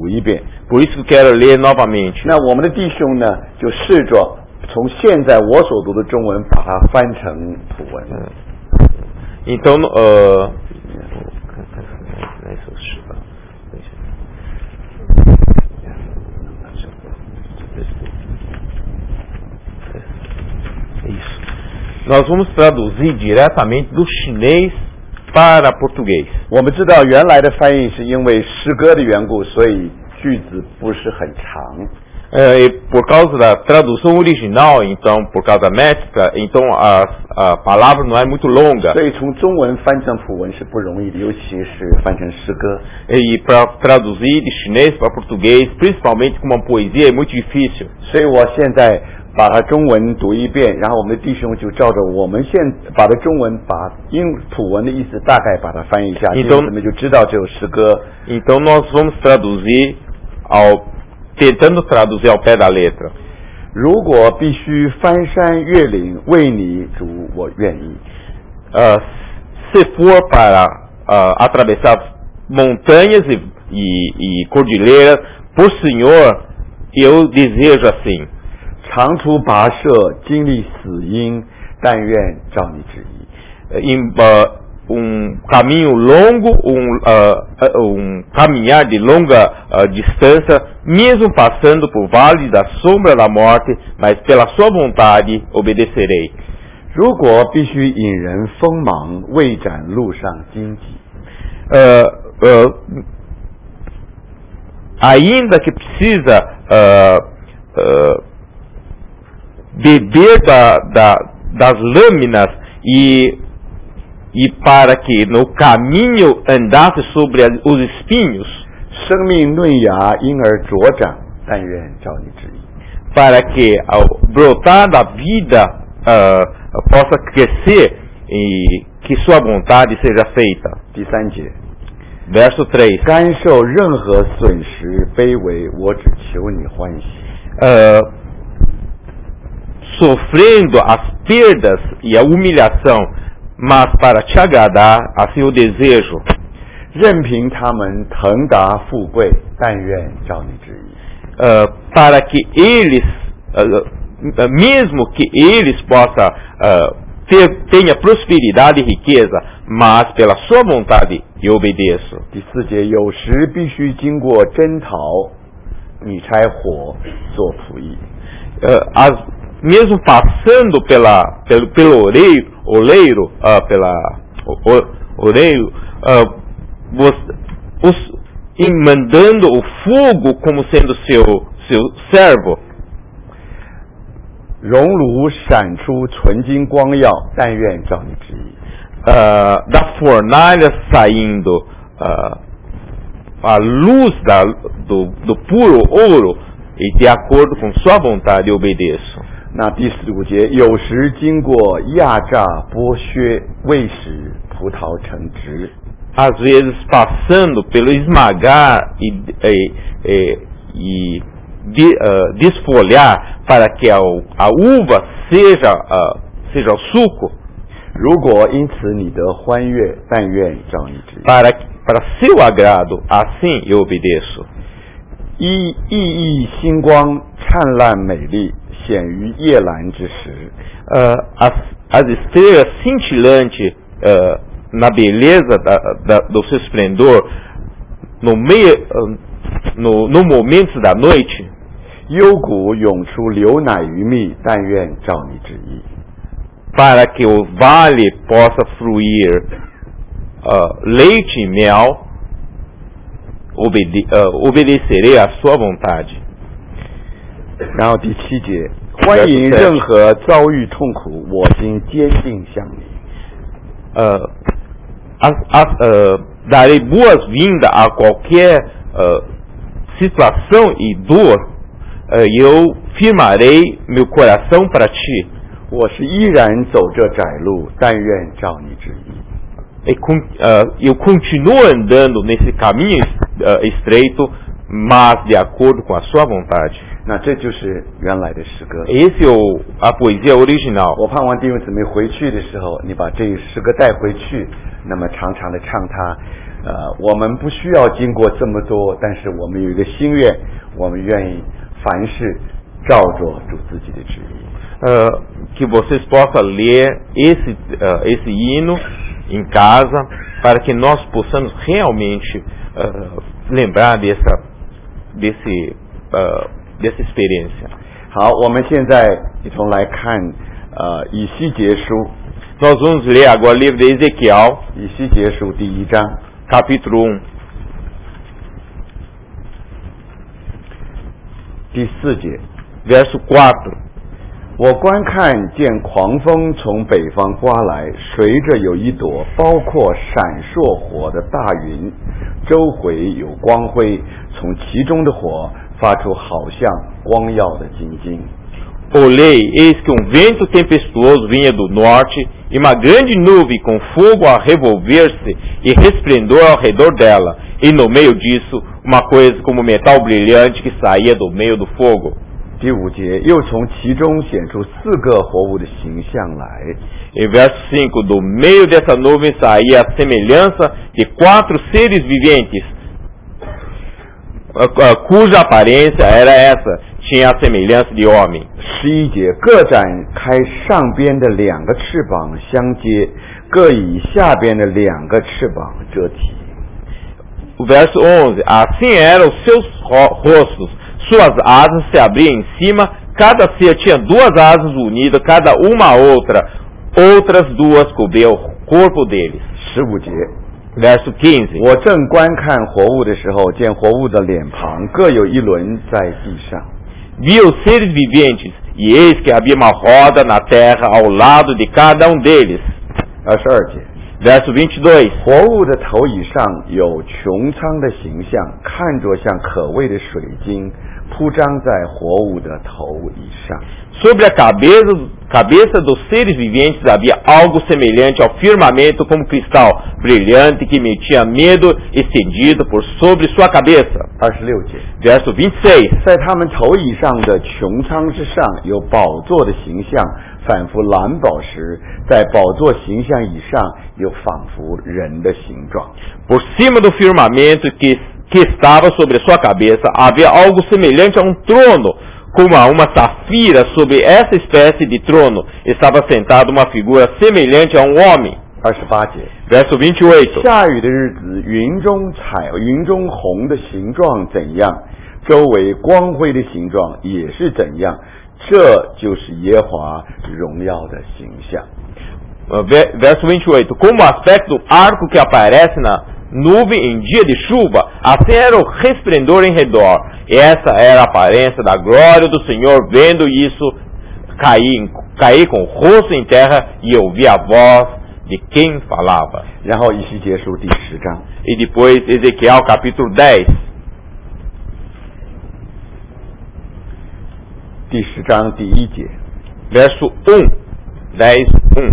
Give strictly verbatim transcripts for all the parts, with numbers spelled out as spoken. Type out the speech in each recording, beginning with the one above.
读一遍。 Por isso que quero ler novamente. 那我们的弟兄呢，就试着从现在我所读的中文把它翻成普文。 Então, uh, isso. Nós vamos traduzir diretamente do chinês para português. 我们知道原来的翻译是因为诗歌的缘故，所以句子不是很长。 É, e por causa da tradução original, então, por causa da métrica, então a, a palavra não é muito longa. 所以从中文翻成普文是不容易的，尤其是翻成诗歌。 E para traduzir de chinês para português, principalmente com uma poesia, é muito difícil. 所以我现在把它中文读一遍，然后我们的弟兄就照着我们现把它中文把英普文的意思大概把它翻译一下，弟兄们就知道这首诗歌。 Então nós vamos traduzir ao tentando traduzir ao pé da letra. 如果必须翻山越岭，为你主我愿意。 Uh, se for para uh, atravessar montanhas e, e, e cordilheiras, por Senhor, eu desejo assim. 长途跋涉，经历死荫，但愿照你旨意。 Em, uh, um caminho longo, um, uh, um caminhar de longa uh, distância, mesmo passando por vale da sombra da morte, mas pela sua vontade obedecerei. 如果必须引人锋芒，未展路上荆棘。 Uh, uh, ainda que precisa uh, uh, beber da, da, das lâminas e E para que no caminho andasse sobre os espinhos, 生命嫩芽因而茁长，但愿照你旨意。 para que ao brotar da vida uh, possa crescer e que sua vontade seja feita. 第三节 Verso três. 甘受任何损失卑微，我只求你欢喜。 Uh, sofrendo as perdas e a humilhação, mas para te agradar, assim eu desejo. 任凭他们腾达富贵，但愿照你旨意。 Uh, para que eles, uh, mesmo que eles possam uh, ter, tenha prosperidade e riqueza, mas pela sua vontade eu obedeço. 第四节有时必须经过征讨，你差火做仆役。 Uh, as, mesmo passando pela, pelo, pelo oleiro, oleiro uh, pela o, oleiro, uh, os, os, e mandando o fogo como sendo seu, seu servo. 熔炉闪出纯金光耀，但愿照你旨意。 Uh, da fornalha saindo uh, a luz da, do, do puro ouro, e de acordo com sua vontade eu obedeço. 那第十五节有时经过压榨剥削，未使葡萄成直。 Às vezes passando pelo esmagar e, e, e, e de, uh, desfolhar para que a, a uva seja, uh, seja o suco. 如果因此你得欢悦，但愿照你旨意。 Para, para seu agrado, assim eu obedeço. 熠熠熠星光灿烂美丽，显于夜阑之时。 Uh, as, as estrelas cintilantes uh, na beleza da, da, do seu esplendor, no, meio, uh, no, no momento da noite, 幽谷涌出流奶与蜜，但愿照你旨意。 para que o vale possa fluir uh, leite e mel, obede, uh, obedecerei à sua vontade. 然后第七节，欢迎任何遭遇痛苦，我心坚定向你。 Uh, as, as, uh, darei boas-vindas a qualquer uh, situação e dor, uh, eu firmarei meu coração para ti. 我是依然走这窄路，但愿照你旨意。 E, uh, eu continuo andando nesse caminho uh, estreito, mas de acordo com a sua vontade. 那这就是原来的诗歌。 Esse é o, a poesia original. 我盼望弟兄姊妹回去的时候，你把这诗歌带回去，那么常常的唱它， 呃，我们不需要经过这么多，但是我们有一个心愿，我们愿意凡事照着主自己的旨意。 Uh, que vocês possam ler esse, uh, esse hino em casa, para que nós possamos realmente uh, lembrar dessa, desse, uh, dessa experiência. 好，我们现在一同来看呃以西结书。 Nós vamos ler agora o livro de Ezequiel, 以西结书第一章 capítulo um. 第四节 verso quatro. 我观看见狂风从北方刮来，随着有一朵包括闪烁火的大云，周围有光辉，从其中的火发出好像光耀的金晶。 Olhei, eis que um vento tempestuoso vinha do norte, e uma grande nuvem com fogo a revolver-se e resplendor ao redor dela, e no meio disso, uma coisa como metal brilhante que saía do meio do fogo. 第五节，又从其中显出四个活物的形象来。 Em verso cinco, do meio dessa nuvem saía a semelhança de quatro seres viventes, cuja aparência era essa, tinha a semelhança de homem. 十一节，各展开上边的两个翅膀相接，各以下边的两个翅膀遮体。 O verso onze, assim eram os seus rostos, suas asas se abriam em cima, cada ser tinha duas asas unidas, cada uma a outra, outras duas cobriam o corpo deles. 十五节 verso quinze. 我正观看活物的时候，见活物的脸庞各有一轮在地上。 Vi os seres viventes, e eis que havia uma roda na terra ao lado de cada um deles. 二十二节 verso vinte e dois. 活物的头以上有穹苍的形象，看着像可畏的水晶，铺张在活物的头以上。 Sobre a cabeça, cabeça dos seres viventes havia algo semelhante ao firmamento como cristal, brilhante que metia medo estendido por sobre sua cabeça. 二十六节 verso vinte e seis. 在他们头以上的穹苍之上有宝座的形象，仿佛蓝宝石；在宝座形象以上有仿佛人的形状。 Por cima do firmamento que, que estava sobre sua cabeça havia algo semelhante a um trono, como a uma safira. Sobre essa espécie de trono estava sentada uma figura semelhante a um homem. 二十八节 verso vinte e oito. 下雨的日子，云中彩云中红的形状怎样，周围光辉的形状也是怎样，这就是耶和华荣耀的形象。 verso vinte e oito. Como o aspecto do arco que aparece na nuvem em dia de chuva, assim era o resplendor em redor. Essa era a aparência da glória do Senhor. Vendo isso, caí, caí com o rosto em terra e ouvi a voz de quem falava. 然后以西结书第十章 E depois Ezequiel capítulo dez. 第十章第一节 verso um. dez, um.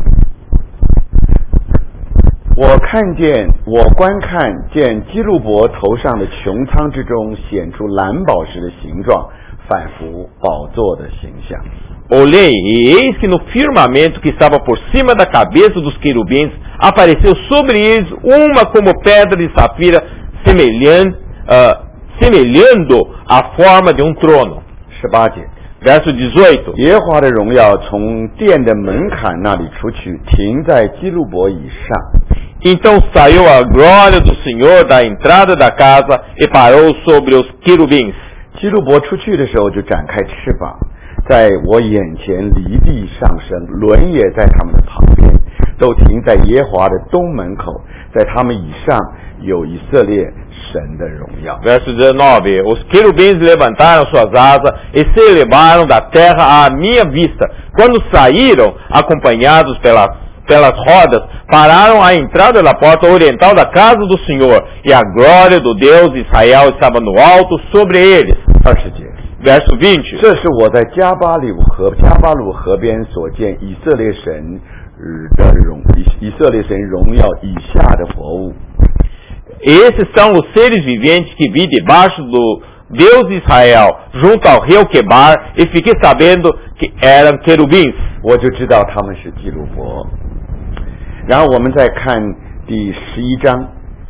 我看见，我观看见基路伯头上的穹苍之中显出蓝宝石的形状，仿佛宝座的形象。 Olhei, e eis que no firmamento que estava por cima da cabeça dos querubins apareceu sobre eles uma como pedra de safira, semelhante, uh, semelhando a forma de um trono. 十八节 verso dezoito. 耶和华的荣耀从殿的门槛那里出去，停在基路伯以上。 Então saiu a glória do Senhor da entrada da casa e parou sobre os querubins. 基路伯出去的时候就展开翅膀，在我眼前离地上升，轮也在他们的旁边，都停在耶和华的东门口，在他们以上有以色列神的荣耀。 verso dezenove. Os querubins levantaram suas asas e se elevaram da terra à minha vista. Quando saíram, acompanhados pela pelas rodas, pararam à entrada da porta oriental da casa do Senhor, e a glória do Deus de Israel estava no alto sobre eles. 二十节 verso vinte. 这是我在加巴鲁河加巴鲁河边所见以色列神的荣以以色列神荣耀以下的活物。 Esses são os seres viventes que vi debaixo do Deus de Israel, junto ao rio Quebar, e fiquei sabendo que eram querubins. 我就知道他们是基路伯。然后我们再看第十一章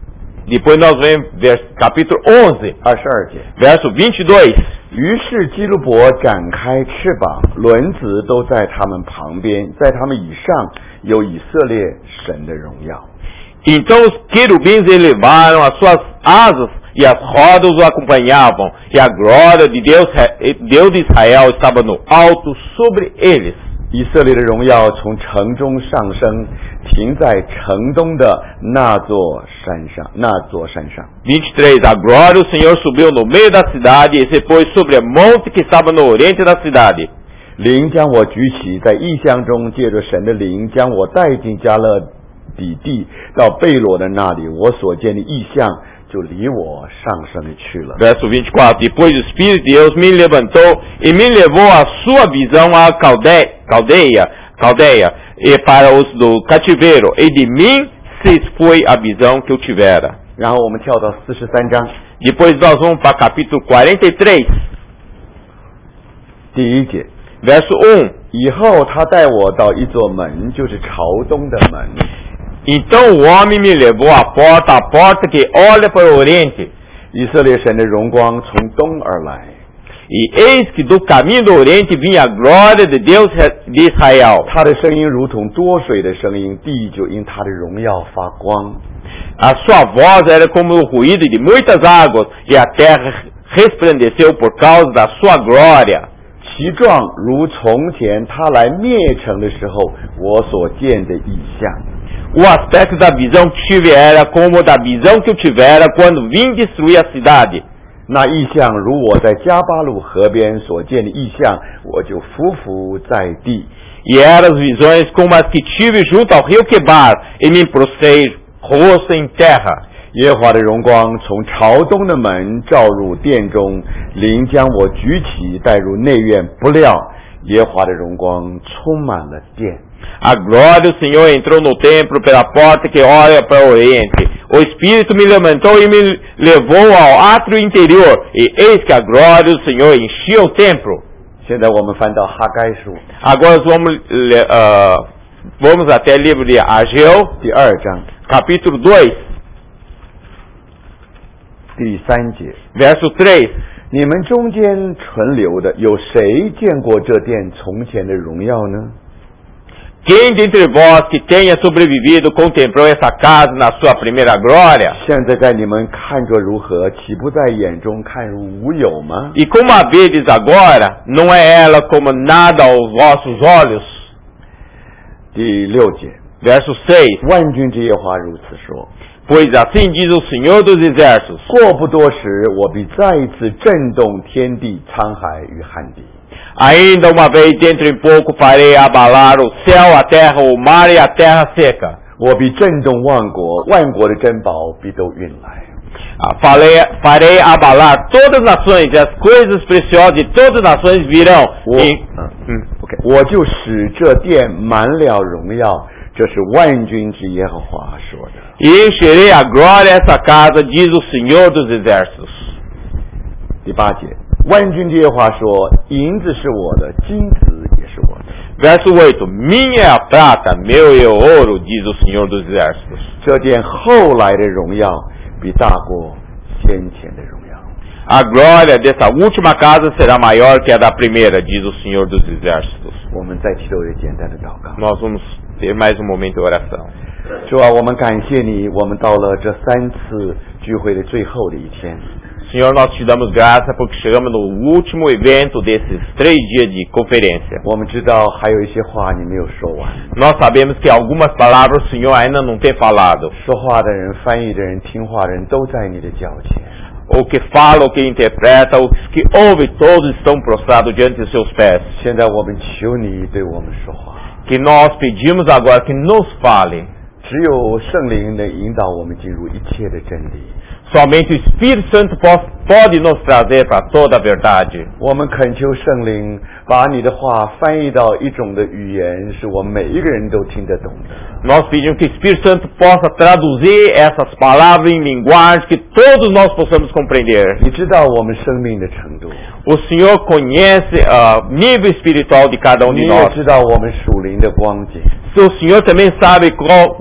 Depois nós vemos vers, capítulo onze, 二十二节。 verso vinte e dois. 于是基路伯展开翅膀，轮子都在他们旁边，在他们以上有以色列神的荣耀。 Então os querubins elevaram as suas asas e as rodas o acompanhavam, e a glória de Deus, Deus de Israel estava no alto sobre eles. 以色列的荣耀从城中上升，停在城东的那座山上，那座山上。 vinte e três. A glória do Senhor subiu no meio da cidade e se pôs sobre o monte que estava no oriente da cidade. 灵将我举起，在异象中借着神的灵将我带进加勒底地，到贝罗的那里，我所见的异象就离我上升去了。 Verso vinte e quatro. Depois o Espírito de Deus me levantou e me levou a sua visão à caldeia, caldeia, caldeia e para os do cativeiro, e de mim se foi a visão que eu tivera. 然后我们跳到四十三章， Depois nós vamos para capítulo quarenta e três, 第一节。 verso um. 以后他带我到一座门，就是朝东的门。 Então o homem me levou à porta, a porta que olha para o oriente. 以色列神的荣光从东而来， E eis que do caminho do oriente vinha a glória de Deus de Israel. 他的声音如同多水的声音，地就因他的荣耀发光。 A sua voz era como o ruído de muitas águas, e a terra resplandeceu por causa da sua glória. 其状如从前他来灭城的时候我所见的异象。 O aspecto da visão que tive era como o da visão que eu tivera quando vim destruir a cidade. 那异象如我在加巴路河边所见的异象，我就匍匐在地。 E eram as visões como as que tive junto ao rio Quebar, e me prostrei rosto em terra. 耶和华的荣光从朝东的门照入殿中，灵将我举起带入内院，不料耶和华的荣光充满了殿。 A glória do Senhor entrou no templo pela porta que olha para o oriente. O Espírito me levantou e me levou ao átrio interior, e eis que a glória do Senhor enchia o templo. 现在我们翻到哈该书 Agora vamos, uh, vamos até o livro de Ageu, 第二章 capítulo dois, 第三节。 verso três. 你们中间存留的，有谁见过这殿从前的荣耀呢？ Quem dentre vós que tenha sobrevivido contemplou essa casa na sua primeira glória? 现在在你们看着如何，岂不在眼中看如无有吗？ E como a vedes agora, não é ela como nada aos vossos olhos? 第六节， Verso seis. 万军之耶和华如此说： Pois assim diz o Senhor dos Exércitos: 过不多时，我必再一次震动天地、沧海与旱地。 Ainda uma vez dentro em pouco farei abalar o céu, a terra, o mar e a terra seca. 我必震动万国，万国的珍宝必都运来。 Ah, Farei, farei abalar todas as nações, e as coisas preciosas de todas as nações virão. 我 E, 嗯嗯 ，OK， 我就使这殿满了荣耀，这是万军之耶和华说的。 e encherei a glória essa casa, diz o Senhor dos Exércitos. 第八节，万军之耶和华说：银子是我的，金子也是我的。 Verso oito. Minha é a prata, meu é o ouro, diz o Senhor dos Exércitos. 这殿后来的荣耀比大过先前的荣耀。 A glória dessa última casa será maior que a da primeira, diz o Senhor dos Exércitos. 我们再提到一个简单的祷告。 Nós vamos ter mais um momento de oração. 主啊，我们感谢你，我们到了这三次聚会的最后的一天。 Senhor, nós te damos graça porque chegamos no último evento desses três dias de conferência. 我们知道还有一些话你没有说完， Nós sabemos que algumas palavras o Senhor ainda não tem falado. 说话的人、翻译的人、听话的人都在你的脚前。 O que fala, o que interpreta, os que ouvem, todos estão prostrados diante de seus pés. 现在我们求你对我们说话， Que nós pedimos agora que nos fale. 只有圣灵能引导我们进入一切的真理。 Somente o Espírito Santo pode nos trazer para toda a verdade. 我们恳求圣灵把你的话翻译到一种的语言，是我们每一个人都听得懂的。 Nós pedimos que o Espírito Santo possa traduzir essas palavras em linguagem que todos nós possamos compreender. 你知道我们生命的程度， O Senhor conhece o uh, nível espiritual de cada um 你 de 也 nós. 知道我们属灵的光景。 O Senhor também sabe qual,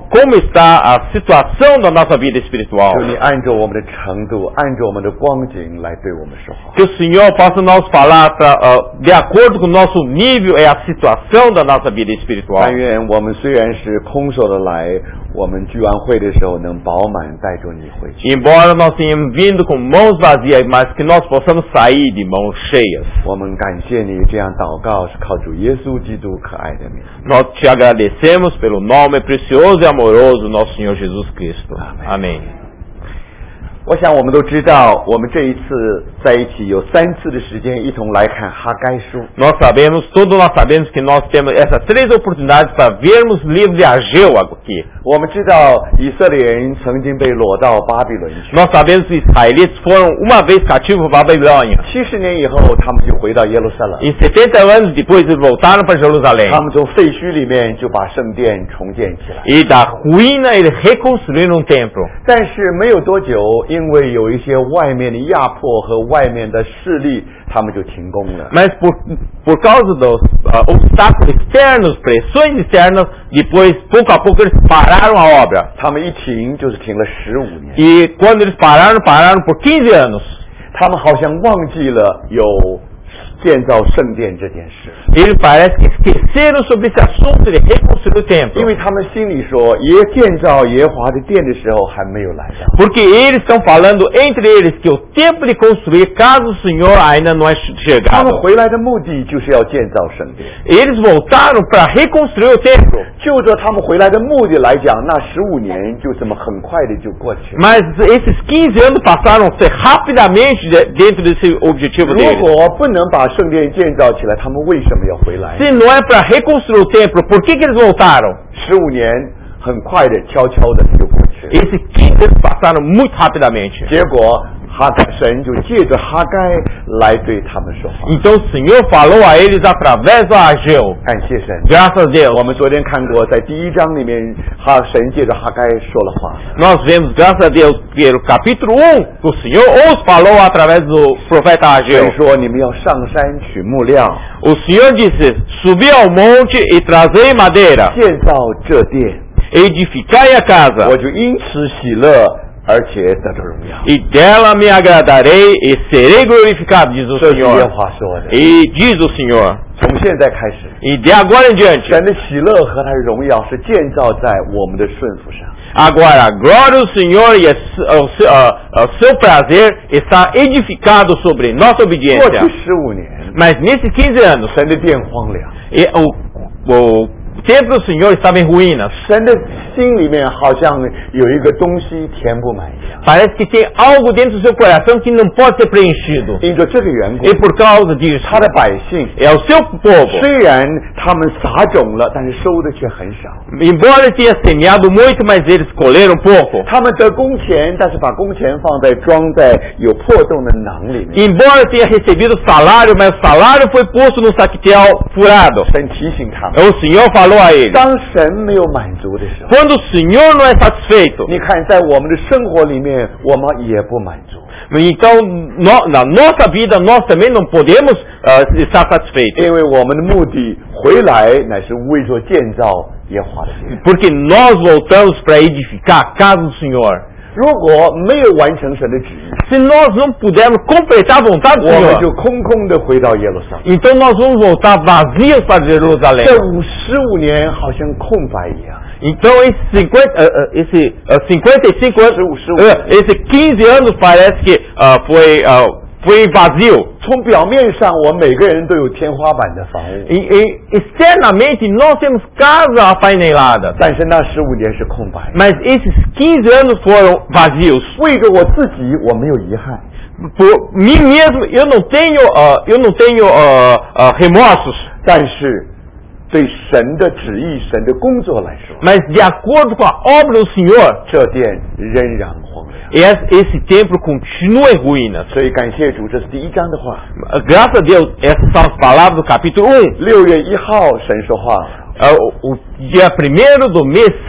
como está a situação da nossa vida espiritual. 求你按照我们的程度，按照我们的光景来对我们说话。 Que o Senhor possa nos falar pra, uh, de acordo com o nosso nível e a situação da nossa vida espiritual. 但愿我们虽然是空手的来，我们聚完会的时候能饱满带着你回去。 Embora nós tenhamos vindo com mãos vazias, mas que nós possamos sair de mãos cheias. 我们感谢你，这样祷告是靠主耶稣基督可爱的名。 Nós te agradecemos pelo nome precioso e amoroso do nosso Senhor Jesus Cristo. Amém. 我想我们都知道，我们这一次在一起有三次的时间一同来看哈该书。 Nós sabemos, todos nós sabemos que nós temos essas três oportunidades para vermos o livro de Ageu aqui. 我们知道以色列人曾经被掳到巴比伦去， Nós sabemos que os israelitas foram uma vez cativos para a Babilônia. 七十年以后他们就回到耶路撒冷， Em setenta anos depois eles voltaram para Jerusalém. 他们从废墟里面就把圣殿重建起来。 E da ruína eles reconstruíram um templo. 但是没有多久，因为有一些外面的压迫和外面的势力，他们就停工了。 Mas por, por causa dos uh, obstáculos externos, pressões externas, depois, pouco a pouco, eles pararam a obra. 他们一停就是停了十五年， E quando eles pararam, pararam por quinze anos. 他们好像忘记了有建造圣殿这件事， Eles parece que esqueceram sobre esse assunto de reconstruir o templo. 因为他们心里说，耶建造耶和华的殿的时候还没有来到。 Porque eles estão falando entre eles que o tempo de construir casa do Senhor ainda não é 他们 chegado. 回来的目的就是要建造圣殿， Eles voltaram para reconstruir o templo. 就着他们回来的目的来讲，那十五年就这么很快的就过去了。 Mas esses quinze anos passaram rapidamente dentro desse objetivo 如 deles. 果不能把圣殿建造起来，他们为什么要回来？ Se não é para reconstruir o templo, por que, que eles voltaram? 十五年很快的，悄悄的就过去了。 Esses quinze anos passaram muito rapidamente. 结果哈该神就借着哈该来对他们说话。 Então o Senhor falou a eles através do Ageu. 感谢神， Graças a Deus. 我们昨天看过，在第一章里面，哈神借着哈该说了话。 Nós vemos, graças a Deus, que no capítulo um, que o Senhor os falou através do profeta 神 Ageu. 说：“你们要上山取木料， O Senhor disse, subi ao monte e trazei madeira, 建造这殿， edificai a casa, 我就因此喜乐，而且得着荣耀。” e dela me agradarei e serei glorificado, diz o 这是耶 Senhor. 和华说的。 E diz o Senhor, 从现在开始， e de agora em diante, 神的喜乐和他的荣耀是建造在我们的顺服上。 agora a glória do Senhor e o seu, uh, uh, seu prazer está edificado sobre nossa 过 obediência. 去十五年， Mas nesses quinze anos, 神的殿荒凉， e o, o templo do Senhor estava em ruínas. 神的心里面好像有一个东西填不满一样。 Parece que tem algo dentro do seu coração que não pode ser preenchido. 因着这个缘故 E，por causa disso, 他的百姓 é o seu povo. 虽然他们撒种了，但是收的却很少。 Embora ele tenha semeado muito, mas eles colheram pouco. 他们得工钱，但是把工钱放在装在有破洞的囊里面。 Embora tenha recebido salário, mas o salário foi posto no saquetel furado. 神提醒他们， O Senhor falou a ele, 当神没有满足的时候， quando o Senhor não é satisfeito, 你看在我们的生活里面，我们也不满足， então no, na nossa vida nós também não podemos uh, estar satisfeitos. 因为我们的目的回来乃是为着建造耶和华的殿。 Porque nós voltamos para edificar a casa do Senhor. 如果没有完成神的旨意， Se nós não pudermos completar a vontade do 我们 Senhor, 就空空的回到耶路撒冷。 então nós vamos voltar vazios para Jerusalém. 这五十五年好像空白一样。 Então esse cinquenta, uh, uh, esse uh, cinquenta e cinco anos, Sim, sim. uh, esse quinze anos parece que uh, foi uh, foi vazio. 从表面上，我们每个人都有天花板的房屋， E, e externamente nós temos casa apainelada, 但是那十五年是空白。 mas esses quinze anos foram vazios. 为着我自己，我没有遗憾； Por mim mesmo eu não tenho uh, eu não tenho uh, uh, remorsos, 但是对神的旨意、神的工作来说， mas de acordo com a obra do Senhor, 这殿仍然荒凉。 esse, esse templo continua em ruínas. 所以感谢主，这是第一章的话。 Uh, Graças a Deus, essas são as palavras do capítulo um. 六月一号，神说话了。 Uh, o, o dia primeiro do mês seis,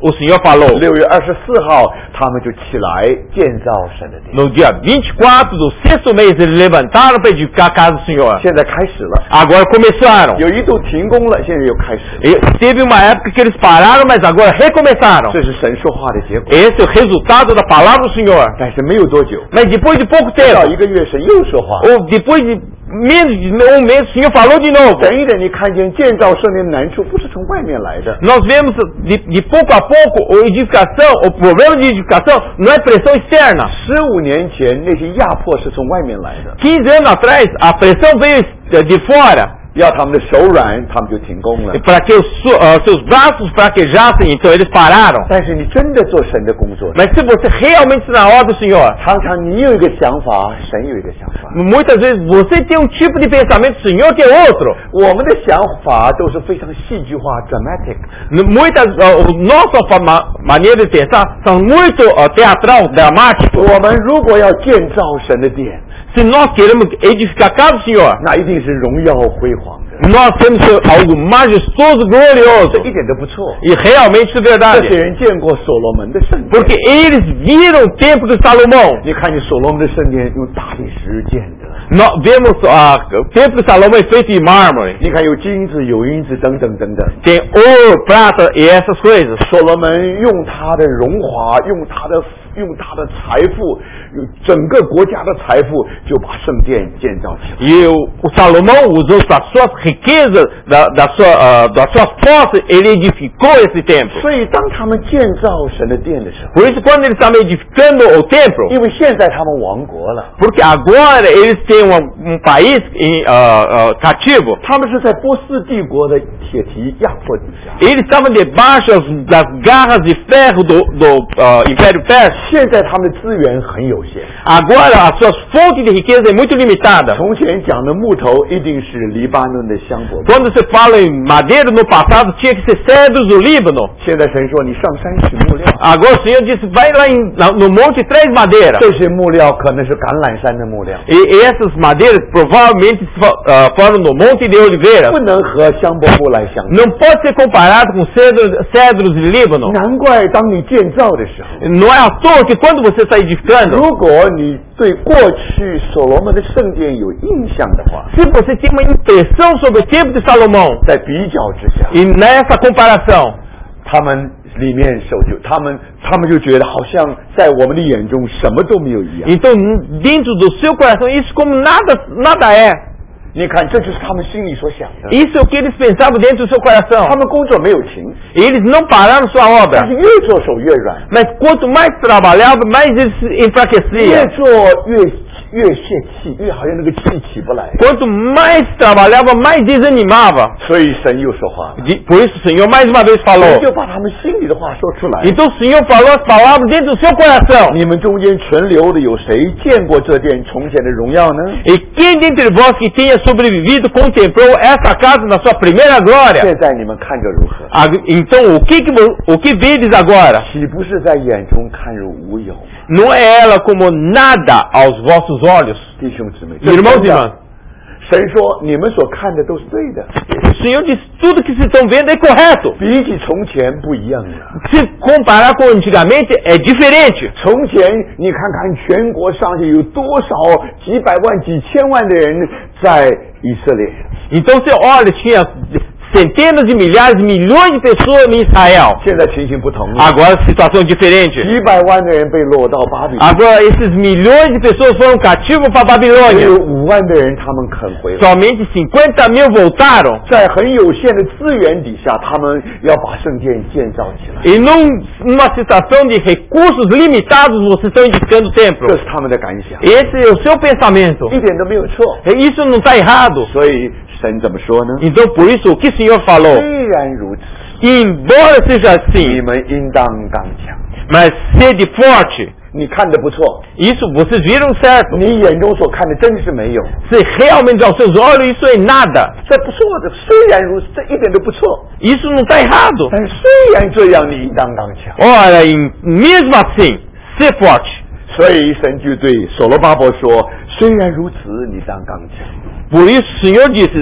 o Senhor falou. 六月二十四号，他们就起来建造神的殿。 No dia vinte e quatro do sexto mês, eles levantaram para edificar a casa do Senhor. 现在开始了， Agora começaram. 有一度停工了，现在又开始了。 E teve uma época que eles pararam, mas agora recomeçaram. 这是神说话的结果。 Esse é o resultado da palavra do Senhor. 但是没有多久， Mas depois de pouco 不到 tempo, 一个月，神又说话。 ou depois de menos de um mês, o Senhor falou de novo. 等一等，你看见建造圣殿的难处不是从外面来的， Nós vemos de, de pouco a pouco a edificação, o problema de edificação não é pressão externa. 十五年前那些压迫是从外面来的， quinze anos atrás, a pressão veio de fora. 要他们的手软，他们就停工了 E。para que os uh, seus braços fraquejassem, então eles pararam. 但是你真的做神的工作， Mas se você realmente está na obra do Senhor, 常常你有一个想法，神有一个想法。 muitas vezes você tem um tipo de pensamento, o Senhor tem outro. 我们的想法都是非常戏剧化 （dramatic）， Muitas, uh, nossa forma, maneira de pensar são muito uh, teatral, dramático. 我们如果要建造神的殿， Se nós queremos edificar a casa do Senhor, 那一定是荣耀辉煌的， nós temos que ser algo majestoso, glorioso. 这一点都不错。 E realmente isso é 这 verdade. 些人见过所罗门的圣殿， Porque eles viram o templo de Salomão. 你看见所罗门的圣殿用大理石建的， Nós vemos uh, o templo de Salomão é feito de mármore. 你看有金子、有银子等等等等。 Tem ouro, prata e essas coisas. 所罗门用他的荣华，用他的用他的财富，用整个国家的财富，就把圣殿建造起来。 E o, o Salomão usou das suas riquezas, da, da sua, uh, das suas posses, ele edificou esse templo. 所以当他们建造神的殿的时候， Por isso, quando eles estavam edificando o templo, 因为现在他们亡国了， porque agora eles têm um, um país em, uh, uh, cativo, 他们是在波斯帝国的铁蹄压迫底下。 eles estavam debaixo das garras de ferro do, do uh, Império Persa. 现在他们的资源很有限。 Agora, as suas fontes de riqueza é muito limitada. 从前讲的木头一定是黎巴嫩的香柏木， Quando se fala em madeira, no passado tinha que ser cedros do Líbano. 现在神说你上山取木料， Agora o Senhor disse, vai lá em, no monte e traz madeira. 这些木料可能是橄榄山的木料， E essas madeiras provavelmente uh, foram no Monte de Oliveira. 不能和香柏木来相比。 Não pode ser comparado com cedros, cedros de Líbano. 难怪当你建造的时候， Não é à toa que quando você está edificando, 如果你对过去所罗门的圣殿有印象的话， se você tem uma impressão sobre o templo de Salomão, 在比较之下， e nessa comparação, 他们里面手就他们他们就觉得好像在我们的眼中什么都没有一样。 então dentro do seu coração, isso como nada, nada é. 你看，这就是他们心里所想的。 Isso é o que eles pensavam dentro do seu coração. 他们工作没有停， Eles não pararam sua 但 obra. 是越做手越软， Mas quanto mais trabalhava, mais eles se 越 enfraqueciam. 做越越泄气，越好像那个气起不来。 Quanto mais trabalhava, mais desanimava. 所以神又说话了， De- Por isso o Senhor mais uma vez 神 falou. 就把他们心里的话说出来。 Então o Senhor falou as palavras dentro do seu coração. 你们中间存留的有谁见过这殿从前的荣耀呢？ E quem dentre vós que tenha sobrevivido contemplou essa casa na sua primeira glória? 现在你们看着如何？ Ah, Então o que, que vo- o que vedes agora? 岂不是在眼中看如无有吗？ Não é ela como nada aos vossos olhos? 弟兄姊妹， Irmãos e 这真的 irmãs, 神说你们所看的都是对的， o Senhor diz tudo que vocês estão vendo é correto. 比起从前不一样了。 Se comparar com antigamente, é diferente. 从前你看看全国上下有多少几百万、几千万的人在以色列， Então você olha, tinha centenas de milhares, milhões de pessoas em Israel. 现在情形不同了， Agora a situação é diferente. 几百万的人被落到巴比伦， Agora esses milhões de pessoas foram cativos para a 只有 Babilônia. 五万的人他们肯回来。 Somente cinquenta mil voltaram. 在很有限的资源底下，他们要把圣殿建造起来， E num, numa situação de recursos limitados, vocês estão edificando o templo. 这是他们的感想， Esse é o seu pensamento. 一点都没有错。 Isso não está errado. 所以神怎么说呢？ Então por isso o que o Senhor falou, 虽然如此， embora seja 你 assim, 们应当刚强。 mas sede forte. 你看的不错， Isso vocês viram certo. 你眼中所看的真是没有， Se realmente aos seus olhos isso é nada. 这不错的。虽然如此，这一点都不错。 Isso não está errado. 但是虽然这样，你应当刚强。 Olha, em- mesmo assim, ser forte. 所以神就对所罗巴伯说：“虽然如此，你当刚强。 Por isso o Senhor disse,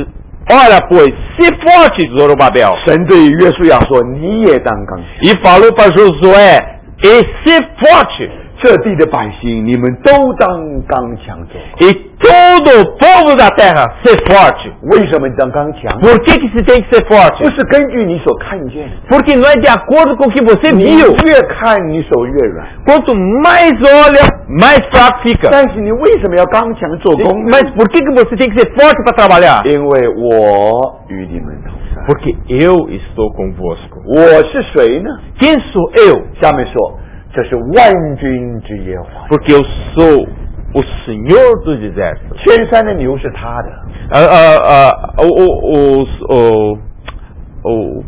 Ora, pois, se forte, Zorobabel. 神对约书亚说：“你也当刚强。” E falou para Josué, e se forte. 这地的百姓，你们都当刚强做。 E todo o povo da terra, ser forte. 为什么你当刚强？ Por que que se tem que ser forte? 不是根据你所看见的， Porque não é de acordo com o que você 你 viu. 越看你手越软。 Quanto mais olha, mais fraco fica. 但是你为什么要刚强做工？ Mas por que que você tem que ser forte para trabalhar? 因为我与你们同在。 Porque eu estou convosco. 我是谁呢？ Quem sou eu? 下面说，这是万军之耶和华。 Porque eu sou o Senhor dos exércitos. 千山的牛是他的， Ah, ah, ah, o, o, os- o, o,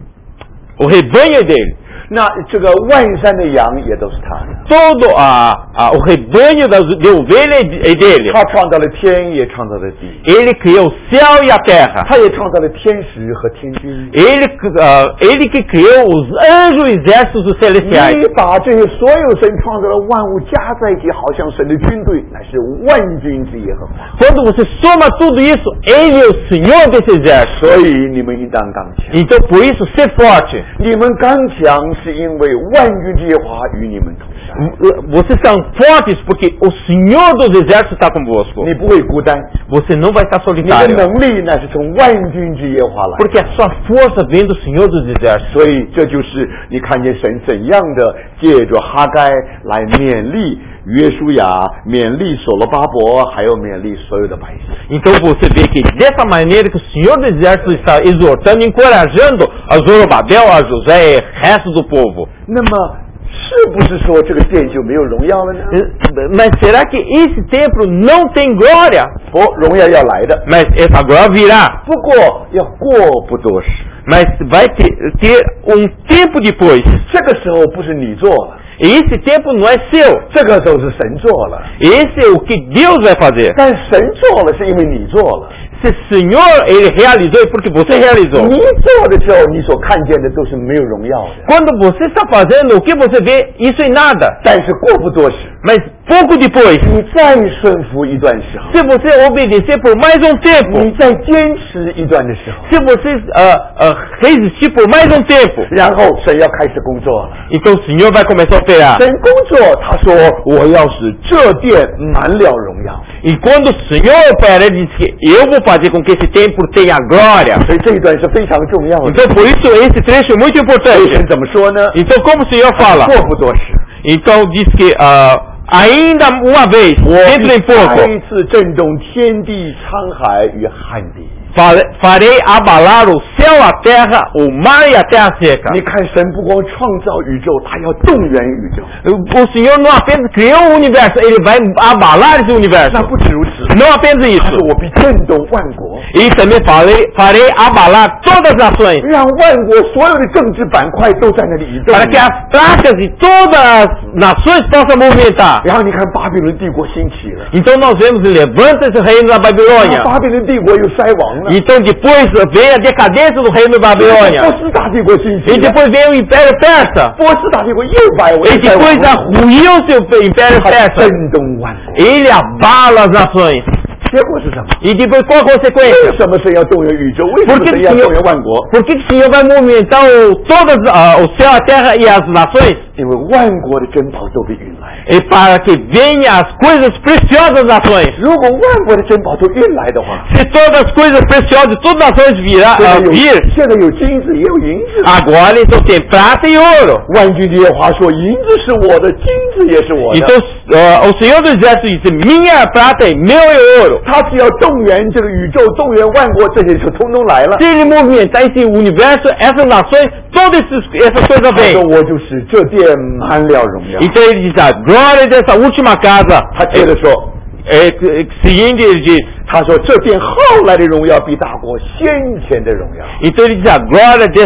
o rebanho é dele. 那这个万山的羊也都是他的。 Todo a, a, o rebanho das, de ovelha é de- é dele. 他创造了天，也创造了地， Ele criou o céu e a terra. 他也创造了天使和天军。 Ele, ah, ele que criou os anjos e exércitos dos celestiais. 你把这些所有神创造的万物加在一起，好像神的军队，乃是万军之耶和华。 Quando você soma tudo isso, ele é o Senhor desse exército. 所以你们应当刚强。 Então, por isso, ser forte. 你们刚强是因为万军之耶和华与你们同在。 Vocês são fortes porque o Senhor dos exércitos está convosco. 你不会孤单， Você não vai estar 你的 solitário. 能力乃是从万军之耶和华来。 Porque a sua força vem do Senhor dos exércitos. 所以这就是你看见神怎样的借着哈该来勉励约书亚，勉励所罗巴伯，还有勉励所有的百姓。 Então você vê que dessa maneira que o Senhor dos exércitos está exortando, encorajando a Zorobabel, a José e o resto do povo. 那么是不是说这个殿就没有荣耀了呢？ Mas será que esse templo não tem glória? 不，荣耀要来的， Mas essa glória virá. 不过要过不多时。 Mas vai ter, ter um tempo depois. 这个时候不是你做了， E esse tempo não é seu. 这个时候是神做了。 Esse é o que Deus vai fazer. 但神做了是因为你做了， Se o Senhor, Ele realizou, é porque você realizou. 你做的时候你所看见的都是没有荣耀的。 Quando você está fazendo, o que você vê, isso é nada. 但是过不多时， Mas pouco depois, 你再顺服一段时候， se você obedecer por mais um 你 tempo, 再坚持一段的时候， se você uh, uh, resistir por mais um tempo, 然后神要开始工作了。 então o Senhor vai começar a operar. 神工作，他说我要使这殿满了荣耀。 E quando o Senhor opera, ele diz que eu vou fazer com que esse templo tenha glória. 所以这一段是非常重要的。 Então por isso esse trecho é muito 所以 importante. 神怎么说呢？ Então como o Senhor fala? 过不多时， Então diz que uh, ainda uma vez, 我 dentro em 再 pouco, 一次震动天地、沧海与旱地。 fare- farei abalar o céu, a terra, o mar e a terra seca. 你看，神不光创造宇宙，他要动员宇宙。 O Senhor não apenas criou o universo, Ele vai abalar esse universo. 那不止如此， Não apenas 他 isso. 说我必震动万国， E também farei, farei abalar todas as nações, 让万国所有的政治板块都在那里移动。 para que as placas de todas as nações possam movimentar. 然后你看巴比伦帝国兴起了， Então nós vemos, levanta-se o reino da 然 Babilônia. 后巴比伦帝国又衰亡了， Então depois vem a decadência do reino da 波 Babilônia. 斯大帝国兴 E 起了， depois vem o Império Persa. 波斯大帝国又败亡 E 衰亡 depois 了， ruiu-se o Império 他 Persa. 震动万国。 Ele abala as nações. 结果是什么？ E depois qual a 为 consequência? 什么神要动员宇宙？为什 Por 么 que 神 que 要 o 动 Senhor, 员万国？ por que que o Senhor vai movimentar o, todas, ah, o céu, a terra e as nações? 因为万国的珍宝都被运来。 E para que venham as coisas preciosas das nações. 如果万国的珍宝都运来的话， Se todas as coisas preciosas de todas as nações virá, 现 ah, 在有 vir, 现在有金子也有银子。 agora então tem prata e ouro. 万军的耶和华说：“银子是我的，金子也是我的。 Então ah, o Senhor do Exército disse, minha é prata e meu é ouro. 他只要动员这个宇宙，动员万国，这些就通通来了。 Se ele movimentar esse universo, essas nações, todas esses, essas coisas 他说 vêm. 我就使这殿满了荣耀。 Então ele diz, a glória dessa última casa. 他接着说， É, é, seguinte ele diz, 他说这殿后来的荣耀比大国先前的荣耀。 então ele diz, a glória dessa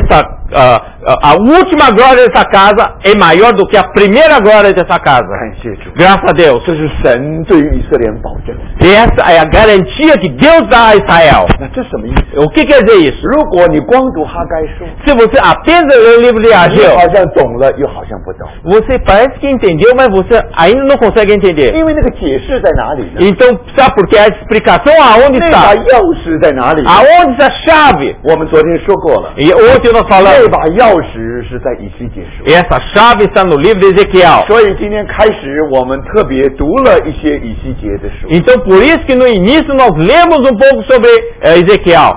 a, a última glória dessa casa é maior do que a primeira glória dessa casa. Graças a Deus. E essa é a garantia que Deus dá a Israel. O que quer dizer isso? Se você apenas lê o livro de Ageu, você parece que entendeu, mas você ainda não consegue entender. Então, sabe por quê? A explicação aonde está? Aonde está a chave? E ontem nós falamos. Essa chave está no livro de Ezequiel. Então, por isso que no início nós lemos um pouco sobre uh, Ezequiel.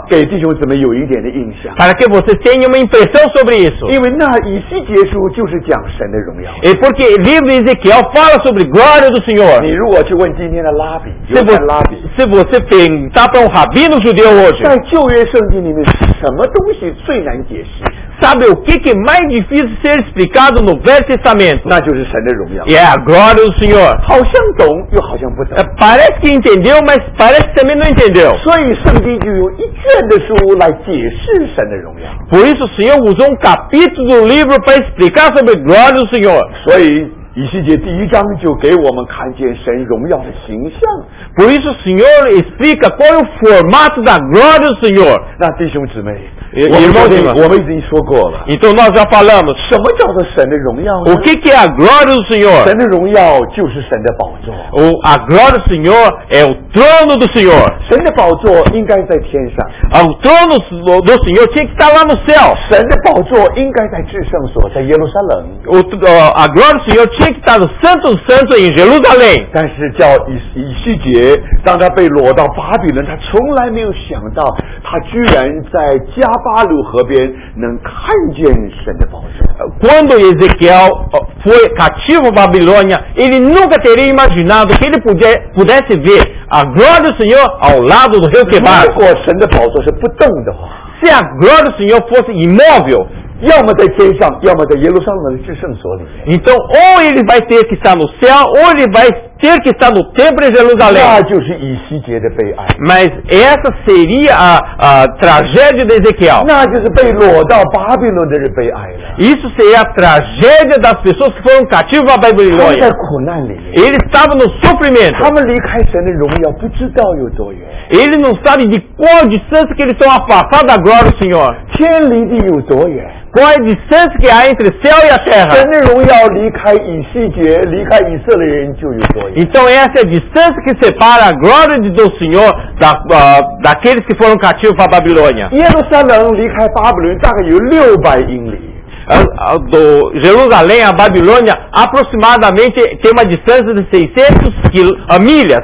Para que vocês tenham uma impressão sobre isso. E porque o livro de Ezequiel fala sobre glória do Senhor. Se você, se você perguntar para um rabino judeu hoje, sabe o que que é mais difícil ser explicado no Velho Testamento? E é a glória do Senhor. Parece que entendeu, mas parece que também não entendeu. Por isso o Senhor usou um capítulo do livro para explicar sobre a glória do Senhor. Por isso o Senhor explica qual é o formato da glória do Senhor. Então nós já falamos. O que que é a glória do Senhor? O, a glória do Senhor é o trono do Senhor. O trono do Senhor tinha que estar lá no céu. O, a glória do Senhor tinha que estar no Santo Santo em Jerusalém. Quando Ezequiel foi cativo à Babilônia, ele nunca teria imaginado que ele pudesse, pudesse ver a glória do Senhor ao lado do rio Quebar. Se a glória do Senhor fosse imóvel, então ou ele vai ter que estar no céu, ou ele vai ter que estar no templo de Jerusalém. Mas essa seria a, a tragédia de Ezequiel. Isso seria a tragédia das pessoas que foram cativos à Babilônia. Eles estavam no sofrimento. Eles não sabem de qual distância que eles estão afastados da glória do Senhor. Qual é a distância que há entre o céu e a terra? Então essa é a distância que separa a glória do Senhor da, uh, daqueles que foram cativos para a Babilônia. Do Jerusalém a Babilônia aproximadamente tem uma distância de seiscentas milhas.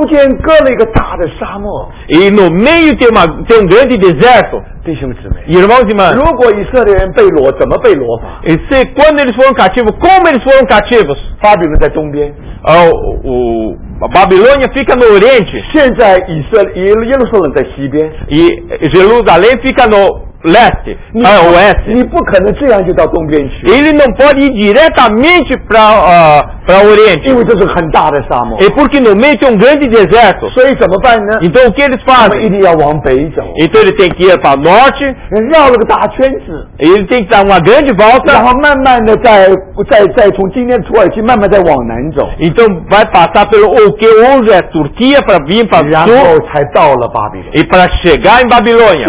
E no meio tem, uma, tem um grande deserto. Irmãos e irmãs, e se, quando eles foram cativos, como eles foram cativos? O, o, a Babilônia fica no oriente. E Jerusalém fica no leste, ah, oeste. Ele não pode ir diretamente para uh, para o oriente. É porque no meio tem um grande deserto. Então o que eles fazem? Então ele tem que ir para o norte. Ele tem que dar uma grande volta. Então vai passar pelo o que hoje é Turquia para vir para o sul. E para chegar em Babilônia.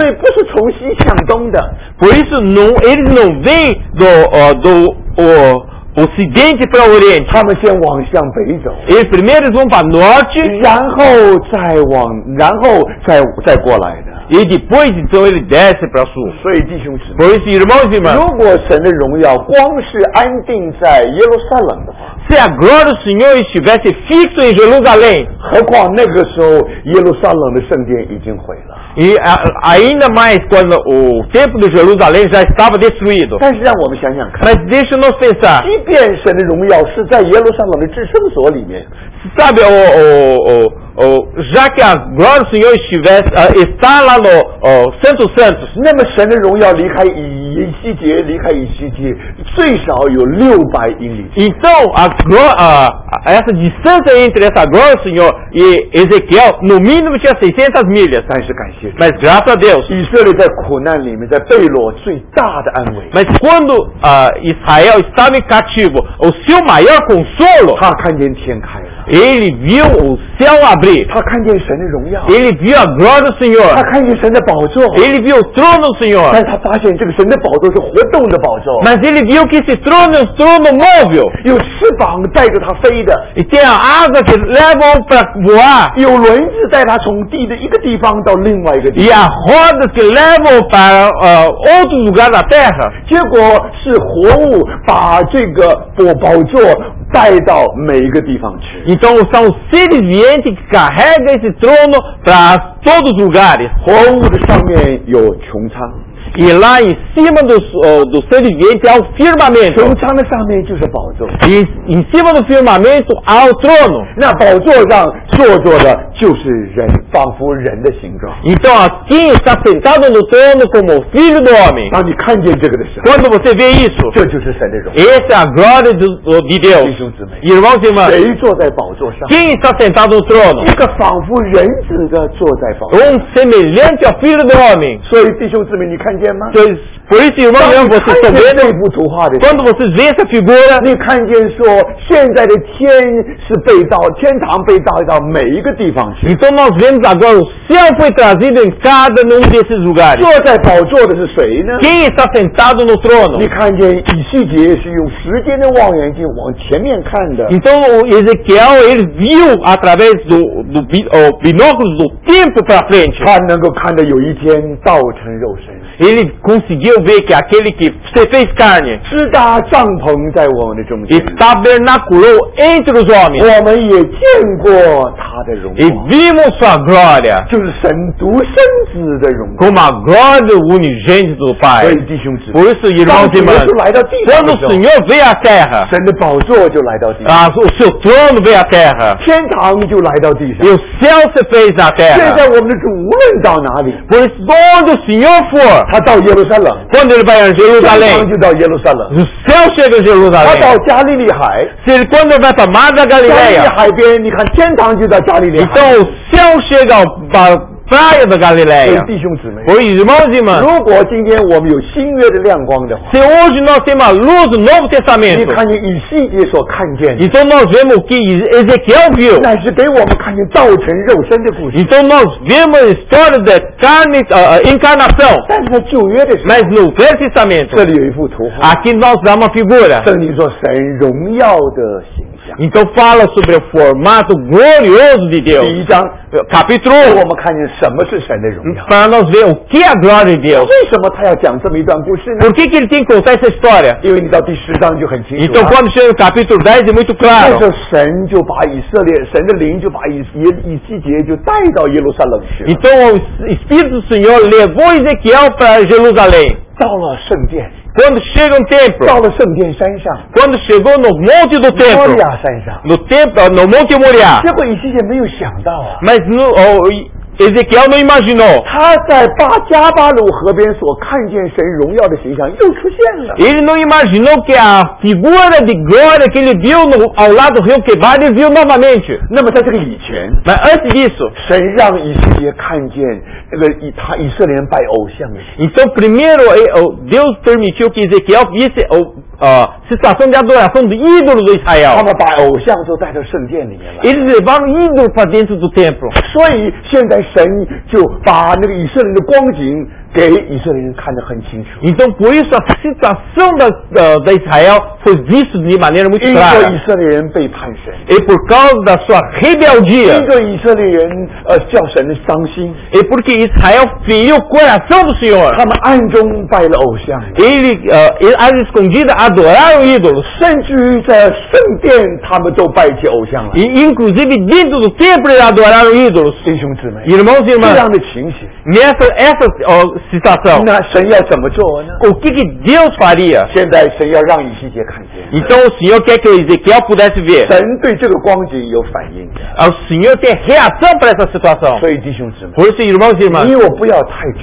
Por isso não, eles não vêm do, uh, do uh, ocidente para o oriente. Eles primeiro vão para o norte. E depois então ele desce para o sul. Por isso, irmãos e irmãs, se a glória do Senhor estivesse fixo em Jerusalém, e a, ainda mais quando o templo de Jerusalém já estava destruído. Mas deixa nós pensar. Sabe, o, o, o, o, já que a glória do Senhor estivesse, uh, está lá no uh, Santo Santos, 以西结离开以西结最少有六百英里。 Então, a, a, essa distância entre essa glória do Senhor e Ezequiel, no mínimo tinha seiscentas milhas. 但是感谢神， Mas graças a Deus, 以色列在苦难里面，在被掳最大的安慰。 mas quando uh, Israel estava em cativo, o seu maior consolo, 他看见天开了， ele viu o céu abrir, 他看见神的荣耀， ele viu a glória do 他 Senhor, 看见神的宝座， ele viu o trono do Senhor, 但他发现这个神的宝座是活动的宝座， mas ele viu que esse trono é um trono móvel, 有翅膀带着他飞的， e tem a asa que levam para voar, 有轮子带他从地的一个地方到另外一个地 e 方。 as rodas que levam para uh, outro lugar da terra. 结果是活物把这个宝宝座带到每一个地方去。 Então são os seres viventes que carregam esse trono para todos os lugares. 活物的上面有穹苍， E lá em cima dos, uh, dos seres viventes há o firmamento. 穹苍的上面就是宝座， E em cima do firmamento há o trono. 那宝座上坐着的就是人，仿佛人的形状。 Então quem está sentado no trono como o Filho do Homem. 当你看见这个的时候， Quando você vê isso, 这就是神的荣耀。 essa é a glória de, de Deus. 弟兄姊妹， Irmãos e irmãs, 谁坐在宝座上？ quem está sentado no trono? 一个仿佛人子的坐在宝座。 Um semelhante ao Filho do Homem. 所以弟兄姊妹，你看见吗？ Pois, por isso, irmãos e 当 irmãs, 你 vocês 看 estão 见这 vendo? 幅图画的时候， Quando vocês veem essa figura, 你看见说现在的天是被到天堂被带到每一个地方去， então nós vemos agora o céu foi trazido em cada um desses lugares. 坐在宝座的是谁呢？ Quem está sentado no trono? 你看见以西结是用时间的望远镜往前面看的， Então o Ezequiel ele viu através do, do bi- o binóculos do tempo para frente. 他能够看到有一天道成肉身， Ele conseguiu ver que aquele que se fez carne 支搭帐篷在我们的中间， e tabernaculou entre os homens 我们也见过他的荣 e 光， vimos sua glória 就是神独生子的荣光。 como a glória do unigênito do 所 Pai. 以弟兄姊妹， Por isso, 当 irmãos e 主耶 irmãs, 稣来到地上 quando 的 o 时候， Senhor veio à terra, 神的宝座就来到地上， ah, o seu trono veio à terra 天堂就来到地上 e。o céu se fez na 现 terra. 在我们的主无论到哪里， Por isso, onde o Senhor for, 他到耶路撒冷， quando ele vai a 天堂 Jerusalém, 就到耶路撒冷； o céu chega a 他 Jerusalém. 到加利利海， Se ele, quando ele vai para Mar da 加利利 Galileia, 海边，你看天堂就到加利利海。 então o céu chega à praia da 所以 Galileia. 弟兄姊妹， Por isso, irmãos e irmãs, 如果今天我们有新约的亮光的话， se hoje nós temos a luz do Novo 你 Testamento, 看见以西结所看见的， então nós vemos o que Ezequiel viu. 乃是给我们看见道成肉身的故事。 Então nós vemos a história da carne, a, a encarnação. 但是在旧约的时候， Mas no Velho Testamento, 这里有一幅图画， aqui nós dá uma figura. 圣经说神荣耀的形象。 Então fala sobre o formato glorioso de Deus. 第一章， Capítulo 我 um, 们看见什么是神的荣耀。 para nós ver o que é a glória de Deus. 为什么他要讲这么一段故事呢？ Por que, que ele tem que contar essa história? 因为你到第十章就很清楚 Então 了。 quando chega no capítulo dez é muito 那 claro. 时候神就把以色列神的灵就把以以以西结就带到耶路撒冷去了， Então o Espírito do Senhor levou Ezequiel para Jerusalém. 到了圣殿， Quando chega no 到 templo, 了圣殿山上， quando chegou no monte do 摩 templo, 利亚山上， no templo, no Monte Moriá, 结果以西结没有想到啊， mas no, o, Ezequiel não imaginou. 他在巴加巴鲁河边所看见神荣耀的形象又出现了。 Ele não imaginou que a figura de glória que ele viu no, ao lado do rio Quebar, ele viu novamente. 那么在这个以前， Mas antes disso, 神让以西结看见那个以他以色列人拜偶像的形象。 então primeiro Deus permitiu que Ezequiel visse a situação de adoração do ídolo do 他 Israel. 们把偶像都带到圣殿里面来， Eles levaram ídolo para dentro do templo. 所以现在神就把那个以色列人的光景给以色列人看得很清楚。 Então por isso a situação da, da, da Israel foi vista de maneira muito 因为 clara. 以色列人背叛神， E por causa da sua 因 rebeldia, 为以色列人呃叫神伤心， e porque Israel feriu o coração do Senhor, 他们暗中拜了偶像， ele, uh, ele às escondidas adoraram ídolos. 甚至于在圣殿他们都拜起偶像了。 E inclusive dentro do templo eles adoraram ídolos. 弟兄姊妹， Irmãos e 这 irmãs, 样的情形， nessa essa, uh, situação, 那神要怎么做呢？ o que, que Deus faria? 现在神要让以西结看见， Então o Senhor quer que Ezequiel pudesse ver. 神对这个光景有反应的。 O Senhor tem reação para essa situação. 所以弟兄姊妹， Por isso, irmãos e 你 irmãs, 我不要太着急，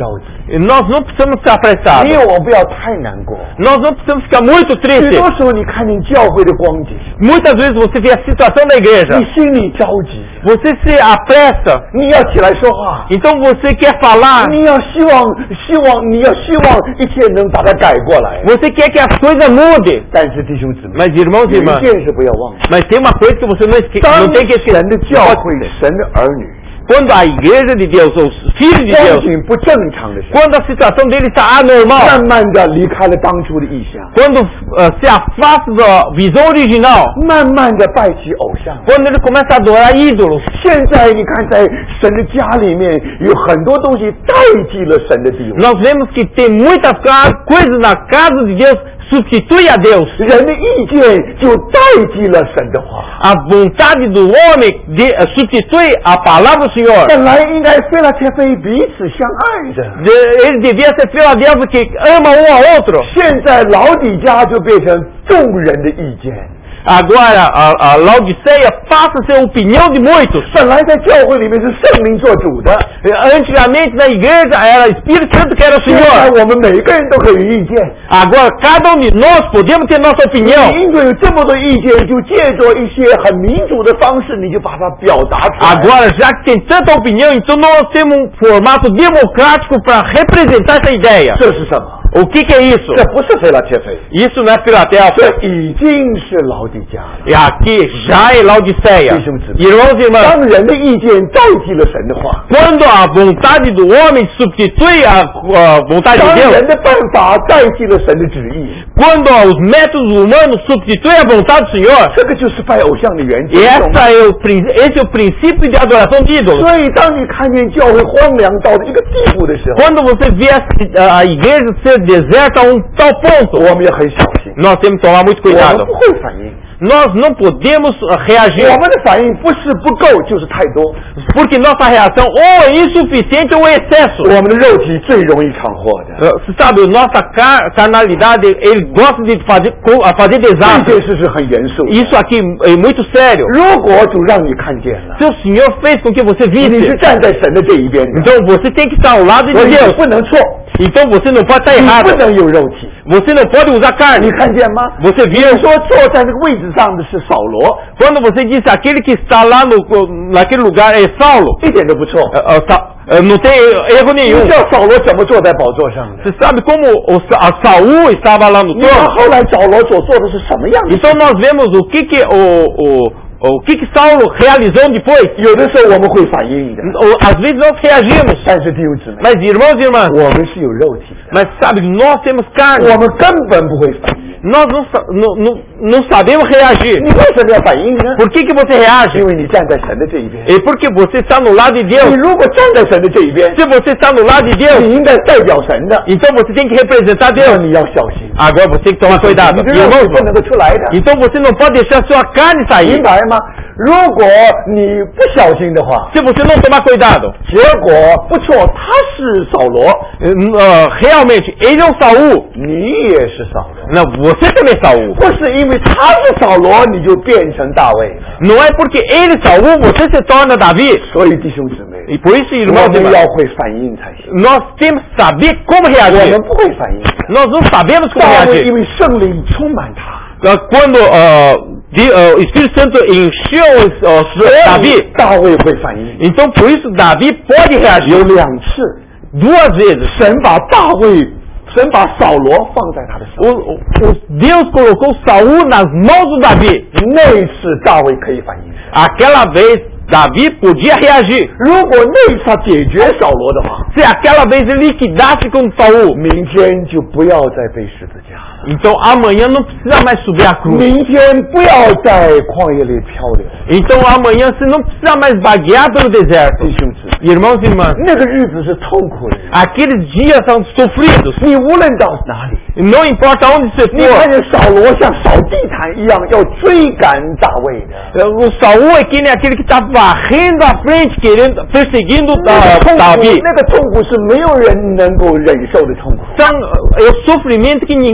Nós não precisamos ficar 你 apressados. 我不要太难过。 Nós não precisamos ficar muito 许 tristes. 多时候你看见教会的光景， Muitas vezes você vê a situação da 你 igreja, 心里着急， você se apressa, 你要起来说话， então você quer falar, 你要希望希望你要希望一切能把它改过来。 você quer que as coisas mudem. 但是弟兄姊妹， Mas irmãos e 有 irmãs, 一件事不要忘了， mas tem uma coisa que você não, esque 当 não tem que 神 esquecer. 的教会、神的儿女 Quando a igreja de Deus, os filhos de 光 Deus, 景不正常的时候， quando a situação dele está anormal, 慢慢的离开了当初的意向， quando uh, se afasta da visão original, 慢慢的拜起偶像。 quando ele começa a adorar ídolos. 现在你看，在神的家里面有很多东西代替了神的地位， Nós vemos que tem muitas ca- coisas na casa de Deus substitui a Deus. 人的意见就代替了神的话。 A vontade do homem de, uh, substitui a palavra do Senhor. 本来应该菲拉铁非彼此相爱的， De- ele devia ser Filadélfia que ama um ao outro. 现在老底家就变成众人的意见。 Agora a, a Laodiceia passa a ser a opinião de muitos. 本来在教会里面是圣灵做主的， Antigamente na igreja era Espírito Santo que era o 现在 Senhor. 我们每个人都可以有意见。 Agora cada um de nós podemos ter nossa opinião. 因为有这么多意见，就借着一些很民主的方式，你就把它表达出来。 Agora, já que tem tanta opinião, então nós temos um formato democrático para representar essa ideia. 这是什么？ O que, que é isso? 这不是菲拉铁非， Isso não é Filadélfia. 这已经是老底家了。 E aqui já é Laodiceia. Irmãos e irmãs, 当人的意见代替了神的话， quando a vontade do homem substitui a, a vontade 当 de 人 Deus, 的办法代替了神的旨意， quando os métodos humanos substituem a vontade do Senhor, 这个就是拜偶像的原 e 则。 essa é o, prin- esse é o princípio de adoração de ídolos. 所以，当你看见教会荒凉到一个地步的时候， Quando você vê a, a igreja ser deserta a um tal ponto, 我们也很小心， nós temos que tomar muito 我们 cuidado. 不会反应。 Nós não podemos uh, reagir, 我们的反应不是不够，就是太多。 porque nossa reação ou é insuficiente ou é excesso. 我们的肉体最容易闯祸的。 Uh, Você sabe, nossa car carnalidade, ele gosta de fazer, co- a fazer 这 desastres. 件事是很严肃的。 Isso aqui é muito sério. 如果主让你看见了， Se o Senhor fez com que você 你 visse, 是站在神的这一边的， então você tem que estar ao lado 所 de 以你 Deus. 不能错， Então você não pode estar 你 errado. 不能有肉体。 Você não pode usar 你 carne. 看见吗？ Você 你 viu? 说坐在那个位置上的是扫罗， Quando você disse aquele que está lá no, naquele lugar é Saulo, 一点都不错。 uh, uh, Sa- uh, não tem erro 你 nenhum. 知道扫罗怎么坐在宝座上的？ Você sabe como o, Sa- a Saul estava lá no 你看 trono? 后来扫罗所做的是什么样的？ Então nós vemos o que que o, o, o que que Saulo realizou depois. 有的时候我们会反应的， O- Às vezes nós reagimos, 但是弟兄姊妹， mas irmãos e irmãs, 我们是有肉体的， mas sabe, nós temos carne, 我们根本不会反应。 nós não, sa- não, não, não sabemos reagir. 你为什么要反应呢？ Por que que você 因 reage? 为你站在神的这一边。 É porque você está no lado de 你 Deus. 如果站在神的这一边， Se você está no lado de Deus, 你应该代表神的， então você tem que representar 那 Deus. 你要小心， Agora você tem que tomar 你 cuidado. 的肉 Irmãos, 体不能够出来的， então você não pode deixar sua carne 明 sair. 白吗？如果你不小心的话， Se você não tomar cuidado, 结果不错，他是扫罗， uh, realmente, ele é um Saul. 你也是扫罗， Não, você também é Saul. 不是因为他是扫罗你就变成大卫了。 Não é porque ele é Saul, você se torna Davi. 所以弟兄姊妹， E por isso, 我 irmãos e 们要 irmãs, 会反应才行。 nós temos que saber como 我 reagir. 们不会反应的。 Nós não sabemos como 大卫 reagir. 因为圣灵充满他， Uh, Quando uh, de- uh, o Espírito Santo encheu uh, Davi, 大卫会反应。 então por isso Davi pode 有 reagir 两次， duas vezes. 神把大卫，神把扫罗放在他的手 O, 里， o, o Deus colocou Saul nas mãos do Davi. 那一次大卫可以反应。 Aquela vez Davi podia reagir. 如果那一次他解决扫罗的话， Se aquela vez ele liquidasse com Saul, 明天就不要再背十字架了， então amanhã não precisa mais subir a cruz. 明天不要在旷野里漂流。 Então amanhã você não precisa mais vaguear pelo deserto. 弟兄姊妹， Irmãos e irmãs, 那个日子是痛苦的日子， aqueles dias são sofridos. 你无论到哪里， Não importa onde você 你看 for. 见扫罗像扫地毯一样要追赶大卫的， O Saul é que nem aquele que está varrendo a frente, querendo, perseguindo 那个 uh, 痛苦 Davi. 那个痛苦是没有人能够忍受的痛苦。 São, é o sofrimento que ninguém consegue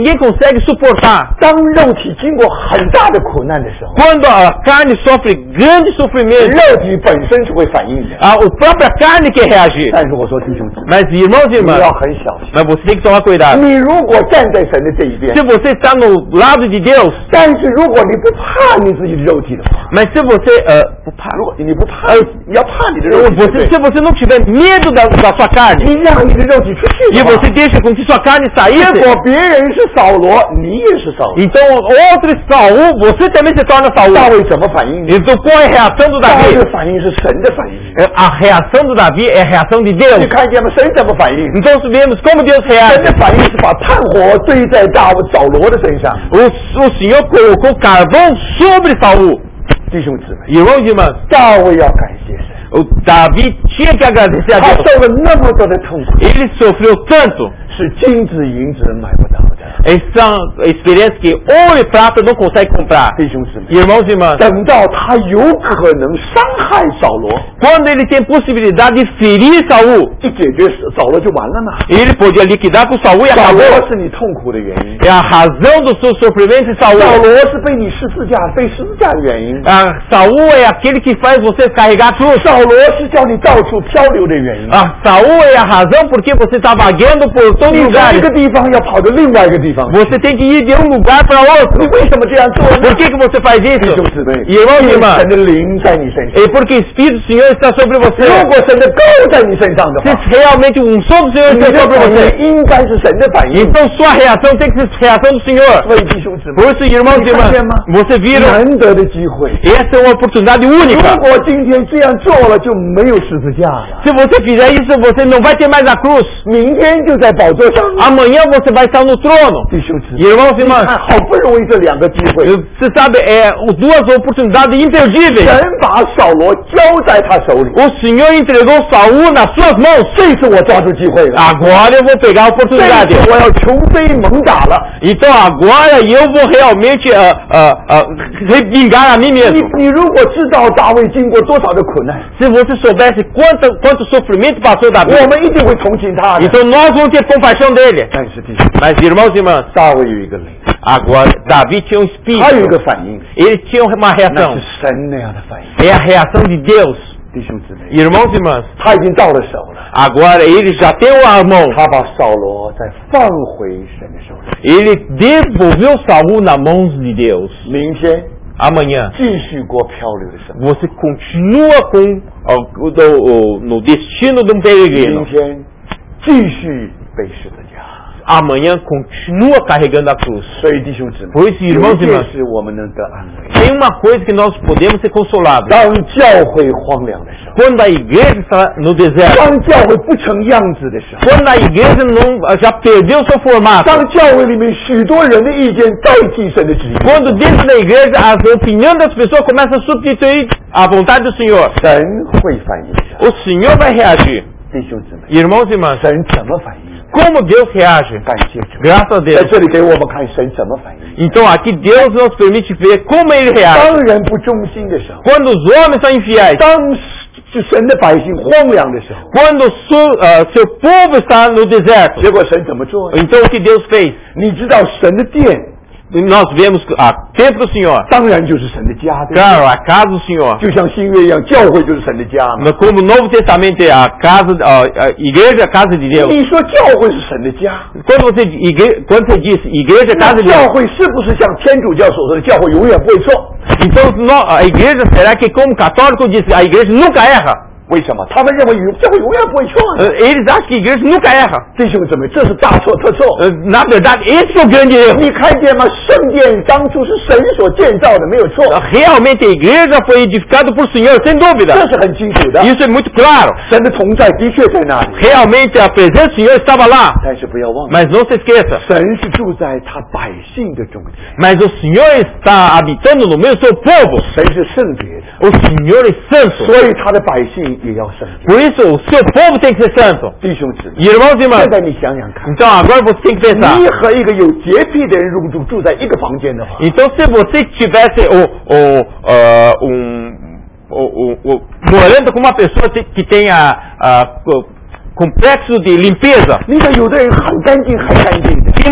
consegue suportar. 当肉体经过很大的苦难的时候， Quando a carne sofre grande sofrimento, 肉体本身是会反应的。 a, a própria carne quer reagir. 但是我说弟兄姊妹， Mas irmãos e 你 irmãs, 要很小心。 mas você tem que tomar cuidado. 你如果站在神的这一边， Se você está no lado de Deus, 但是如果你不怕你自己的肉体的话， mas se você uh, 不怕，如果你不怕，你要怕你的肉体， você, se você não tiver medo da, da sua carne, 你让你的肉体出去 e 的话， você deixa com que sua carne 结 saísse, 果别人是扫罗，你也是扫罗。 então outro Saul, você também se torna 大 Saul. 卫怎么反应？ Então qual é a reação do 大卫 Davi? 的反应是神的反应。 A reação do Davi é a reação de 你 Deus. 看见吗？神怎么反应？ Então vemos como Deus 神 reage. 的反应是把炭火堆在大卫扫罗的身上。 O, o Senhor colocou carvão sobre Saul. 弟兄姊妹， Irmãos e irmãs, 大卫要感谢神， o Davi tinha que agradecer a 他 Deus. 受了那么多的痛苦， Ele sofreu tanto. 是金子银子买不到的。 Essa experiência que ouro e prata não consegue comprar. 弟兄姊妹， Irmãos e irmãs, 等到他有可能伤害扫罗， quando ele tem possibilidade de ferir Saul, 一解决扫罗就完了嘛。 ele podia liquidar com Saul e 扫罗 acabou. 是你痛苦的原因， É a razão do seu sofrimento de 扫 Saul. 罗是被你十字架被十字架的原因， Ah, Saul é aquele que faz você carregar a cruz. 扫罗是叫你到处漂流的原因。 Ah, Saul é a razão porque você está vagueando por todos 你 os 从 lugares. 一个地方要跑到另外一个地方， Você tem que ir de um lugar para 你 outro. 为什么这样做呢？ Por que, que você faz 弟 isso? 兄姊妹， Irmãos e 因为 irmãs, 神的灵在你身上。 é porque o Espírito do Senhor está sobre 如 você. 果神的膏在你身上的 Se 话， realmente um som do Senhor 你 está 的 sobre 反 você, 应应该是神的反应。 então sua reação tem que ser reação do Senhor. 所以弟兄姊妹， Por isso, irmãos e 你看 irmãs, 见吗？ você viram, 难得的机会。 essa é uma oportunidade 如 única. 果今天这样做了，就没有十字架了。 Se você fizer isso, você não vai ter mais a cruz. 明天就在宝座上。 Amanhã você vai estar no trono. 弟兄姊妹， Irmãos e 你 irmãs, 看，好不容易这两个机会， você sabe, é duas oportunidades imperdíveis. 神把扫罗交在他手里。 O Senhor entregou Saul nas suas mãos. 这次我抓住机会了， Agora eu vou pegar a 这 oportunidade. 次我要穷追猛打了。 Então agora eu vou realmente uh, uh, uh, vingar a mim 你 mesmo. 你如果知道大卫经过多少的苦难， Se você soubesse quanto, quanto sofrimento passou Davi, 我们一定会同情他的。 então nós vamos ter compaixão dele. 但是弟兄， Mas irmãos e irmãs, 大卫有一个灵， agora Davi tinha um 他有一 espírito. 个反应， Ele tinha uma 那 reação. 是神那样的反应。 É a reação de Deus. 弟兄姊妹， Irmãos e irmãs, 他已经到了手了， agora ele já tem a mão. 他把扫罗再放回神的手里。 Ele devolveu Saul nas mãos de Deus. 明天 Amanhã 继续过漂流的生活， você continua com ó, o, o, no destino de um 明 peregrino. 天继续背十字架。 Amanhã continua carregando a cruz. 所以弟兄姊妹， Por isso, 有 irmãos 一 e 件 irmãs, 事我们能得安慰。 tem uma coisa que nós podemos ser consolados. 当教会荒凉的时候， Quando a igreja está no deserto, 当教会不成样子的时候， quando a igreja não, já perdeu seu formato, 当教会里面许多人的意见代替神的旨意， quando dentro da igreja a opinião das pessoas começa a substituir a vontade do Senhor, 神会反应的。 o Senhor vai reagir. 弟兄姊妹， Irmãos e irmãs, 神怎么反应？ como Deus reage? 感谢主， Graças a 在 Deus. 这里给我们看神怎么反应。 Então aqui Deus nos permite ver como Ele reage. 当人不忠心的时候， Quando os homens são infiéis, 当神的百姓荒凉的时候， quando su, uh, seu povo está no deserto, 结果神怎么做呢？ então o que Deus fez? 你知道神的殿 Nós vemos a templo do Senhor, 当然就是神的家，对吧？ claro, a casa do Senhor. 就像新约一样，教会就是神的家嘛。 Mas como o Novo Testamento é a casa, a, a igreja, a casa de Deus. 你说教会是神的家， Quando você, igre, quando você diz igreja, 那 casa de 教 Deus, 会是不是像天主教所说的，教会永远不会错？ então nó- a igreja será que como católico diz a igreja nunca erra? 为什么？他们认为教会永远不会错呢？ Uh, Eles acham que a igreja nunca erra. 弟兄姊妹，这是大错特错。 Uh, Na verdade, esse é o grande erro. 你看见吗？圣殿当初是神所建造的，没有错， Uh, Realmente a igreja foi edificada por Senhor, sem 这 dúvida. 是很清楚的。 Isso é muito claro. 神的同在的确在那里， Realmente a presença do Senhor estava lá. 但是不要忘了， Mas não se esqueça, 神是住在他百姓的中间， mas o Senhor está habitando no meio do seu povo. 神是圣洁的， O Senhor é santo. 所以他的百姓也要圣洁。 Por isso o seu povo tem que ser santo. 弟兄姊妹， Irmãos e 现 irmãs, 在你想想看， então agora você tem que pensar. 你和一个有洁癖的人入住住在一个房间的话， Então se você tivesse o, o, uh, um, o, o, o, morando com uma pessoa que que tenha uh, complexo de limpeza, 你看有的人很干净，很干净的， tem uma pessoa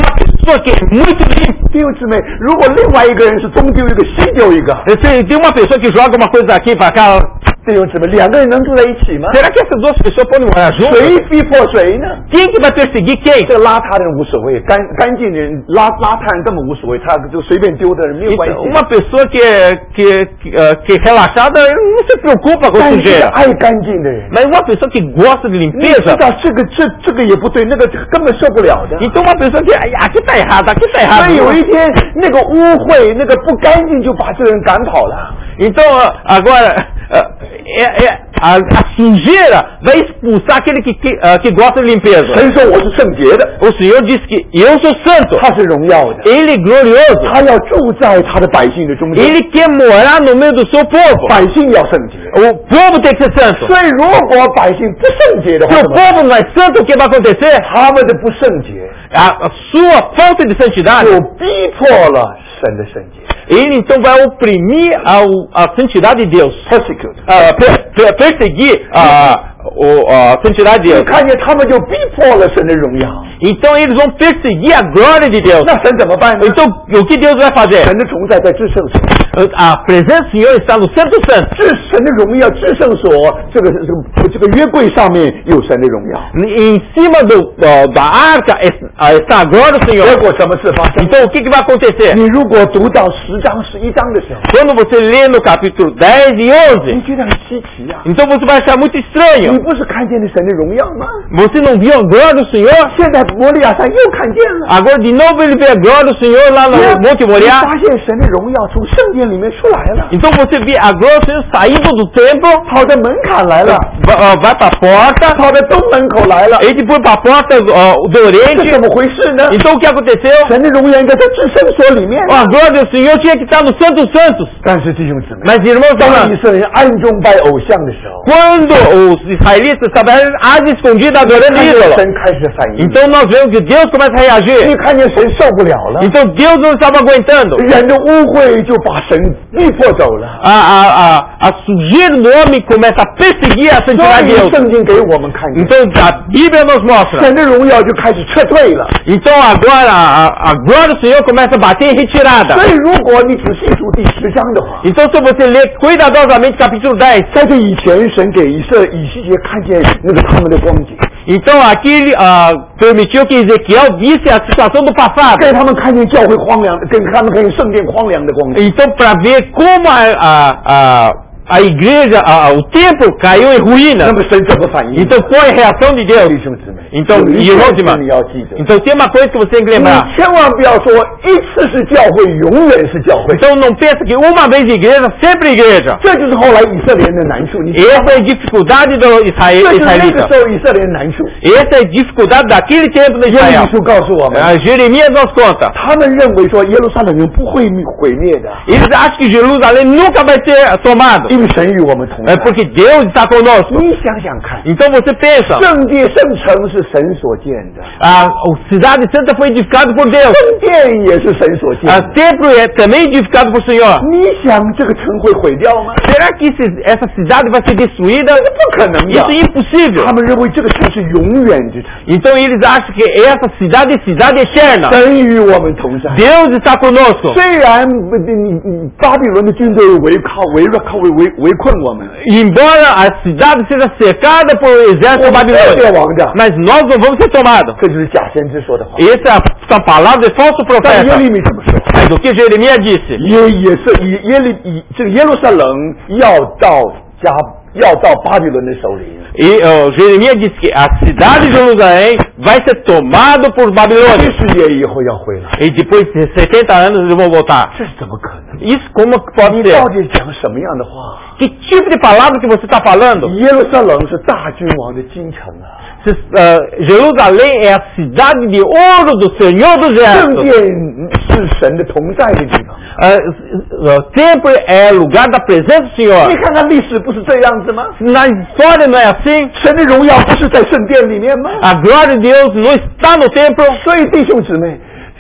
pessoa que é muito limpa. 弟兄姊妹，如果另外一个人是东丢一个西丢一个， Tem, tem uma pessoa que joga uma coisa aqui para cá. 弟兄姊妹，两个人能住在一起吗？ Será que essas duas pessoas podem morar 谁 juntas? 逼迫谁呢？ Quem que vai perseguir quem? 这邋遢的人无所谓，干干净的人邋邋遢人根本无所谓，他就随便丢的人没有关系。 Uma pessoa que é, que, que, uh, que é relaxada não se preocupa com 但是 sujeira. 爱干净的人， Mas uma pessoa que gosta de 你知 limpeza, 道这个这这个也不对，那个根本受不了的。 então uma pessoa que "Ai, aqui está errado, aqui está 所 errado." 以有一天那个污秽、那个不干净，就把这个人赶跑了。 Então uh, agora uh, é, é, a, a sujeira vai expulsar aquele que, que, uh, que gosta de limpeza. 神说我是圣洁的， O Senhor diz que eu sou santo. 他是荣耀的， Ele é glorioso. 他要住在他的百姓的中间， Ele quer morar no meio do seu povo. 百姓要圣洁。 O povo tem que ser santo. 所以如果百姓不圣洁的 Se 话 o，povo não é santo, o que vai acontecer? 他们的不圣洁 A, a sua falta de santidade, 就逼迫了神的圣洁。 ele então vai oprimir a, a santidade de Deus. persecute， Uh, per, per, perseguir a, o, a santidade de 你 Deus. 看见他们就逼迫了神的荣耀， Então eles vão perseguir a glória de Deus. 那神怎么办呢？ Então o que Deus vai fazer? 神的同在在至圣所， A presença do Senhor está no Santo Santo. 至神的荣耀，至圣所这个这个这个约柜上面有神的荣耀。 Em cima do, uh, da arca está a glória do Senhor. 结果什么事发生？ Então o que, que vai acontecer? 你如果读到十章十一章的时候， Quando você lê no capítulo dez e 你 onze, 觉得很稀奇啊！ então você vai achar muito 你 estranho. 不是看见了神的荣耀吗？ Você não viu a glória do Senhor? 现在摩利亚山又看见了。 Agora de novo ele vê a glória do Senhor lá no Monte 你 Moriá. 发现神的荣耀从圣殿里面出来了， Então você vê a glória do Senhor saindo do templo, 跑到门槛来了， vai, uh, vai para a porta, 跑到东门口来了， ele foi para a porta uh, do 这 Oriente. 怎么回事呢？ Então o que aconteceu? 神的荣耀应该在至圣所里面， A glória do Senhor tinha que estar no Santo Santos. 但是弟兄姊妹， Mas irmãos, 当 irmãs, 以色列人暗中拜偶像的时候， quando os israelitas estavam às escondidas adorando 看见 ídolo, 神开始反应， então nós vemos que Deus começa a 你 reagir. 看见神受不了了， Então Deus não estava aguentando. 人的污秽就把神逼迫走了。 A, a, a, a sujeira do homem começa a perseguir a 所 santidade de 以 Deus. 圣经给我们看见， Então a Bíblia nos mostra. 神的荣耀就开始撤退了。 Então agora a, a glória do Senhor começa a bater em retirada. 所以如果你仔细读第十章的话， Então se você ler cuidadosamente capítulo dez, 在这以前，神给以色以西结看见那个他们的光景， então aqui ele ah, permitiu que Ezequiel visse a situação do passado. 给他们看见教会荒凉，给他们看见圣殿荒凉的光景。 Então para ver como a, a, a, a igreja, a, o templo caiu em 那 ruína. 么神怎么反应？ Então qual é a reação de Deus? 弟兄姊妹， Então 有一件 irmãos 事 e 你 irmãs, 要记得， então tem uma coisa que você tem que 你 lembrar. 千万不要说一次是教会，永远是教会。 Então não pensa que uma vez igreja, sempre igreja. 这就是后来以色列人的难处。你知道 Essa é a dificuldade do 这 Israel, 就是那个 israelita. 时候以色列人难处。 Essa é a dificuldade daquele tempo do 耶利 Israel. 书告诉我们， Ah, Jeremias nos conta. 他们认为说耶路撒冷人不会毁灭的， Eles acham que Jerusalém nunca vai ser tomado. 因为神与我们同在 É。porque Deus está conosco. 你想想看， Então você pensa, 圣殿圣城是神所建的， a cidade santa foi edificada por Deus. 圣殿也是神所建 O 的。 templo é também edificado por Senhor. 你想这个城会毁掉吗？ Será que esse, essa cidade vai ser destruída? 不可能的 Isso é impossível. 他们认为这个城是永远之城， Então eles acham que essa cidade é cidade eterna. 神与我们同在。 Deus está conosco. 虽然你你你巴比伦的军队围靠围绕靠围围围困我们， Embora a cidade seja cercada por 我 exército 们不会灭 babilônico, 亡的。 mas nós não vamos ser tomados. 这就是假先知说的话。 Essa é a palavra de falso 但耶 profeta. 利米怎么说？ Mas o que Jeremias disse? 耶也是耶耶利以这个耶路撒冷要到加要到巴比伦的手里。 E uh, Jeremias disse que a cidade de Jerusalém vai ser tomada por 七 Babilônia. 十年以后要回来， E depois de setenta anos eles vão voltar. 这是怎么可能？ Isso como que pode 你 ser? 到底讲什么样的话？ Que tipo de palavra que você está falando? 耶路撒冷是大君王的京城啊， Se, uh, Jerusalém é a cidade de ouro do Senhor dos 圣殿 Exércitos. 是神的同在的地方。 Uh, uh, templo é lugar da presença do Senhor. 你看看历史不是这样子吗？ Na história não é assim? 神的荣耀不是在圣殿里面吗？ A glória de Deus não está no templo. 所以弟兄姊妹，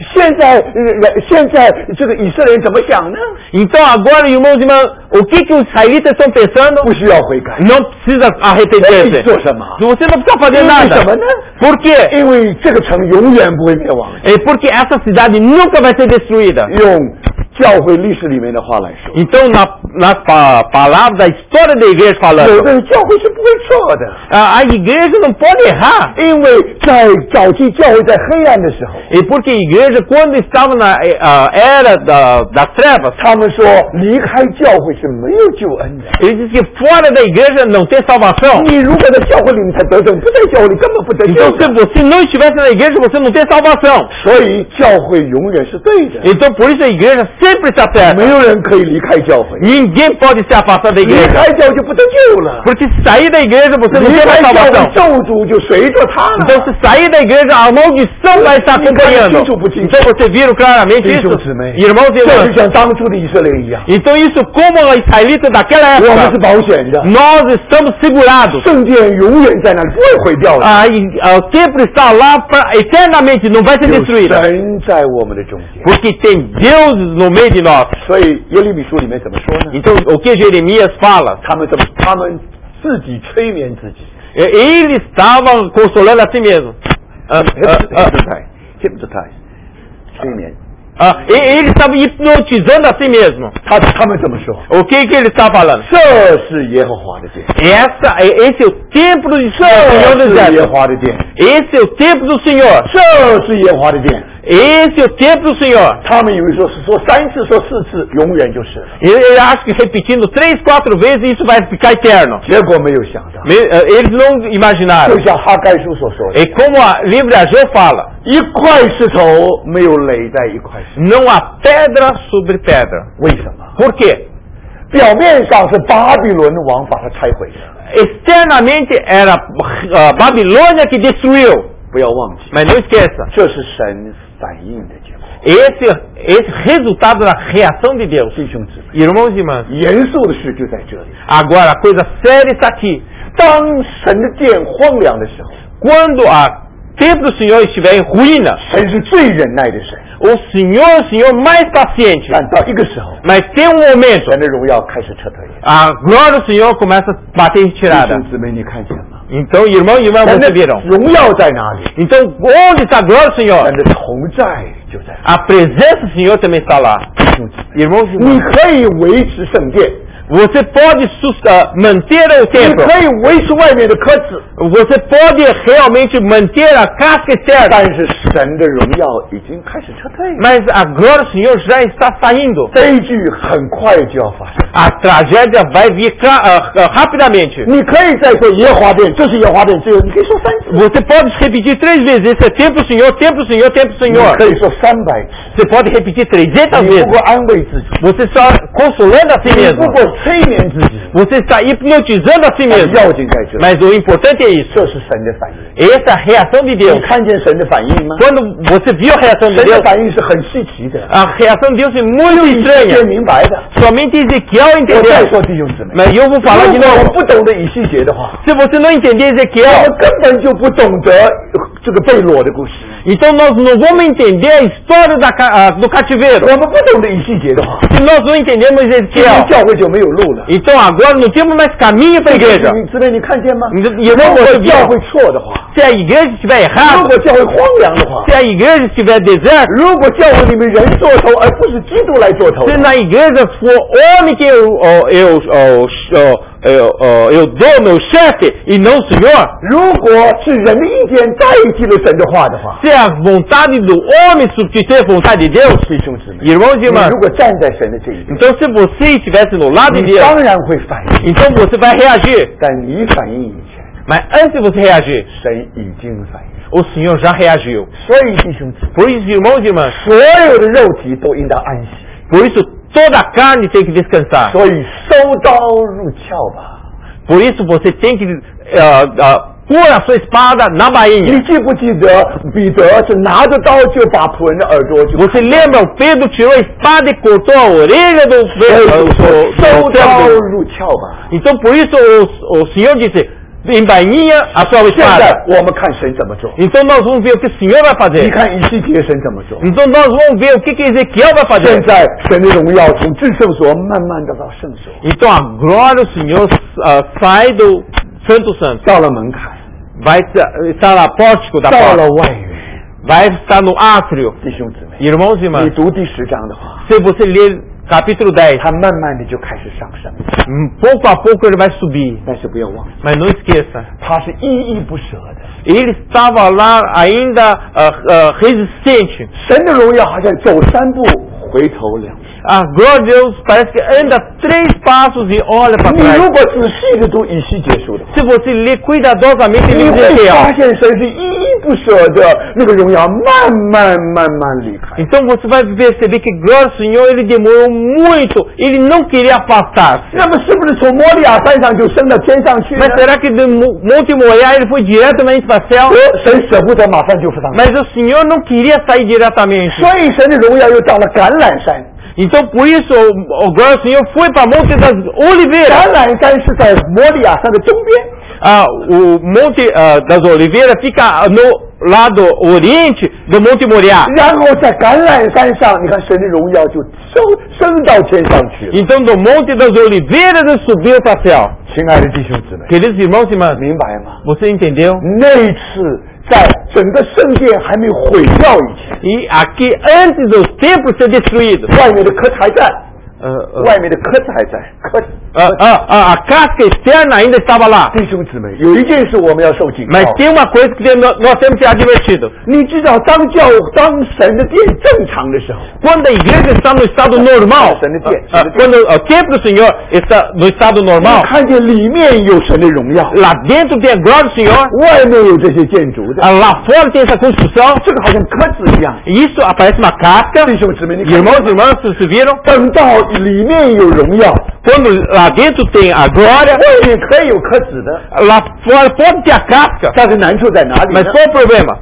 现在现在这个以色列人怎么想呢？ Então agora, irmãos e irmãs, o que que os israelitas estão pensando? 不需要悔改， Não precisa arrepender-se. 做什么？ Você não precisa fazer 因为 nada. 什么呢？ Por quê? 因为这个城永远不会灭亡。 É porque essa cidade nunca vai ser destruída. 用教会历史里面的话来说， Então, na, nas pa, palavras da história da igreja 有 falando, 的教会是不会错的， a, a igreja não pode errar. 因为在早期教会在黑暗的时候， E porque a igreja, quando estava na uh, era da, das trevas, 他们说离开教会是没有救恩的。 ele diz que fora da igreja não tem salvação. 你如果在教会里面才得胜，不在教会里根本不得救 Então, 的。 se você não estivesse na igreja, você não tem salvação. 所以教会永远是对的， Então, por isso a igreja sempre está 没 certa. 有人可以离开教会， Ninguém pode se afastar da 离 igreja. 开教会就不得救了。 Porque se sair da igreja, você não 离 tem 开 mais 教会 salvação. 咒诅就随着他了。 Então, se sair da igreja, a maldição vai estar acompanhando. Então, você viram claramente isso? Irmãos e 这 irmãs. 就像当初的以色列一样， Então, isso como a israelita daquela 我们是 época, 保险的， nós estamos segurados. 圣殿永远在那里，不会毁掉的。 Ah, e, ah, o templo está lá pra, eternamente, não vai ser 有 destruído. 神在我们的中间， Porque tem deuses no meio de nós. 所以耶利米书里面怎么说呢？ Então, o que Jeremias fala? 他们怎么？他们自己催眠自己。 Ele estava consolando a si mesmo. Ah, ah, ah, hypnotize，催眠。 ah, e- ele estava hipnotizando a si mesmo. 他他们怎么说？ O que que ele está falando? 这是耶和华的殿， Essa, esse é o templo do 这 Senhor do 是耶 exército. 和华的殿， Esse é o templo do Senhor. 这是耶和华的殿。 Esse é o templo do Senhor. 他们以为说是说三次说四次，永远就是了。 Ele, ele acha que repetindo três, quatro vezes isso vai ficar eterno. 结果没有想到， Me- eh, Eles não imaginaram. 就像哈该书所说的， É como a livro de Ageu fala: 一块石头没有垒在一块石 não há pedra sobre pedra. 头，为什么？ Por quê? 表面上是巴比伦王把它拆毁的， Externamente era a Babilônia que destruiu. 不要忘记， Mas não esqueça, 这是神反应的结果。 esse, esse resultado da reação de Deus. 弟兄姊妹， Irmãos e irmãs, 严肃的事就在这里。 agora a coisa séria está aqui. 当神的殿荒凉的时候， Quando a templo do Senhor estiver em ruína, 神是最忍耐的神， o Senhor é o Senhor mais paciente. 但到一个时候， Mas tem um momento, 神的荣耀开始撤退。 a glória do Senhor começa a bater 弟 retirada. 兄姊妹，你看见吗？ Então, irmão e irmã, 神的 vocês viram? 荣耀在哪里？ Então, onde está a glória do Senhor? 神的同在就在那。 A presença do Senhor também está lá. 弟兄姊妹， Irmãos e 你 irmãs, 可以维持圣殿， você pode sus- ah, manter o 你 templo. 可以维持外面的科子， Você pode realmente manter a casca externa. 但是神的荣耀已经开始撤退。 Mas a glória do Senhor já está saindo. 悲剧很快就要发生。 A tragédia vai vir cla- ah, ah, rapidamente. 你可以再说耶和华殿，这是耶和华殿，这个你可以说三次， Você pode repetir três vezes. Esse é templo do Senhor, templo do Senhor, templo do 你 Senhor. 可以说三百次。 Você pode repetir trezentas 你不 vezes. 过安慰自己， Você está consolando a si 你 mesmo. 不过催眠自己， Você está hipnotizando a si 但 mesmo. 要紧在这里， Mas o importante é isso. 这是神的反应。 Essa é a reação de 你 Deus. 看见神的反应吗？ Quando você viu a reação de 神的 Deus, 反应是很稀奇的， a reação de Deus é muito 是 estranha. 明白的。 Somente Ezequiel 我再 entendeu. 说弟兄姊妹， Mas eu vou 如 falar de 果我 novo. 不懂得以西结的话， Se você não entender 我 Ezequiel, 们根本就不懂得这个被掳的故事。 então nós não vamos entender a história da, ca- ah, do cativeiro. 我们不懂得以西结的话， Se nós não entendemos 今天 Ezequiel, 教会就没有路了。 então agora não temos mais caminho para a igreja. 你姊妹，你看见吗？ 你如 irmão, 果 você 教 viu? 会错的话， Se a igreja estiver 如 errada, 果教会荒凉的话， se a igreja estiver deserta, 如果教会里面人做头，而不是基督来做头 se，na igreja for homem que eu, eu, eu, eu, eu, eu, eu dou meu chefe e não o Senhor, 如果是人的意见代替了神的话的话， se a vontade do homem substituir a vontade de Deus, 弟兄姊妹， irmãos e 你 irmãs, 如果站在神的这一边， então se você estivesse no lado de 你 Deus, 当然会反应， então você vai reagir. 但你反应以前， Mas antes de você reagir, 神已经反应。 o Senhor já reagiu. 所以弟兄姊妹， Por isso, irmãos e irmãs, 所有的肉体都应当安息。 por isso toda a carne tem que descansar. 所以收刀入鞘吧。 Por isso você tem que uh, uh, pôr a sua espada na 你 bainha. 记不记得彼得是拿着刀就把仆人的耳朵就 Você lembra, o Pedro tirou a espada e cortou a orelha do 所以 do- 说 do- 收 do 刀 servo. 入鞘吧。 Então por isso o, o Senhor disse, embainha a sua 现在 espada. 我们看神怎么做。 Então nós vamos ver o que o Senhor vai 你 fazer. 看以西结神怎么做。 Então nós vamos ver o que, que Ezequiel vai 现 fazer. 在神的荣耀从至圣所慢慢的到圣所， Então agora o Senhor uh, sai do Santo Santo. 到了门槛， Vai estar no pórtico da 到 porta. 了外院。 Vai estar no átrio. 弟兄姊妹， Irmãos e 你 irmãs, 读第十章的话， se você ler capítulo dez, 他慢慢的就开始上升， pouco a pouco ele vai subir. 但是不要忘了， Mas não esqueça, 他是依依不舍的。 ele estava lá ainda uh, uh, resistente. 神的荣耀好像走三步回头两步。 A glória de Deus parece que anda três passos e olha para 你 trás. 如果仔细的读以西结书的话， Se você ler cuidadosamente 你 ele 会 Ezequiel, 发现神是依依不舍的，那个荣耀慢慢慢慢离开。 então você vai perceber que glória ao Senhor ele demorou muito, ele não queria afastar-se. 那么是不是从摩利亚山上就升到天上去呢？ Mas será que do Monte Moriá ele foi diretamente para o céu? 神舍不得马上就上去， Mas o Senhor não queria sair diretamente. 所以神的荣耀又到了橄榄山。 Então por isso o, o glória ao Senhor foi para Monte das 橄 Oliveiras. 榄山是在摩利亚山的中边， Ah, o Monte ah, das Oliveiras fica no lado oriente do Monte Moriá. 然后在橄榄山上，你看神的荣耀就升升到天上去了。 Então do Monte das Oliveiras ele subiu para o céu. 亲爱的弟兄姊妹， Queridos irmãos e irmãs, 明白吗？ você entendeu? 那一次在整个圣殿还没毁掉以前， E aqui antes do templo ser destruído, 外面的刻字还在， uh, 外面的刻字还在，刻。 uh, uh, uh, a casca externa ainda estava lá. 弟兄姊妹，有一件事我们要受警告。 Mas tem uma coisa que nós, nós temos que ser advertidos. 你知道，当教当神的殿正常的时候， Quando a igreja está no estado normal, 神的殿， uh, uh, quando o templo do Senhor está no estado 你 normal, 看见里面有神的荣耀， lá dentro tem a glória do Senhor, 外面有这些建筑的， uh, lá fora tem essa construção, 这个好像刻字一样。 e isso aparece uma casca. 弟兄姊妹，你看 Irmãos e irmãs, vocês viram? 等到里面有荣耀， Quando lá dentro tem a glória, 外面可以有刻字的， lá fora pode ter a casca. 但是难处在哪里 Mas 呢？ qual o problema?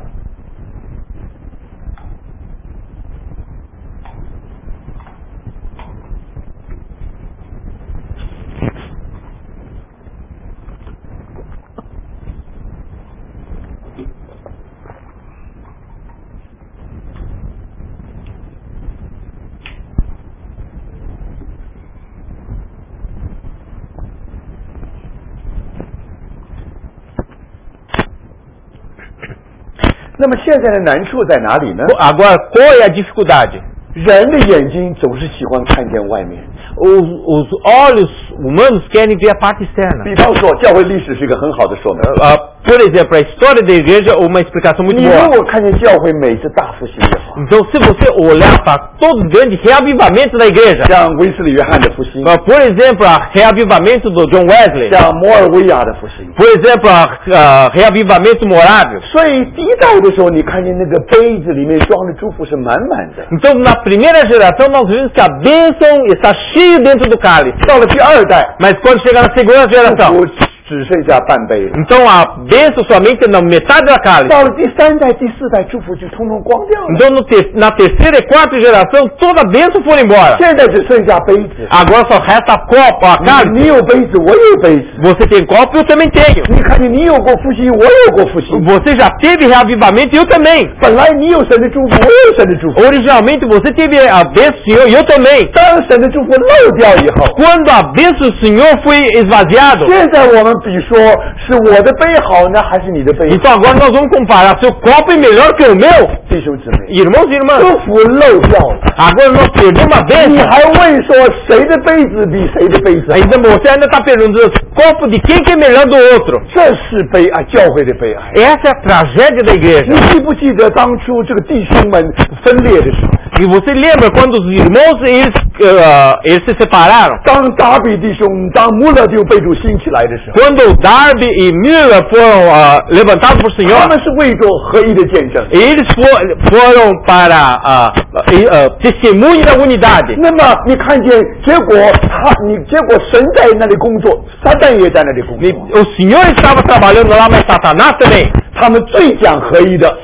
"那么现在的难处在哪里呢？ Agora, qual é a dificuldade? 人的眼睛总是喜欢看见外面。 Os, os olhos humanos querem ver a parte externa. 比方说，教会历史是一个很好的说明。 Uh, por exemplo, a história da igreja é uma explicação muito 你如 boa. 果看见教会每次大复兴的话， Então, se você olhar para todo o grande reavivamento da igreja, 像威斯理约翰的复兴， uh, por exemplo, o reavivamento do John Wesley, 像摩尔维亚的复兴， por exemplo, o uh, reavivamento morávio. 所以第一代的时候，你看见那个杯子里面装的祝福是满满的。 Então, na primeira geração, nós vimos que a bênção está cheia dentro do cálice. 到了第二代， Mas quando chega na segunda 祝 geração, 福只剩下半杯了。 então a bênção somente na metade da cálice. 到了第三代、第四代，祝福就通通光掉了。 Então, no te na terceira e quarta geração, toda a bênção foi embora. 现在只剩下杯子。 Agora só resta a copa, a 你 cálice. 你有杯子，我有杯子。 Você tem copo, eu também tenho. 你看见你有过复兴，我有过复兴。 Você já teve reavivamento, eu também. 本来你有神的祝福，我有神的祝福。 Originalmente você teve a bênção do Senhor e eu também. 当神的祝福漏掉以后， Quando a bênção do Senhor foi esvaziado, 现在我们比说是我的杯好呢，还是你的杯好？ então agora nós vamos comparar. Seu copo é melhor que o meu. 弟兄姊妹， Irmãos e 祝 irmãs, 福漏掉了， agora nós perdemos uma 你 bênção. 还问说谁的杯子比谁的杯子好？ Ainda você ainda está perguntando copo de quem que é melhor do outro. 这是悲哀，教会的悲哀。 Essa é a tragédia da 你 igreja. 记不记得当初这个弟兄们分裂的时候， E você lembra quando os irmãos eles, uh, eles se separaram? 当达比弟兄、当穆勒弟兄被主兴起来的时候， Quando Darby e Miller foram uh, levantados por 他 Senhor, 们是为着合一的见证。 eles for, foram para uh, uh, testemunho da unidade. 那么你看见结果他，你结果神在那里工作，撒旦也在那里工 E 作。 o Senhor estava trabalhando lá, mas Satanás também. 他们最讲合一的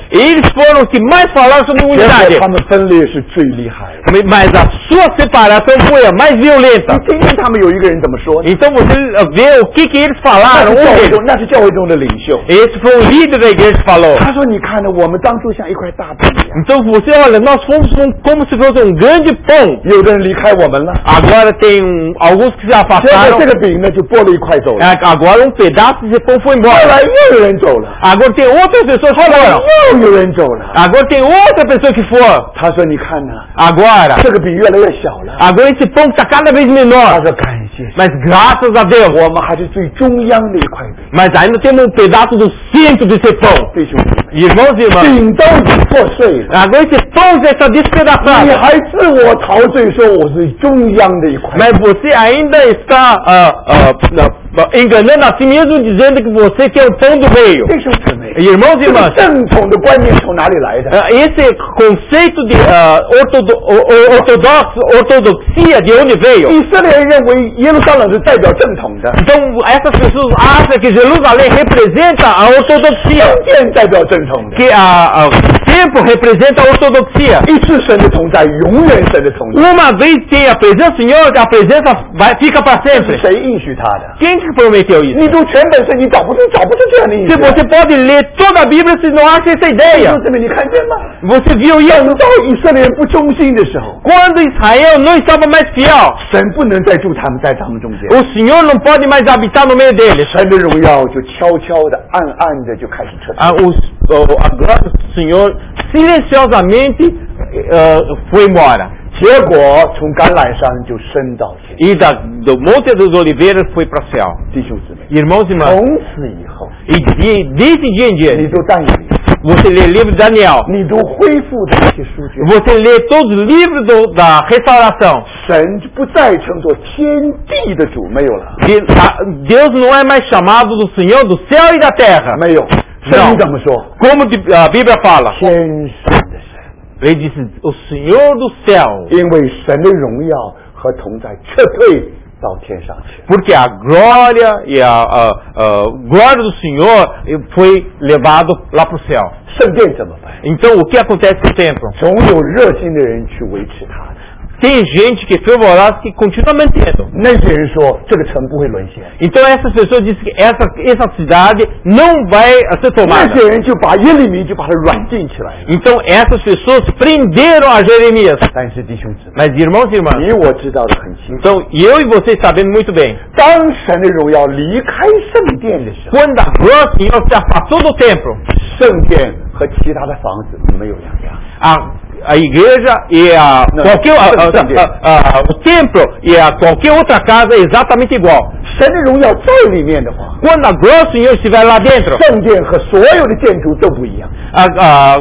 Eles foram os que mais falaram sobre 结果 unidade. 他们分裂是最厉害的。 Mas a sua separação foi a mais 你 violenta. 听听他们有一个人怎么说呢？ Então você vê o que, que eles 那 falaram. 是 Um 教会 deles. 中，那是教会中的领袖。 Esse foi o líder da igreja que falou. 他说：“你看呢，我们当初像一块大饼一样， Então você olha, nós fomos um, como se fosse um grande pão. 有的人离开我们了， Agora tem um, alguns que se 结果 afastaram. 这个饼呢就剥了一块走了， É, Agora um pedaço desse pão foi 后 embora. 来又有人走了， Agora tem outras pessoas que foram. 又有人走了。 Agora tem outra pessoa que foram. 他说：你看呢， Agora, 这个饼越来越小了。 agora esse pão está cada vez 他 menor. 说：感谢神， Mas graças a Deus, 我们还是最中央的一块饼。 mas ainda temos um pedaço do centro desse pão. 弟兄姊妹， Irmãos e irmãs, 饼都已经破碎了， agora esse pão já está 你 despedaçado. 还自我陶醉说我是中央的一块饼。 Mas você ainda está ah, ah, ah, enganando a si mesmo dizendo que você quer o pão do meio. 弟兄姊妹， Irmãos e 这个 irmãs, 正统的观念从哪里来的？ ah, esse conceito de ah, ortodo- o- o- ortodoxo, ortodoxia de onde veio? 以色列人认为耶路撒冷是代表正统的， Então essas pessoas acham que Jerusalém representa a ortodoxia, 圣殿代表正统的。 que a, a, o templo representa a ortodoxia. 一次神的同在，永远神的同在， Uma vez tem a presença do Senhor, a presença vai, fica para 这是 sempre. 谁应许他的？ Quem que prometeu isso? 你读全本圣经找不出找不出这样的应 Se 许。 você pode ler toda a Bíblia, se não acha essa 弟 ideia. 兄姊妹，你看见吗？ Você viu 等 isso? 到以色列人不忠心的时候， Quando Israel não estava mais fiel, 神不能再住他们在他们中间， o Senhor não pode mais habitar no meio deles. 神的荣耀就悄悄的、暗暗的就开始撤退。 Ah, os, o- a glória do Senhor silenciosamente ah, foi embora. 结果从橄榄山就升到天。 E da, do Monte dos Oliveiras foi para o céu. 弟兄姊妹， Irmãos e 从 irmãs, 此以后， e de, desse dia em 你 diante, 读但以理， você lê livro de Daniel, 你读恢复的这些书卷， você lê todos os livros do, da restauração. 神就不再称作天地的主，没有了， De- a- Deus não é mais chamado do Senhor do céu e da terra. 没有。圣经怎么说？ Como de- a Bíblia fala, 天上的神， ele disse, o Senhor do céu, 因为神的荣耀和同在撤退到天上去。 porque a glória e a, a- a glória do Senhor foi levado lá para o céu. 圣殿怎么办？ Então, o que acontece com o templo? 总有热心的人去维持它的。 Tem gente que é fervorosa que continua mantendo. 那些人说这个城不会沦陷， Então, essas pessoas dizem que essa, essa cidade não vai ser 那 tomada. 些人就把耶利米就把他软禁起来了。 Então, essas pessoas prenderam a Jeremias. 但是弟兄姊妹， Mas, irmãos e irmãs, 你我知道的很清楚， então, eu e vocês sabemos muito bem, 当神的荣耀离开圣殿的时候， quando a glória do Senhor se afastou do templo, 圣殿和其他的房子没有两样。 a, a igreja e a, Não, qualquer, a, a, Sandy. a, a, o templo e a qualquer outra casa é exatamente igual. 神的荣耀在里面的话， Quando a glória do Senhor estiver lá dentro, 圣殿和所有的建筑都不一样。 a, a,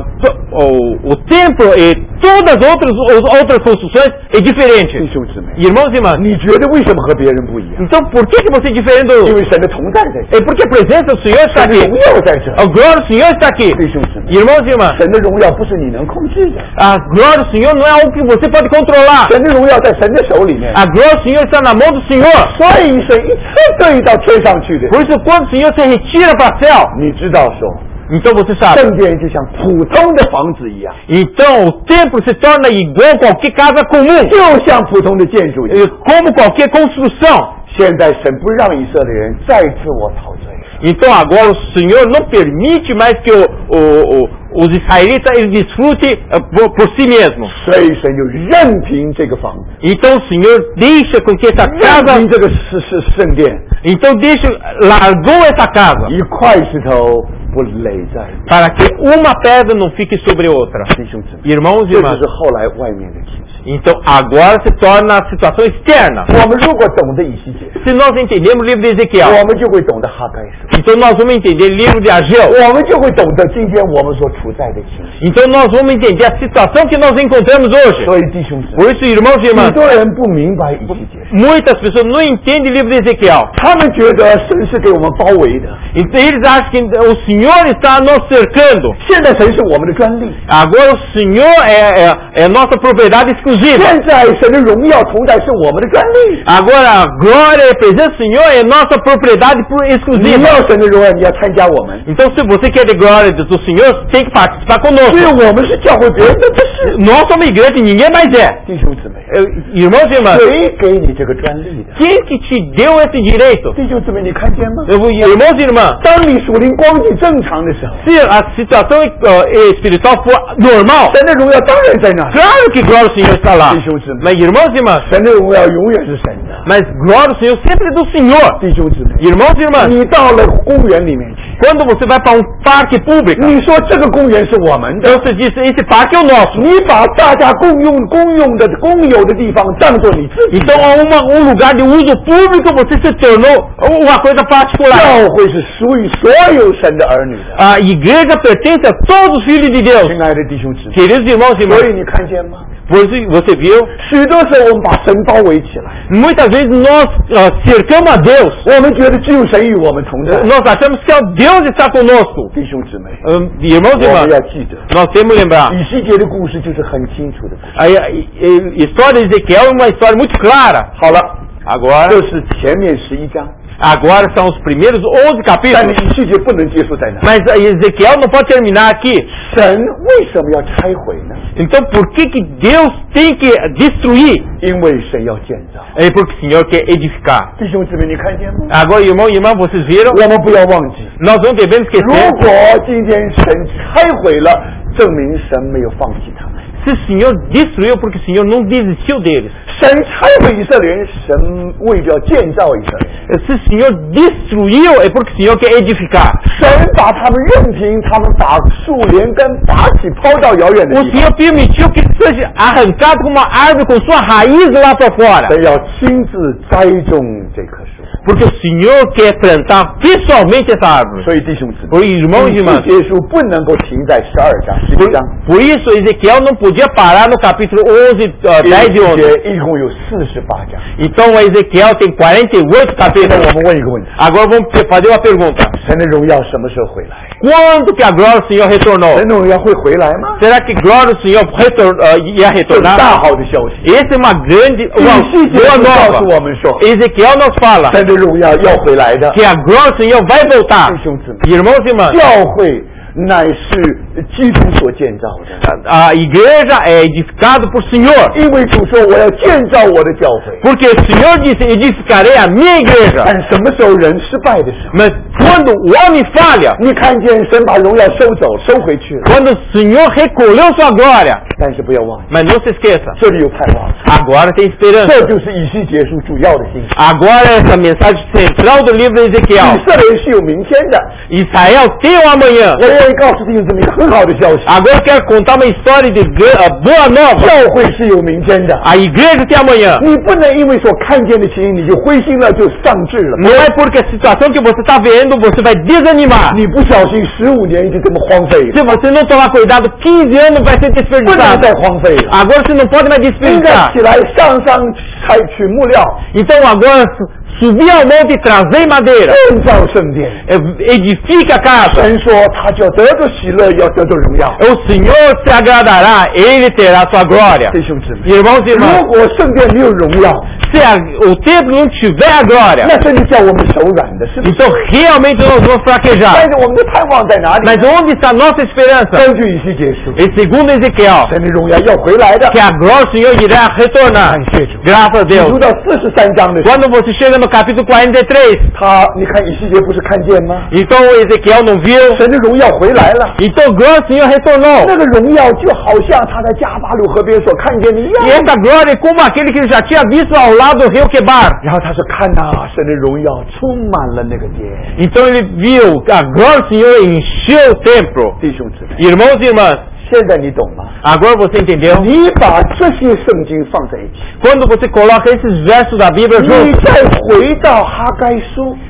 o, o templo e todas as outras, as outras construções é 弟 diferente. 兄姊妹， Irmãos e irmãs, 你觉得为什么和别人不一样？ então por que, que você é diferente 因 do... 为神的同在在这， É porque a presença do Senhor está 神的 aqui. 荣耀在这。 A glória do Senhor está aqui. 弟兄姊妹， Irmãos e irmãs, 神的荣耀不是你能控制的， a glória do Senhor não é algo que você pode controlar. 神的荣耀在神的手里面。 A glória do Senhor está na mão do Senhor. 所以神一撤退到天上去的， Por isso, quando o Senhor se retira para o céu, 你知道说， então você sabe. 圣殿就像普通的房子一样， Então o templo se torna igual a qualquer casa comum, 就像普通的建筑一 e 样。 como qualquer construção. 现在神不让以色列人再自我陶醉了， Então agora o Senhor não permite mais que o, o, o, os israelitas eles desfrutem uh, por, por si mesmos. 所以神就任凭这个房子， Então o Senhor deixa com que essa 任 casa, 凭这个是是圣殿， então deixa, largou essa casa 一块石头不垒在一起。 para que uma pedra não fique sobre outra. 弟兄姊妹， Irmãos e 这就 irmãs, 是后来外面的情形。 então agora se torna a situação externa. 我们如果懂得以西结， Se nós entendemos o livro de 我 Ezequiel, 们就会懂得哈该书， então nós vamos entender o livro de Ageu. 我们就会懂得今天我们所处在的情形。 Então nós vamos entender a situação que nós encontramos hoje. 所以弟兄姊妹， Por isso, irmãos e 很 irmãs, 多人不明白以西结书， muitas pessoas não entendem o livro de Ezequiel. 他们觉得神是给我们包围的， Então eles acham que o Senhor está nos cercando. 现在神是我们的专利， Agora o Senhor é, é, é nossa propriedade exclusiva. 现在神的荣耀同在是我们的专利。 Agora a glória e a presença do Senhor é nossa propriedade 你 exclusiva. 要神的荣耀，你要参加我们。 Então se você quer de glória do Senhor, tem que participar 所以 conosco. 我们是教会，别人都不是。 Nós somos igreja e ninguém mais é. 弟兄姊妹， Irmãos e irmãs, 谁给你这个专利的？ quem que te deu esse direito? 弟兄姊妹，你看见吗？ Irmãos e irmãs, 当你属灵光景正常的时候， se a situação uh, espiritual for normal, 神的荣耀当然在那里。 claro que glória do Senhor está lá. 弟兄姊妹， Mas irmãos e irmãs, 神的荣耀永远是神的。 mas glória do Senhor sempre é do Senhor. 弟兄姊妹， Irmãos e irmãs, 你到了公园里面去， quando você vai para um parque público, 你说这个公园是我们的， então você diz, esse parque é o nosso. 你把大家共用、公用的、公有的地方当做你自己的。 Então, uma, um lugar de uso público, você se tornou uma coisa particular. 教会是属于所有神的儿女的。 A igreja pertence a todos os filhos de Deus. 亲爱的弟兄姊妹， Queridos irmãos e 所 irmãs, 以你看见吗？ você, você viu? 许多时候我们把神包围起来， Muitas vezes nós uh, cercamos a Deus. 我们觉得只有神与我们同在。 Nós achamos que Deus está conosco. 弟兄姊妹， Um, irmãos e 我 irmãs, 们要记得， nós temos que lembrar. 以西结的故事就是很清楚的故事。 A, a, a história de Ezequiel é uma história muito clara. 好了， Agora, 这是前面十一章， agora são os primeiros onze 但 capítulos. 是以西结不能结束在那。 Mas Ezequiel não pode terminar aqui. 神为什么要拆毁呢？ Então por que, que Deus tem que destruir? 因为神要建造。 É porque o Senhor quer edificar. 弟兄姊妹，你看见吗？ Agora, irmão e irmã, vocês viram? 我们不要忘记， Nós não devemos 如 esquecer. 果今天神拆毁了，证明神没有放弃他们。 Se o Senhor destruiu, porque o Senhor não desistiu deles. 神拆毁以色列人，神为了建造以色列人。 Se o Senhor destruiu, é porque o Senhor quer edificar. 神把他们任凭他们把树连根拔起，抛到遥远的 O 地方。 Senhor permitiu que seja arrancado como uma árvore com sua raiz lá para fora. 神要亲自栽种这棵树。 Porque o Senhor quer plantar pessoalmente essa árvore. 所以弟兄姊妹， Por irmãos e irmãs, 结束不能够停在十二章、十一章。 por isso Ezequiel não podia parar no capítulo onze, uh, dez e onze. 一共有四十八章。 Então Ezequiel tem quarenta e oito 现在 capítulos. 我们问一个问题： Agora vamos fazer uma pergunta. 神的荣耀什么时候回来？ Quando que a glória do Senhor retornou? 神的荣耀会回来吗？ Será que a glória do Senhor retor, uh, ia 这是 retornar? 大好的消息。 Essa é uma grande, 以 uma 西结 boa 告 nova. 诉我们说， Ezequiel nos fala 神的荣耀要回来的。 que a glória do Senhor vai voltar. 弟兄姊妹， Irmãos e irmãs, 教会乃是基督所建造的。 a igreja é edificada por Senhor. 因为主说我要建造我的教会。 Porque o Senhor disse, edificarei a minha igreja. 但什么时候人失败的时候， Mas quando o homem falha, 你看见神把荣耀收走、收回去了。 quando o Senhor recolheu sua glória, 但是不要忘记， mas não se esqueça, 这里有盼望， agora tem esperança. 这就是以西结书主要的信息。 Agora essa mensagem central do livro de 以 Ezequiel. 色列人是有明天的。 Israel tem o amanhã. 我愿意告诉弟兄姊妹很好的消息， Agora eu quero contar uma história de gra- uh, boa nova. 教会是有明天的。 A igreja tem amanhã. 你不能因为所看见的情形你就灰心了，就丧志了。 Não é porque a situação que você está vendo, você vai desanimar. 你不小心十五年就这么荒废了， Se você não tomar cuidado, quinze anos vai ser 不能 desperdiçado. 再荒废了。 Agora você não pode mais 应该 desperdiçar. 起来上山采取木料， Então agora subir ao monte e trazer madeira. 建造圣殿。 Edifica a casa. 神说他就要得着喜乐，要得着荣耀。 O Senhor se agradará, Ele terá sua glória. 弟兄姊妹， Irmãos e 如 irmãs, 果圣殿没有荣耀， se a, o templo não tiver a glória, 那真的叫我们手软的，是不是？ então realmente nós vamos 但 fraquejar. 是我们的盼望在哪里？ Mas onde está a nossa esperança? 根据以西结书， E segundo Ezequiel, 神的荣耀要回来的。 que a glória do Senhor irá retornar. 感谢主。 Graças a 你读 Deus. 到四十三章的时候， Quando você chega no capítulo quarenta e três, 他你看以西结不是看见吗？ então Ezequiel não viu? 神的荣耀回来了， Então a glória do Senhor retornou. 那个荣耀就好像他在加巴鲁河边所看见的一 E 样。 essa glória é como aquele que ele já tinha visto ao lado do rio Quebar. 然后他说：“看呐、神的荣耀充满了那个殿。 Então ele viu que a glória do Senhor encheu o templo. ” 弟兄姊妹， Irmãos e irmãs, 现在你懂吗？ agora você entendeu? 你把这些圣经放在一起， Quando você coloca esses versos da Bíblia 你 juntos, 再回到哈该书，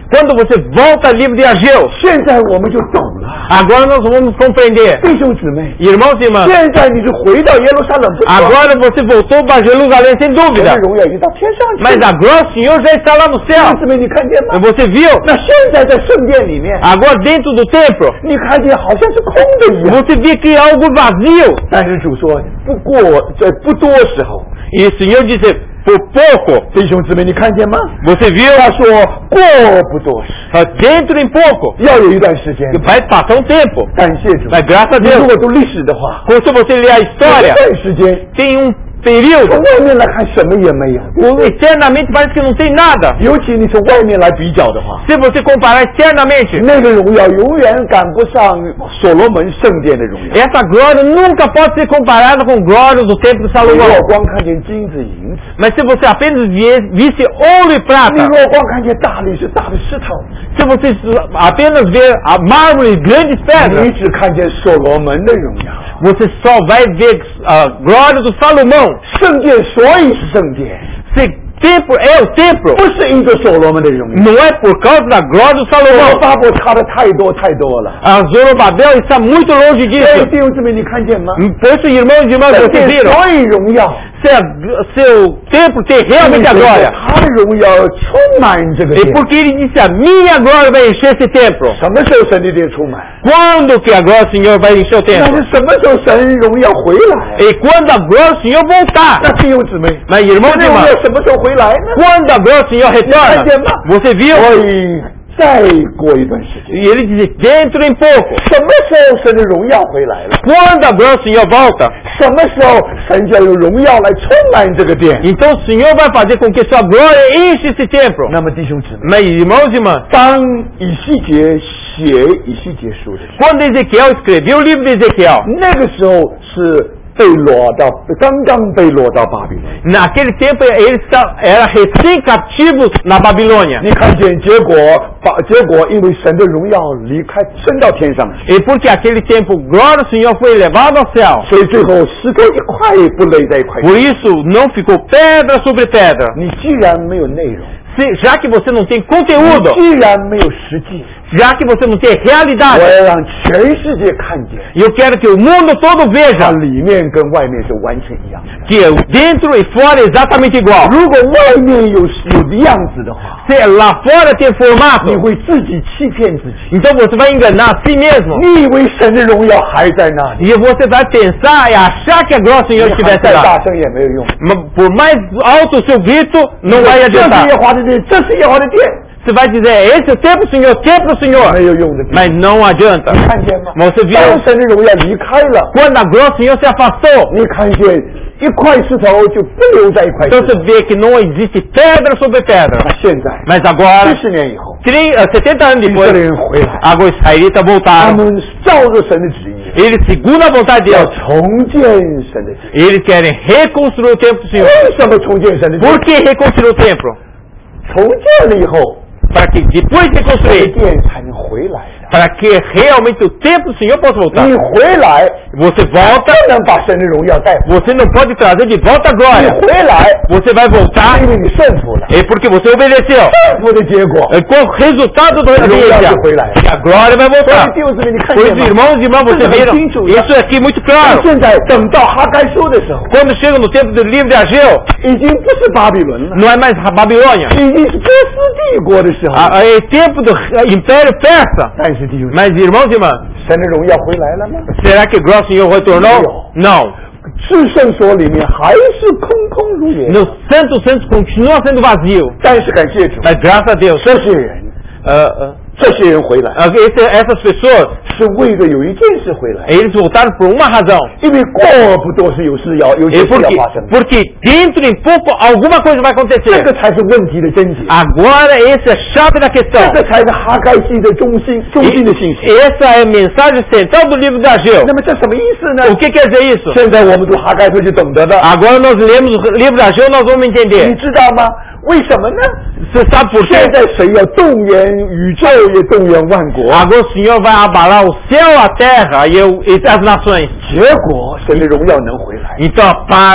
Quando você volta ao livro de Ageu, 现在我们就懂了。 agora nós vamos compreender. 弟兄姊妹， Irmãos e irmãs, 现在你是回到耶路撒冷不错， agora você voltou para Jerusalém sem 神 dúvida. 的荣耀已经到天上去 Mas 了。 agora o Senhor já está lá no 弟 céu. 兄姊妹，你看见吗？ Você viu? 那现在在圣殿里面， Agora dentro do templo, 你看见好像是空的一样。 você vê que é algo vazio. 但是主说，不过在不多时候， E o Senhor disse, por pouco. 弟兄姊妹，你看见吗？ Você viu? 他说过不多时， Dentro em pouco. 要有一段时间。 Vai passar um tempo. 感谢主。 Mas graças a 你如 Deus, 果读历史的话， se você ler a 有 história, 一段时间 tem um período, 从外面来看什么也没有， externamente parece que não tem nada. 尤其你从外面来比较的话， Se você comparar externamente, 那个荣耀永远赶不上所罗门圣殿的荣耀。 essa glória nunca pode ser comparada com glória do templo de 你 Salomão. 若光看见金子银子， Mas se você apenas vie- visse ouro e 你 prata, 若光看见大理石大的石头， se você apenas ver a mármore e grandes 你 pedras, 只看见所罗门的荣耀。 você só vai ver a glória do Salomão. 圣殿所以是圣殿， Se templo é o templo, 不是因着所罗门的荣耀。 não é por causa da glória do 罗 Salomão. 巴伯差的太多太多了。 A Zorobabel está muito longe 所以 disso. 弟兄姊妹，你看见吗？ Por isso, irmãos e irmãs, 圣 vocês 殿 viram? 所以荣耀， Se, a, se o templo tem realmente a glória, 他的荣耀充满这个 é 殿。 porque ele disse, a minha glória vai encher esse templo. 什么时候神的殿充满？ Quando que a glória do Senhor vai encher o 那 templo? 是什么时候神荣耀回来？ E quando a glória do Senhor voltar. 那弟兄姊妹， Mas irmãos 神 e 的荣耀 irmãs, 什么时候回来呢？ quando a glória do Senhor retorna, você viu? 所以再过一段时间， E ele diz, dentro em pouco. 什么时候神的荣耀回来了？ Quando a glória do Senhor volta, 什么时候神就有荣耀来充满这个殿？ então o Senhor vai fazer com que sua glória enche esse templo. 那么弟兄姊妹， Mas irmãos e irmãs, 当以西结写以西结书的时候， quando Ezequiel escreveu o livro de Ezequiel, 那个时候是被掳到刚刚被掳到巴比伦。 naquele tempo ele era recém-cativo na Babilônia. 你看见结果把结果因为神的荣耀离开升到天上去， E porque aquele tempo, glória do Senhor foi elevada ao céu. 所以最后石头一块也不垒在一块。 Por isso, não ficou pedra sobre pedra. 你既然没有内容， Se, já que você não tem conteúdo, 既然没有实际， já que você não tem 我 realidade, 要让全世界看见， eu quero que o mundo todo 它 veja 里面跟外面是完全一样的。 que dentro e fora é exatamente igual. 如果外面有有的样子的话， Se lá fora tem 你 formato, 会自己欺骗自己， então você vai enganar a si mesmo. 你以为神的荣耀还在那里， E você vai pensar e achar que a glória do 你 Senhor 喊 estivesse 再 lá. 大声也没有用。 Mas por mais alto o seu grito, não vai 这是 adiantar. 耶和华的殿，这是耶和华的殿， Você vai dizer, esse é o templo do Senhor, o templo do Senhor. 没有用的地方。 Mas não adianta. 你看见吗？ Você 当 viu? 神的荣耀离开了， Quando a glória do Senhor se afastou, 你看见一块石头就不留在一块石 então 头。 você vê que não existe pedra sobre pedra. 那现在 Mas agora, 七十年以后， trinta, setenta anos 以色 depois, 列人回来， agora os israelitas 他 voltaram. 们照着神的旨意， Eles, segundo a vontade de 要 Deus, 重建神的旨意。 eles querem reconstruir o templo do Senhor. 为什么重建神的旨 Por 意？ que reconstruir o templo? 重建了以后， Para que depois de 神的 reconstruir, 殿才能回来的。 para que realmente o templo do Senhor possa voltar. 你回来， Você 不 volta, 能把神的荣耀带回。 você não pode trazer de volta a 你 glória. 回来， Você vai 是 voltar 因为你顺服了。 é porque você obedeceu. 顺服的结果， É qual o resultado da 荣耀 obediência? 就回来了。 Que a glória vai 所以 voltar. 弟兄姊妹，你看 Por 见 isso, 吗？ irmãos e irmãs, vocês viram? Isso é aqui muito claro. 现在等到哈该书的时候， Quando chega no tempo do livro de Ageu, 已经不是巴比伦了， não é mais a Babilônia. 已经是波斯帝国的时候。 Ah, É tempo do Império Persa. 但是弟兄， Mas, irmãos e irmãs, 神的荣耀回来了吗？ será que o glória do Senhor retornou? Não. 至圣所里面还是空空如也。 No Santo Santos continua sendo vazio. 但是感谢主， Mas graças a Deus, 这些人， uh, uh, 这些人回来 uh, esse- essas pessoas, 是为了有一件事回来， eles voltaram por uma razão. 因为过不多是有事要有件 É 事要 porque, 发生， porque dentro em pouco alguma coisa vai 这 acontecer. 个才是问题的症结， Agora esse é a chave da 这 questão. 个才是哈该记的中心中心的信息。 E essa é a mensagem central do livro de Ageu. 那么这什么意思呢？ O que quer dizer isso? 现在我们读哈该书就懂得的， Agora nós lemos o livro de Ageu, nós vamos 你 entender. 知道吗？为什么呢？ Você sabe por 现 quê? 在谁要动员宇宙，也动员万国， Agora o Senhor vai abalar o céu, a terra e, eu, e as nações. 结果神的荣耀能回来， Então, para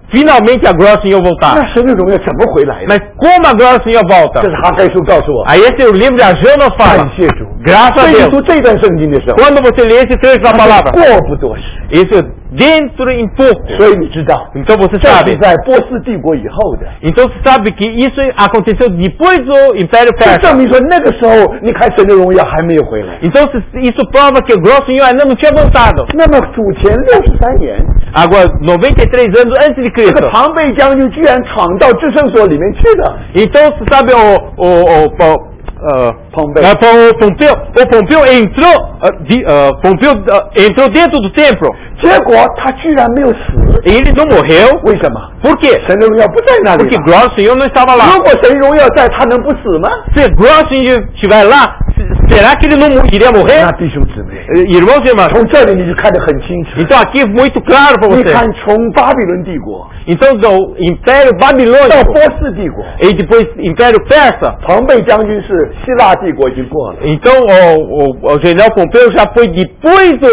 finalmente a glória do Senhor voltar. 那神的荣耀怎么回来的？ Mas como a glória do Senhor volta? 这是哈该书告诉我。 Aí esse é o livro de Ageu nos 感 fala. 谢主， Graças 所 a 以你 Deus. 读这段圣经的时候， Quando você lê esse trecho da palavra, 过不多时， isso é dentro em pouco. 所以你知道， Então você 这 sabe. 是在波斯帝国以后的。 Então você sabe que isso aconteceu depois do Império 这 Persa. 证明说那个时候，你看神的荣耀还没有回来。 Então isso prova que o glória do Senhor ainda não tinha voltado. 那么主前六十三年， Agora, noventa e três anos antes de 这个 Cristo. 庞贝将军居然闯到至圣所里面去了。 Então você sabe o, o, o, o uh, Pompeu. uh, o Pompeu, o Pompeu entrou, uh, de, uh, Pompeu uh, entrou dentro do templo. 结果他居然没有死， Ele não morreu. 为什么？ Por quê? 神的荣耀不在那里 Porque 嘛。 glória do Senhor não estava lá. 如果神荣耀在，他能不死吗？ Se glória do Senhor estiver lá, será que ele não iria 那 morrer? 弟兄姊妹， Eh, Irmãos e irmãs, 从这里你就看得很清楚。 então aqui é muito claro para 你 você. 看，从巴比伦帝国 Então do Império 到 Babilônico 波斯帝国， e depois Império Persa. 庞贝将军是希腊帝国已经过了。 Então o, o, o general Pompeu já foi depois do,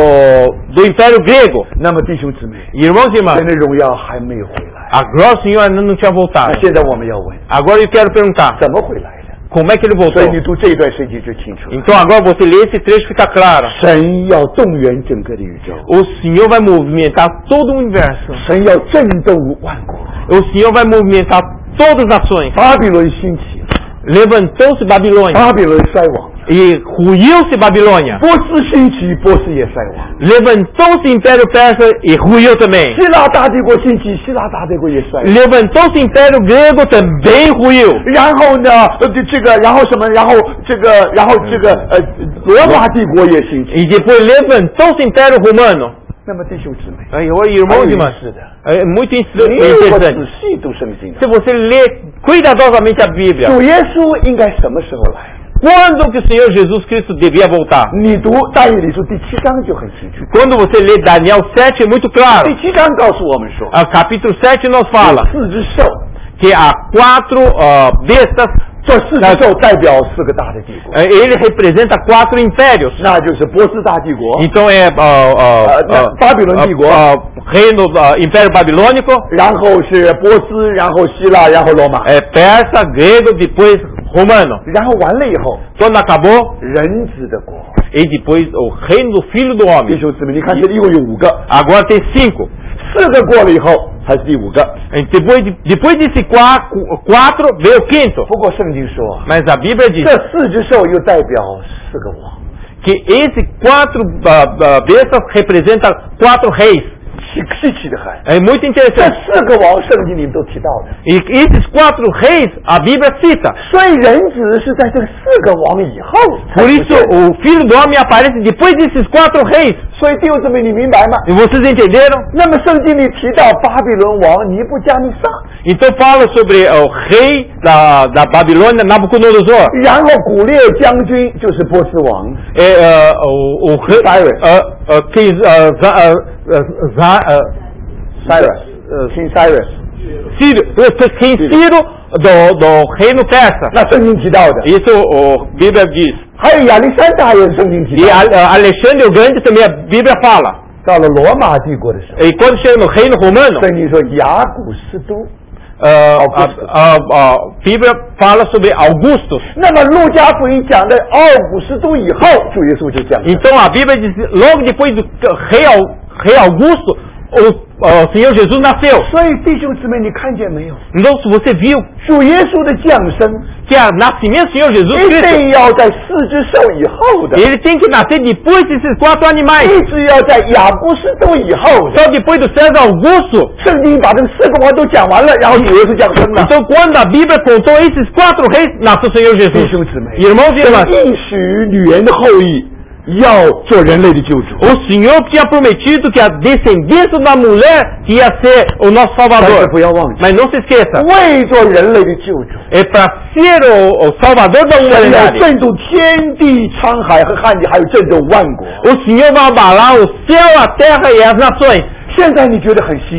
o, do Império Grego. 那么弟兄姊妹， Irmãos e 神 irmãs, 的荣耀还没有回来。 a glória do Senhor ainda não tinha 那 voltado. 现在我们要问， Agora eu quero perguntar, 怎么回来的？ como é que ele 所 voltou? 以你读这一段圣经就清楚了。 Então agora você lê esse trecho fica claro. 神要动员整个的宇宙， O Senhor vai movimentar todo o universo. 神要震动万国。 O Senhor vai movimentar todas as nações. 巴比伦兴起， Levantou-se Babilônia 巴比伦衰亡； e ruiu-se Babilônia. 波斯兴起，波斯也衰亡； Levantou-se Império Persa e ruiu também. 希腊大帝国兴起，希腊大帝国也衰亡。 Levantou-se Império Grego também ruiu. 然后呢，呃，这这个，然后什么？然后这个，然后这个，呃，罗马帝国也兴起。 E depois levantou-se Império Romano. 那么弟兄姊妹， Aí, oi, irmãos e irmãs, 是的， é muito 你如果仔 interessante. 细读圣经， Se você lê cuidadosamente a Bíblia, 主耶稣应该什么时候来？ quando que o Senhor Jesus Cristo devia voltar? 你读但以理书第七章就很清楚。 Quando você lê Daniel sete é muito 第 claro. 七章告诉我们说， A capítulo sete nos fala 四只兽， que há quatro uh, bestas, 这四只兽代表四个大的帝国， uh, ele representa quatro impérios. 那就是波斯大帝国， Então é uh, uh, Uh, uh, Babilônia uh, antigo. uh, reino uh, Império Babilônico, 然后是波斯，然后希腊，然后罗马， é persa, grego, depois romano. 然后完了以后， Quando acabou, 人子的国。 e depois o reino do Filho do 弟 Homem. 兄姊妹，你看这里一共有五个， Agora tem cinco. 四个过了以后才是第五个。 E Depois, de, depois desse quatro, quatro veio o quinto. 不过圣经说， Mas a Bíblia 这 diz 四只兽又代表四个王， que esses quatro uh, uh, bestas representam quatro reis. 稀稀奇的很。 É muito 这 interessante. 四个王圣经里面都提到的， E esses quatro reis a Bíblia cita. 所以人子是在这四个王以后才 Por 出 isso 现。 o Filho do Homem aparece depois desses quatro reis. 所以弟兄姊妹，你明白吗？ E vocês entenderam? 那么圣经里提到巴比伦王尼布加尼撒， Então fala sobre o rei da, da Babilônia, Nabucodonosor. 然后古列将军就是波斯王， É, uh, o, o rei, Cyrus. uh, uh, que, uh, za, uh, uh, za, uh, Cyrus，呃，King Cyrus， Ciro, quem Ciro do, do reino persa. 那圣经提到的， Isso o Bíblia diz. 还有亚历山大也是圣经提 E 到的。 a- Alexandre o Grande também a Bíblia fala. 到了罗马帝国的时候， E quando chega no reino romano, 圣经说雅古斯都。 uh, a, a, a Bíblia fala sobre Augustus. 那么路加福音讲的奥古斯都以后，主耶稣就降生。 Então a Bíblia diz, logo depois do rei, Au- rei Augusto, o, o Senhor Jesus nasceu. 所以弟兄姊妹，你看见没有？ Então se você viu 主耶稣的降生 que o nascimento do Senhor Jesus 一 Cristo, 定要在四只兽以后的， ele tem que nascer depois desses quatro animais. 一直要在雅古斯都以后的。 Só depois do César Augusto. 圣经把这四个王都讲完了，然后主耶稣降生了。 Então quando a Bíblia contou esses quatro reis, nasceu o Senhor 弟 Jesus. 兄姊妹， Irmãos e irmãs, 应许女人的后裔要做人类的救主。 o Senhor tinha prometido que a descendência da mulher ia ser o nosso 但是 Salvador. 不要忘记， Mas não se esqueça, 为做人类的救主， é para ser o, o Salvador da 要 humanidade. 震动天地沧海和旱地，还有震动万国。 O Senhor vai abalar o céu, a terra e as nações. 现在你觉得很稀奇，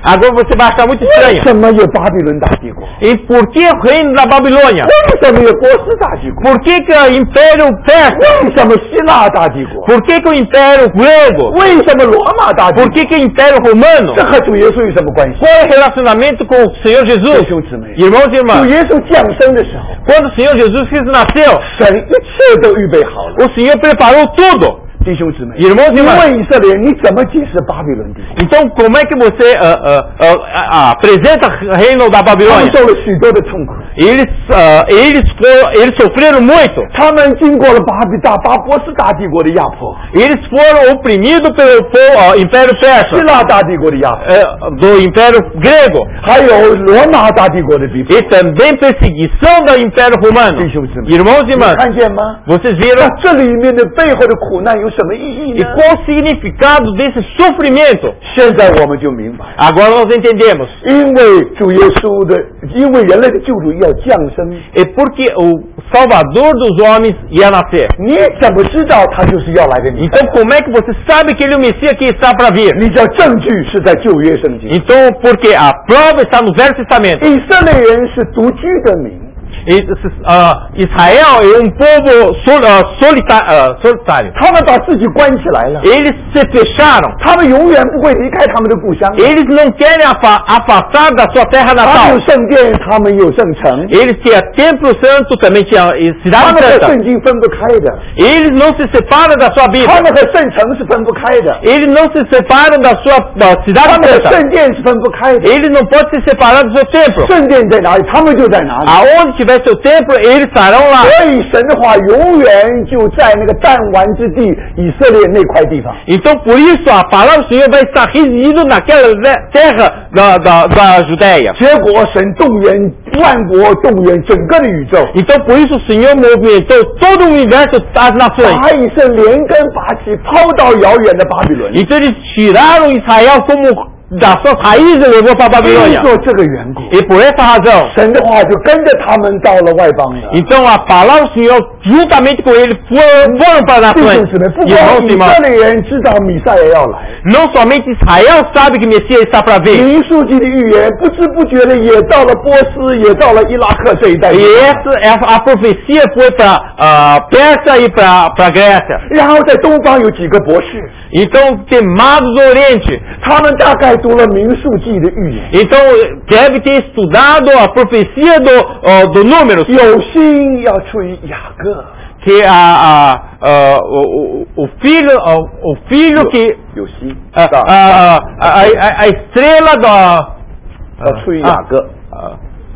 Agora você vai achar muito 为 estranho. 什么有巴比伦大帝国？ E por que o reino da Babilônia? 为什么有波斯大帝国？ Por que que o Império Persa? 为什么希腊大帝国？ Por que que o Império Grego? 为什么罗马大帝 Por 国？ que que o Império Romano? 这和主耶稣有什么关系？ Qual é o relacionamento com o Senhor 弟 Jesus? 兄姊妹， Irmãos e 主 irmãs, 耶稣降生的时候， quando o Senhor Jesus Cristo nasceu, 神一切都预备好了。 o Senhor preparou tudo. 弟兄姊妹， Irmãos e 你 irmãs, 问以色列人，你怎么解释巴比伦帝国？ então como é que você ah, ah, ah, ah, apresenta o reino da 他们 Babilônia? 受了许多的痛苦， Eles, ah, eles, foram, eles sofreram muito. 他们经过了巴比大巴波斯大帝国的压迫， Eles foram oprimidos pelo pelo, ah, Império 希 Persa, 腊大帝国的压迫， eh, do Império Grego, 还有罗马大帝国的逼迫 e。também perseguição do Império Romano. 弟兄姊妹， Irmãos e 你 irmãs, 看见吗？ vocês 那 viram? 这里面的背后的苦难有什么意义 E 呢？ qual o significado desse sofrimento? 现在我们就明白， Agora nós entendemos. 因为主耶稣的，因为人类的救主要降生， É porque o Salvador dos homens ia nascer. 你怎么知道他就是要来的弥赛 Então 亚？ como é que você sabe que ele é o Messias que está para vir? 你知道证据是在旧约圣经， Então porque a prova está no Velho Testamento. 以色列人是独居的民， E, ah, Israel é um povo sol, ah, solita- ah, solitário. 他们把自己关起来了， Eles se fecharam. 他们永远不会离开他们的故乡。 Eles não querem afa- afastar da sua terra 他们 natal. 有圣殿，他们有圣城， Eles tinham Templo Santo, também tinha eh, 他 Cidade 们和 Santa. 圣经分不开的， Eles não se separam da sua 他 Bíblia. 们和圣城是分不开的， Eles não se separam da sua da 他 Cidade 们和 Santa. 圣殿是分不开的。 Eles não podem se separar do seu templo. 圣殿在哪里，他们就在哪里。 Aonde tiver seu templo, eles estarão lá. 所以神的话永远就在那个弹丸之地，以色列那块地方。 Então, por isso, a palavra do Senhor vai estar residindo naquela le- terra da, da, da Judéia. 结果神动员万国，动员整个的宇宙， Então, por isso, o Senhor movimentou todo o universo das nações. 把以色列连根拔起，抛到遥远的巴比伦。 Então, eles tiraram Israel como das suas raízes e levou para a 因 Babilônia. 做这个缘故， E por essa razão, 神的话就跟着他们到了外邦了。 então a palavra do Senhor, juntamente com ele, foram, foram para as 弟兄 nações. 姊妹，不 Irmãos 光 e 以 irmãs, 色列人知道米赛亚要来， não somente Israel sabe que Messias está para vir. 民数记的预言不知不觉的也到了波斯，也到了伊拉克这一带。 E essa, essa, a profecia foi para a Pérsia e para a Grécia. 然后在东方有几个博士， Então, tem magos do Oriente. 他们大概读了民数记的预言， Então, deve ter estudado a profecia do, ó, do Números. 有心要出于雅各， Que a, a, a, o, o, o filho, o, o filho que... 有心 A, 是吧 a, a, a, a estrela da... 要出于雅各 Ah,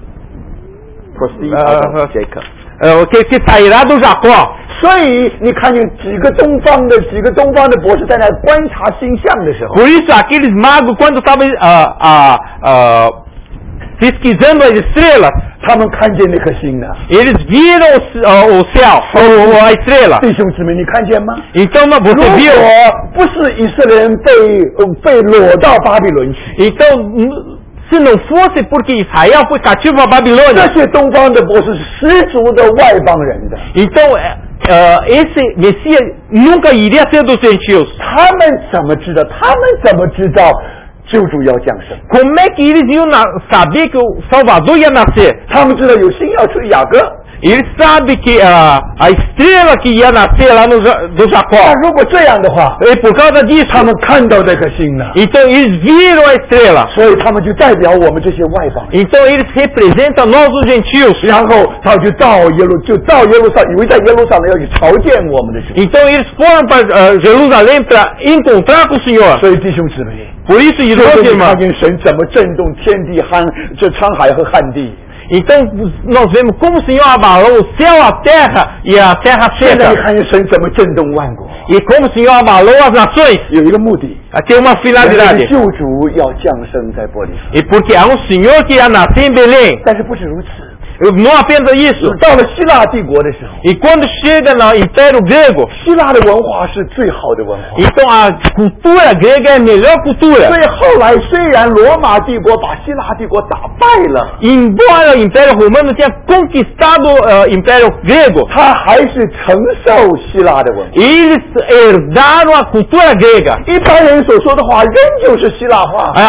，proceed Ah, out of ah. Jacob。 ah, que, que sairá do Jacó. 所以你看见几个东方的几个东方的博士在那观察星象的时候， Por isso, aqueles magos, quando estavam ah, ah, ah, pesquisando as estrelas, 他们看见那颗星呢。 eles viram o, c- ah, o céu, ou a estrela. 弟兄姊妹，你看见吗？ Então, mas 如 você 果 viu? 不是以色列人被呃被裸到巴比伦去， Então, n- se não fosse porque Israel foi cativo a Babilônia, 这些东方的博士是十足的外邦人的， então eh, ah, esse Messias nunca iria ser dos gentios. 他们怎么知道？他们怎么知道救主要降生？ Como é que eles iam na- saber que o Salvador ia nascer? 他们知道有星要出雅各， Eles sabem que ah, a estrela que ia nascer lá no, Ja- do 那 Jacó, 如果这样的话， e por causa disso, 他们看到这颗星呢， então eles viram a estrela. 所以他们就代表我们这些外邦人。 Então eles representam nós os gentios. 然后他就到耶路，就到耶路撒，以为在耶路撒冷要去朝见我们的主。 Então eles foram para ah, Jerusalém para encontrar com o Senhor. 所以弟兄姊妹， Por isso, 这 irmãos 就 e 是看 irmãs, 见神怎么震动天地汉，这沧海和旱地。 então nós vemos como o Senhor abalou o céu, a terra e a terra 现在 seca. 你看见神怎么震动万国， E como o Senhor abalou as nações. 有一个目的， Ah, tem uma 人类 finalidade. 的救主要降生在玻璃上。 E porque há um Senhor que ia nascer em Belém. 但是不止如此， Não apenas isso. 到了希腊帝国的时候， E quando chega no Império Grego, 希腊的文化是最好的文化。 então a cultura grega é a melhor 所 cultura. 以后来虽然罗马帝国把希腊帝国打败了， Embora o Império Romano tenha conquistado o Império Grego, 他还是承受希腊的文化。 eles herdaram a cultura grega. 一般人所说的话，仍旧是希腊话。 As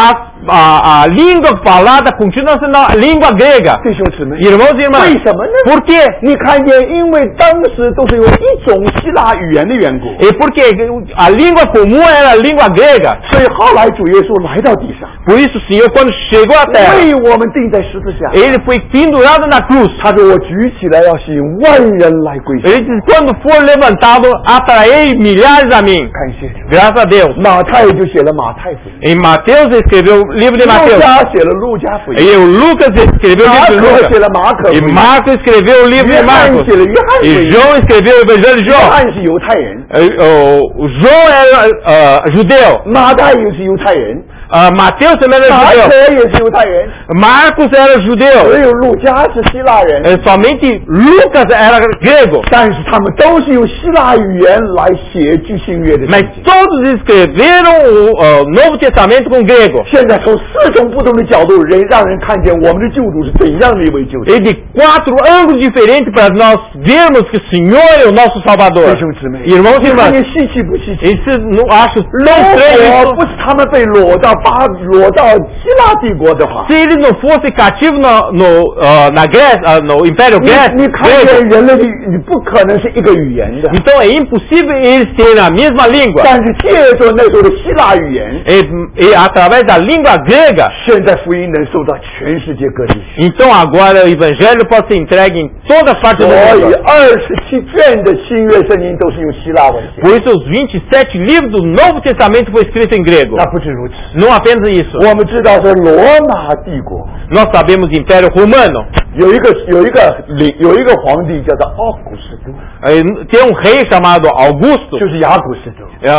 a, a língua falada continua sendo a língua grega. 弟兄姊妹， Irmãos e 为 irmãs, 什么呢？ por quê? 你看见，因为当时都是用一种希腊语言的缘故， E porque a língua comum era a língua grega. 所以后来主耶稣来到地上， Por isso o Senhor, quando chegou à terra, 为我们钉在十字架。 ele foi pendurado na cruz. 他说：“我举起来要吸引万人来归向。 Ele disse, quando for levantado, atrairei milhares a mim. ” 感谢主。 Graças a Deus. 马太就写了马太福音， Em Mateus ele escreveu o livro de 路 Mateus. 加写了路加福音， E o Lucas escreveu o 马 livro de 可 Lucas. 写了马可福 E 音， Marcos escreveu o livro 约 de 翰 Marcos. 写了约翰福 E 音。 João escreveu o Evangelho de 约 João. 翰是犹太人， E, o, o João era uh, judeu. 马太也是犹太人， Uh, Mateus também era 马可 judeu. 也是犹太人， Marcos era 只 judeu. 有路加是希腊人。 Uh, somente Lucas era grego. 但是他们都是用希腊语言来写具新约的圣 Mas 经。 todos escreveram o uh, Novo Testamento com grego. 现在从四种不同的角度，人让人看见我们的救主是怎样的一位救主。 E de quatro ângulos diferentes para nós vermos que o Senhor é o nosso Salvador. 弟兄姊妹， Irmãos e 你看 irmãs, 见稀奇不稀奇？ isso não acho 如 tão estranho 果 isso. 不是他们被掳到巴掳到希腊帝国的话， Se ele não fosse cativo no, no, uh, na Grécia, uh, no Império 你 Grego, 你看见人类的语，你不可能是一个语言的。 então é impossível eles terem a mesma língua. 但是借着那时候的希腊语言， E, e através da língua grega, 现在福音能受到全世界各地。 então agora o Evangelho pode ser entregue em todas as partes 所 do 以 mundo. 二十七卷的新约圣经都是用希腊文写。 Por isso os vinte e sete livros do Novo Testamento foram escritos em grego. 那不止如此， Não apenas isso. 我们知道说罗马帝国 Nós sabemos o Império Romano. 有一个有一个领有一个皇帝叫做奥古斯都， Eh, Tem um rei chamado Augusto. 就是雅古斯都。 eh,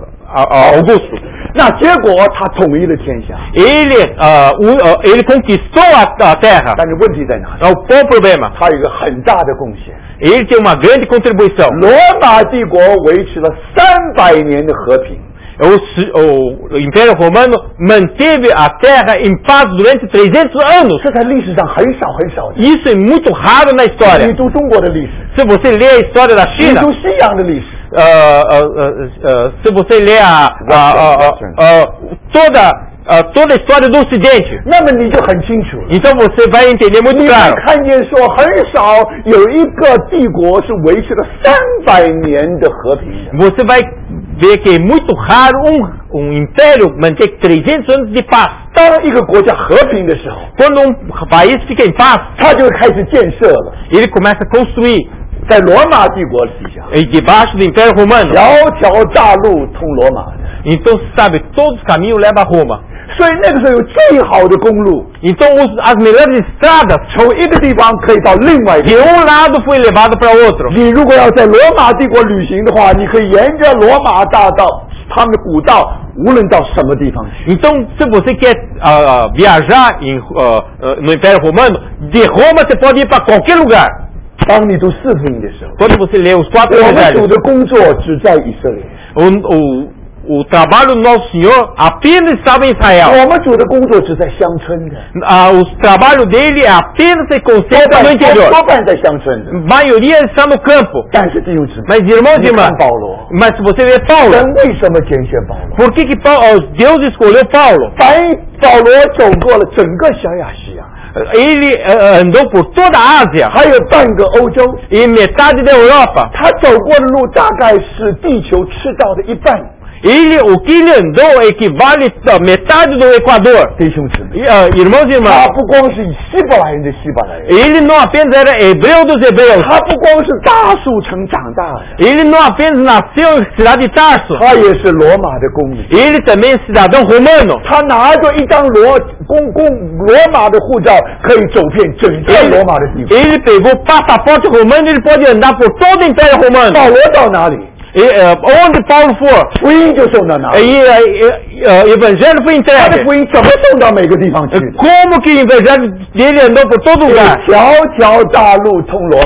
uh, Augusto. 那结果他统一了天下， Ele, uh, o- uh, ele conquistou a, a terra. 但是问题在哪里？ Qual o problema? 他有一个很大的贡献。 Ele tem uma grande contribuição. 罗马帝国维持了三百年的和平， O, si- o Império Romano manteve a terra em paz durante trezentos anos. 这在历史上很少很少的。 Isso é muito raro na 你 história. 读中国的历史， Se você lê a história da 你 China, 读西洋的历史， uh, uh, uh, uh, se você lê a, a, a, a, a, toda, a, toda a história do Ocidente, 那么你就很清楚了。 então você vai entender muito 你会 claro. 看见说，很少有一个帝国是维持了三百年的和平的。 Você vai ver que é muito raro um, um império manter trezentos anos de paz. 当一个国家和平的时候， Quando um país fica em paz, 他就开始建设了。 ele começa a construir. 在罗马帝国底下， E debaixo do Império Romano, 条条大路通罗马的， então sabe, todos os caminhos levam a Roma. 所以那个时候有最好的公路， Então os, as melhores estradas 从一个地方可以到另外一个 de 地方。 um lado foi levado para outro. 你如果要在罗马帝国旅行的话，你可以沿着罗马大道，他们的古道，无论到什么地方去。 Então, se você quer uh, viajar em, uh, uh, no Império Romano, de Roma você pode ir para qualquer lugar. 当你读四福音的时候， Quando você lê os quatro 我们主 evangelhos, 的工作只在以色列， o, o, o trabalho do nosso Senhor apenas estava em Israel. 我们主的工作只在乡村的， Uh, o trabalho dele é apenas se 多 concentra 半 no 多 interior. 多半在乡村的。 A maioria está no campo. 但是弟兄姊妹， Mas irmãos 你 e 看 irmãs, 保罗， mas se você ver Paulo, 神为什么拣选保罗？ por que, que Paulo, Deus escolheu Paulo? 凡保罗走过了整个小亚细亚， Ele uh, andou por toda a Ásia 还有半个欧洲， e metade da Europa. 他走过的路大概是地球赤道的一半。 Ele, o que ele andou equivale a metade do Equador. 弟兄姊妹， E, uh, irmãos e 他 irmãs, 不光是希伯来人的希伯来人， ele não apenas era hebreu dos hebreus, 他不光是大树城长大的， ele não apenas nasceu na cidade de Tarso, 他也是罗马的公民。 ele também é cidadão romano. 他拿着一张罗公公罗马的护照，可以走遍整个罗马的地方。 Ele pegou o passaporte romano e ele pode andar por todo o Império Romano. 保罗到哪里， E, uh, onde Paulo for, 福音就送到哪里。 e, uh, uh, evangelho foi 他的 entregue. 福音怎么送到每个地方去的？ Como que o evangelho dele andou por todo lugar? 条条大路通罗马，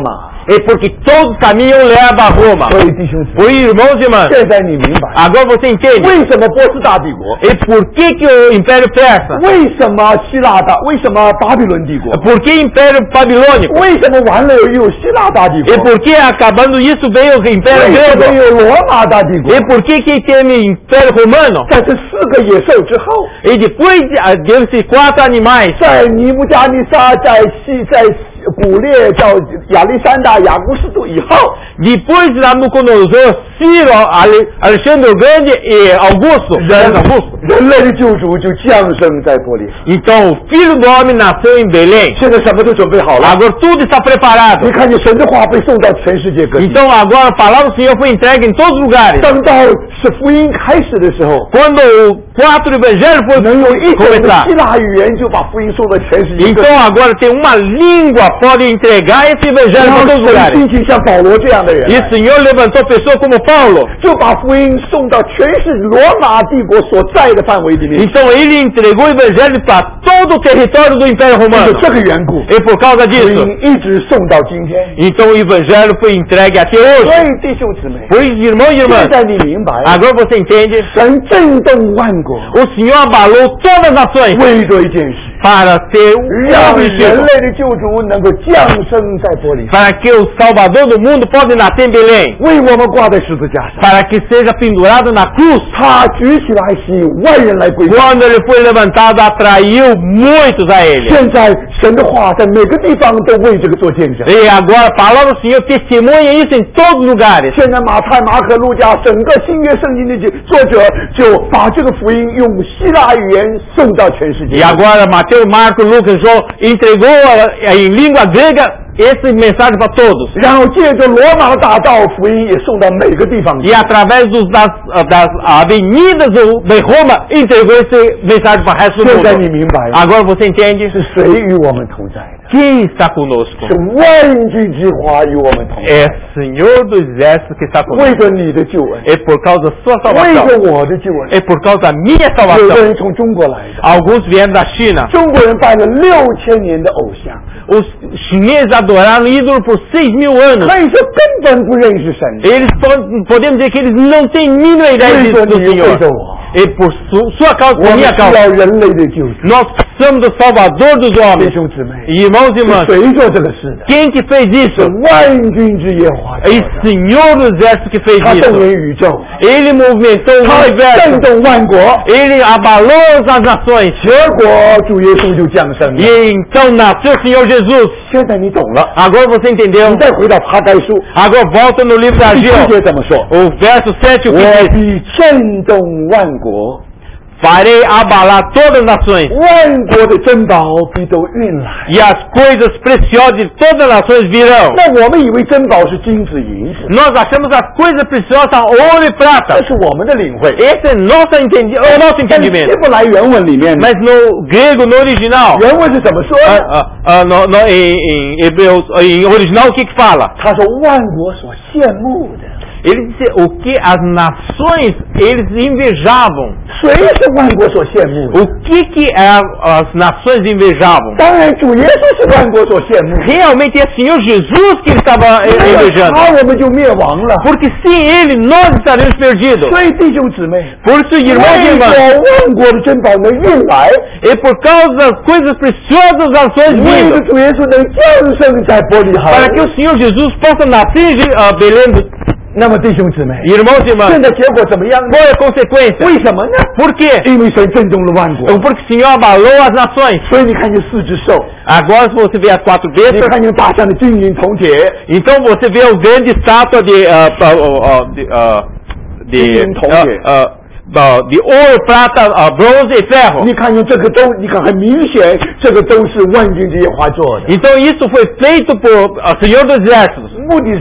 É porque todo caminho leva a Roma. 所以弟兄姊 Por 妹， irmãos e irmãs, 现在你明白 agora você entende 为什么波斯大帝国， e por que que o Império Persa, 为什么希腊大，为什么巴比伦帝国， por que Império Babilônico 为什么完了又有希腊大帝国 e，por que acabando isso veio o 为 Império 什么 Grego 有罗马大帝国 e？por que que tem o Império Romano 在这四个野兽之后， e depois ah, desses quatro animais 在尼布加尼撒，在西，在古列，叫亚历山大、雅古斯都以后， depois de Nabucodonosor, Ciro, Ale- Alexandre o Grande e Augusto, 人 Augusto. 人类的救主就降生在伯利恒。 Então o Filho do Homem nasceu em Belém. 现在什么都准备好了， Agora tudo está 你 preparado. 看见神的话被送到全世界各地。 Então agora a palavra do Senhor foi entregue em todos os lugares. 等到是福音开始的时候， Quando o quatro evangelho foi 能用一种的 começar. 希腊语言就把福音送到全世界各 Então 地。 agora tem uma língua pode entregar esse 然 evangelho 后 para todos os 神 lugares. 兴起像保罗这样的人 E 来， o Senhor levantou pessoas como Paulo. 就把福音送到全是罗马帝国所在的范围里面。 Então ele entregou o evangelho para todo o território do Império 就 Romano. 这个缘故， E por causa 福 disso, 音一直送到今天。 então o evangelho foi entregue até 所 hoje. 以弟兄姊妹， Por isso, irmãos e 现 irmãs, 在你明白， agora você entende? 神震动万国， O Senhor abalou todas as nações 为着一件事， para ter um 让人 objetivo, 类的救主能够降生在伯利恒， para que o Salvador do mundo pode nascer em Belém, 为我们挂在十字架上。 para que seja pendurado na cruz. 他举起来吸引万人来归向。 Quando ele foi levantado, atraiu muitos a ele. 现在神的话在每个地方都为这个做见证。 E agora a palavra do Senhor testemunha isso em todos os lugares. 现在马太、马可、路加整个新约圣经的作者就把这个福音用希腊语言送到全世 E 界。 agora Mateus, Marcos, Lucas, João entregou a- em língua grega esse mensagem para todos. 然后借着罗马的大道，福音也送到每个地方去 E。através dos, das, das avenidas do- de Roma entregou esse mensagem para o resto do 现在 mundo. 你明白， Agora você entende? 是谁与我们同在的？ Quem está conosco? 是万军之华与我们同在， É Senhor dos Exércitos que está 为 conosco. 着你的救恩， É por causa da sua 为 salvação. 着我的救恩。 É por causa da minha 有的 salvação. 人从中国来的， Alguns vieram da China. 中国人拜了六千年的偶像， Os chineses adoraram ídolo por seis mil anos. 可以说根本不认识神。 Eles po- podemos dizer que eles não têm mínima ideia 为 disso 着 do 你，为 Senhor. 着我， E por su- sua causa, 我 por 们 minha 需 causa, 要人类的救主。 nós precisamos do Salvador dos 弟 homens. 兄姊妹， Irmãos e 是 irmãs, 谁做这个事的？ quem que fez 是 isso? 万军之耶和华做 É o 的。 Senhor dos Exércitos que fez 他动 isso. 员宇宙， Ele movimentou o 他震 universo. 动万国， Ele abalou as nações. 结果主耶稣就降生了。 E então nasceu o Senhor Jesus. 现在你懂了， Agora você 你 entendeu? 再回到哈该书 Agora volta no livro da 第七 Ageu. 节怎么说？ O verso sete, o 我 que diz? 必震动万国， Farei abalar todas as nações. 万国的珍宝必都运来。 E as coisas preciosas de todas as nações virão. 那我们以为珍宝是金子银子， Nós achamos as coisas preciosas são ouro e 这 prata. 是我们的领会。 Esse é nosso entendi é o nosso 但是希 entendimento. 伯来原文里面， Mas no grego, no original, 原文是怎么说 ah, 呢？ ah, ah, no, no, em, em hebreus, em original, o que que fala? 他说万国所羡慕的， Ele disse o que as nações, eles invejavam. 谁是万国所羡慕的？ O que que a- as nações invejavam? 当然，主耶稣是万国所羡慕的。 Realmente é o Senhor Jesus que ele estava eh, 没有 invejando. 他，我们就灭亡了。 Porque sem ele, nós estaremos perdidos. 所以，弟兄姊妹， Por isso, 为 irmãos e 了 irmãs, 万国的珍宝能运来， é por causa das coisas preciosas das nações 为了 vindo, 主耶稣能降生在伯利恒。 para que o Senhor Jesus possa nascer em uh, Belém. do- 那么，弟兄姊妹， Irmãos e 现 irmãs, 在结果怎么样呢？ qual é a consequência? 为什么呢？ Por quê? 因为神震动了万国， Porque o Senhor abalou as nações. 所以你看见四只兽， Agora, se você vê as quatro 你 bestas, 看见大象的金银铜铁， então você vê o grande estátua de, uh, uh, uh, de, uh, de, Sim, uh, uh, uh, de ouro, prata, uh, bronze e ferro. 你看见这个都，你看很明显，这个都是万军之耶和华做的。 Então isso foi feito por uh, Senhor dos Exércitos. 目的是什么？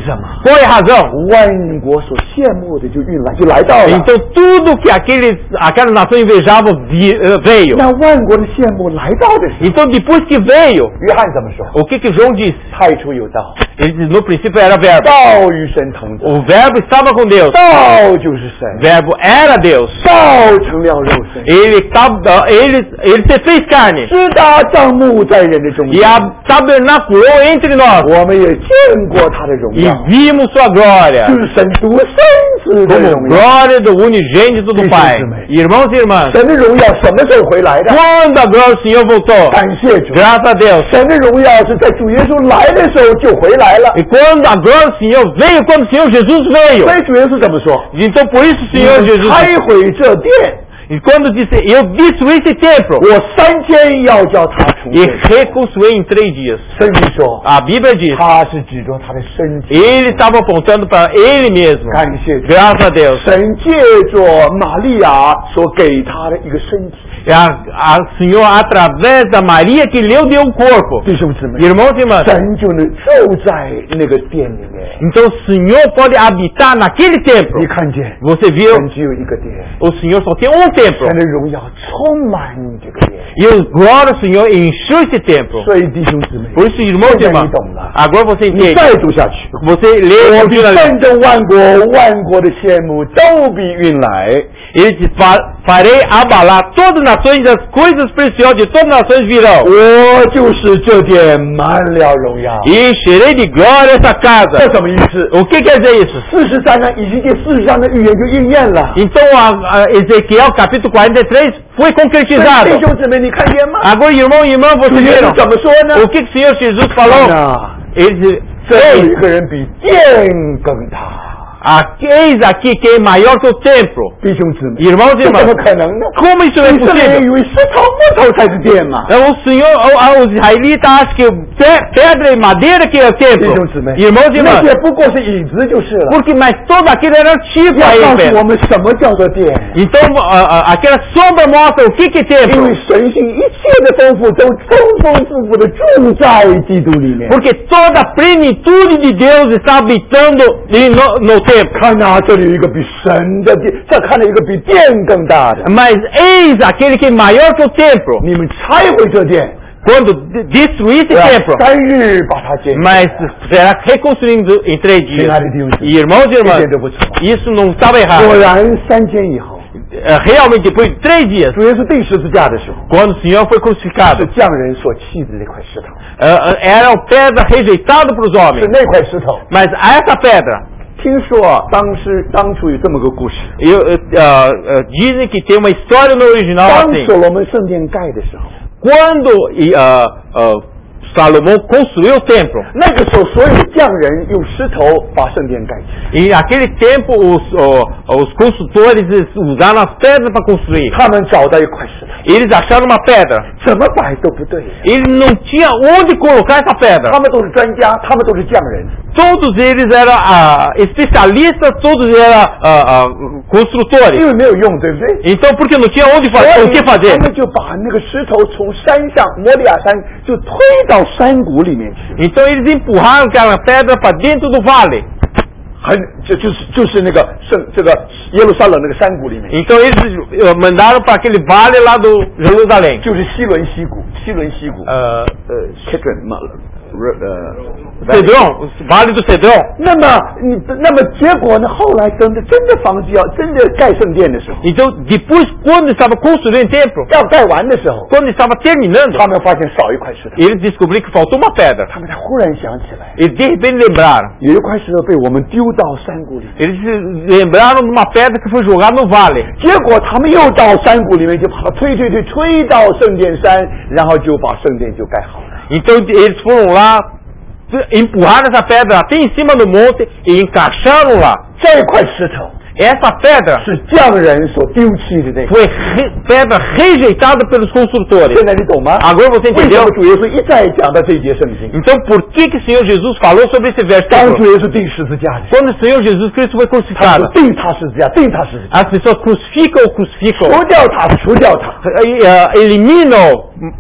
põe razão. 万国所羡慕的就运来，就来到了。 Então tudo que aqueles, aquela nação invejavam vi, veio. 那万国的羡慕来到的时候， Então depois que veio, 约翰怎么说？ o que que João disse? 太初有道， Ele diz, no princípio era verbo. 道与神同在， O verbo estava com Deus. 道就是神， Verbo era Deus. 道成了肉身， Ele, ele, ele se fez carne 直达帐幕在人的中 e 间， tabernaculou entre nós. 我们也见过他的荣 E 耀， vimos sua 就 glória 是神独生子的 como 荣耀。 glória do unigênito do Pai. Irmãos e irmãs, 神的荣耀什么时候回来的？ quando a glória do Senhor voltou, 感谢主， graças a Deus. 神的荣耀是在主耶稣来的时候就回来了。 E quando a glória do Senhor veio, quando o Senhor Jesus veio. 所以主耶稣怎么说？ Então por isso o Senhor 你 Jesus, 拆毁这殿， e quando disse, eu destruí esse templo 我三天要叫他重 e 建。 reconstruí em três dias. 圣经说， A Bíblia diz, 他是指着他的身体。 ele estava apontando para ele mesmo. 感谢主， Graças a Deus. 神借着玛利亚所给他的一个身体。 É a, a Senhor, através da Maria, que lhe deu o corpo. 弟兄姊妹， Irmãos e irmãs, 神就能住在那个殿里面。 então o Senhor pode habitar naquele templo. 你看见， Você viu? 神只有一个殿， O Senhor só tem um templo. 神的荣耀充满这个殿。 E o glória do Senhor encheu esse templo. 所以弟兄姊妹， Por isso, irmãos e 现在 irmãs, 你懂了。 agora você 你 entende. 再读下去， Você lê 我必 continua lendo. 战胜万国，万国的羡慕都必运来。 Ele diz, "Fa- farei abalar todas as nações, as coisas preciosas de todas as nações virão. 我就是这殿满了荣耀。 E encherei de glória essa 这 casa." 什么意思？ O que quer dizer isso? 四十三章已经这四十章的预言就应验了。 Então, a, a Ezequiel capítulo quarenta e três foi 所以 concretizado. 弟兄姊妹，你看见吗？ Agora, irmão e irmã, 主 vocês 耶稣 viram? 怎么说呢？ O que que o Senhor Jesus falou? 啊， Ele diz, 这有一 eis, 个人比殿更大。 aqui, eis aqui que é maior que o templo. 弟兄姊妹， Irmãos e 这怎么 irmãs, 可能呢？ como isso é 以色列 possível? 以为石头木头才是殿嘛。 Então, o Senhor, o- os israelitas acham que pe- pedra e madeira que é o 弟 templo. 兄姊妹， Irmãos e 那 irmãs, 些不过是椅子就是了。 porque, mas todo aquilo era tipo 要 aí, 告诉 velho. 我们什么叫做殿？ Então, a- a- aquela sombra mostra o que que é 因 templo. 为神性一切的丰富都丰丰富富的住在基督里面。 Porque toda a plenitude de Deus está habitando em- no, no templo. 看啊，这里有一个比神的殿，再看了一个比殿更大的。 Mas eis aquele que é maior que o templo. 你们拆毁这殿， Quando de- destruir esse 对吧 templo, 三日把它建起来。 mas será reconstruído em três dias. 亲爱的弟兄姊妹， E irmãos e 一 irmãs, 点都不错。 isso não estava errado. 果然三天以后， Eh, Realmente, depois de três dias, 主耶稣钉十字架的时候， quando o Senhor foi crucificado, 是匠人所弃的那块石头， eh, eh, era uma pedra rejeitada para os 是 homens. 那块石头。 Mas essa pedra, 听说啊，当时当初有这么个故事， eu, eh, ah, ah, dizem que tem uma história no original 当 assim. 所罗门圣殿盖的时候， Quando e, ah, ah, Salomão construiu o templo, 那个时候所有匠人用石头把圣殿盖起来， e naquele tempo os, oh, os construtores eles usaram as pedras para construir. 他们找到一块石头， Eles acharam uma pedra. 怎么摆都不对。 Eles não tinham onde colocar essa pedra. 他们都是专家，他们都是匠人， Todos eles eram ah, especialistas, todos eram ah, ah, construtores. 因为没有用，对不对？ Então, porque não tinha onde 所 fazer, 以 o que fazer? 他们就把那个石头从山上摩利亚山就推到山谷里面去， Então eles empurraram aquela pedra para dentro do vale. 很就就是就是那个圣这个耶路撒冷那个山谷里面， Então eles eh, mandaram para aquele vale lá do Jerusalém. 就是西伦西谷，西伦西谷， Uh, 呃，Kidron 嘛，呃 Cedron, Vale do Cedron. 那么你那么结果呢？后来等着真的房子要真的盖圣殿的时候， Então, depois, quando estava construindo o templo, 要盖完的时候， quando estava terminando, 他们发现少一块石头， eles descobriram que faltou uma pedra. 他们才忽然想起来， E de repente lembraram. 有一块石头被我们丢到山谷里， Eles se lembraram de uma pedra que foi jogada no vale. 结果他们又到山谷里面，就把它推推推推到圣殿山，然后就把圣殿就盖好了。 Então eles foram lá, empurraram essa pedra até em cima do monte e encaixaram lá. 这块石头 Essa pedra 是匠人所丢弃的那个。 foi re, pedra rejeitada pelos construtores. 现在你懂吗？ Agora você 为什 entendeu? 么主耶稣一再讲到这一节圣经？ Então por que que o Senhor Jesus falou sobre esse 当主 versículo? 耶稣钉十字架的时候， Quando o Senhor Jesus Cristo foi 他 crucificado, 说钉他十字架，钉他十字架， as pessoas crucificam ou crucificam, 除掉他，除掉他。 eh, eh, eliminam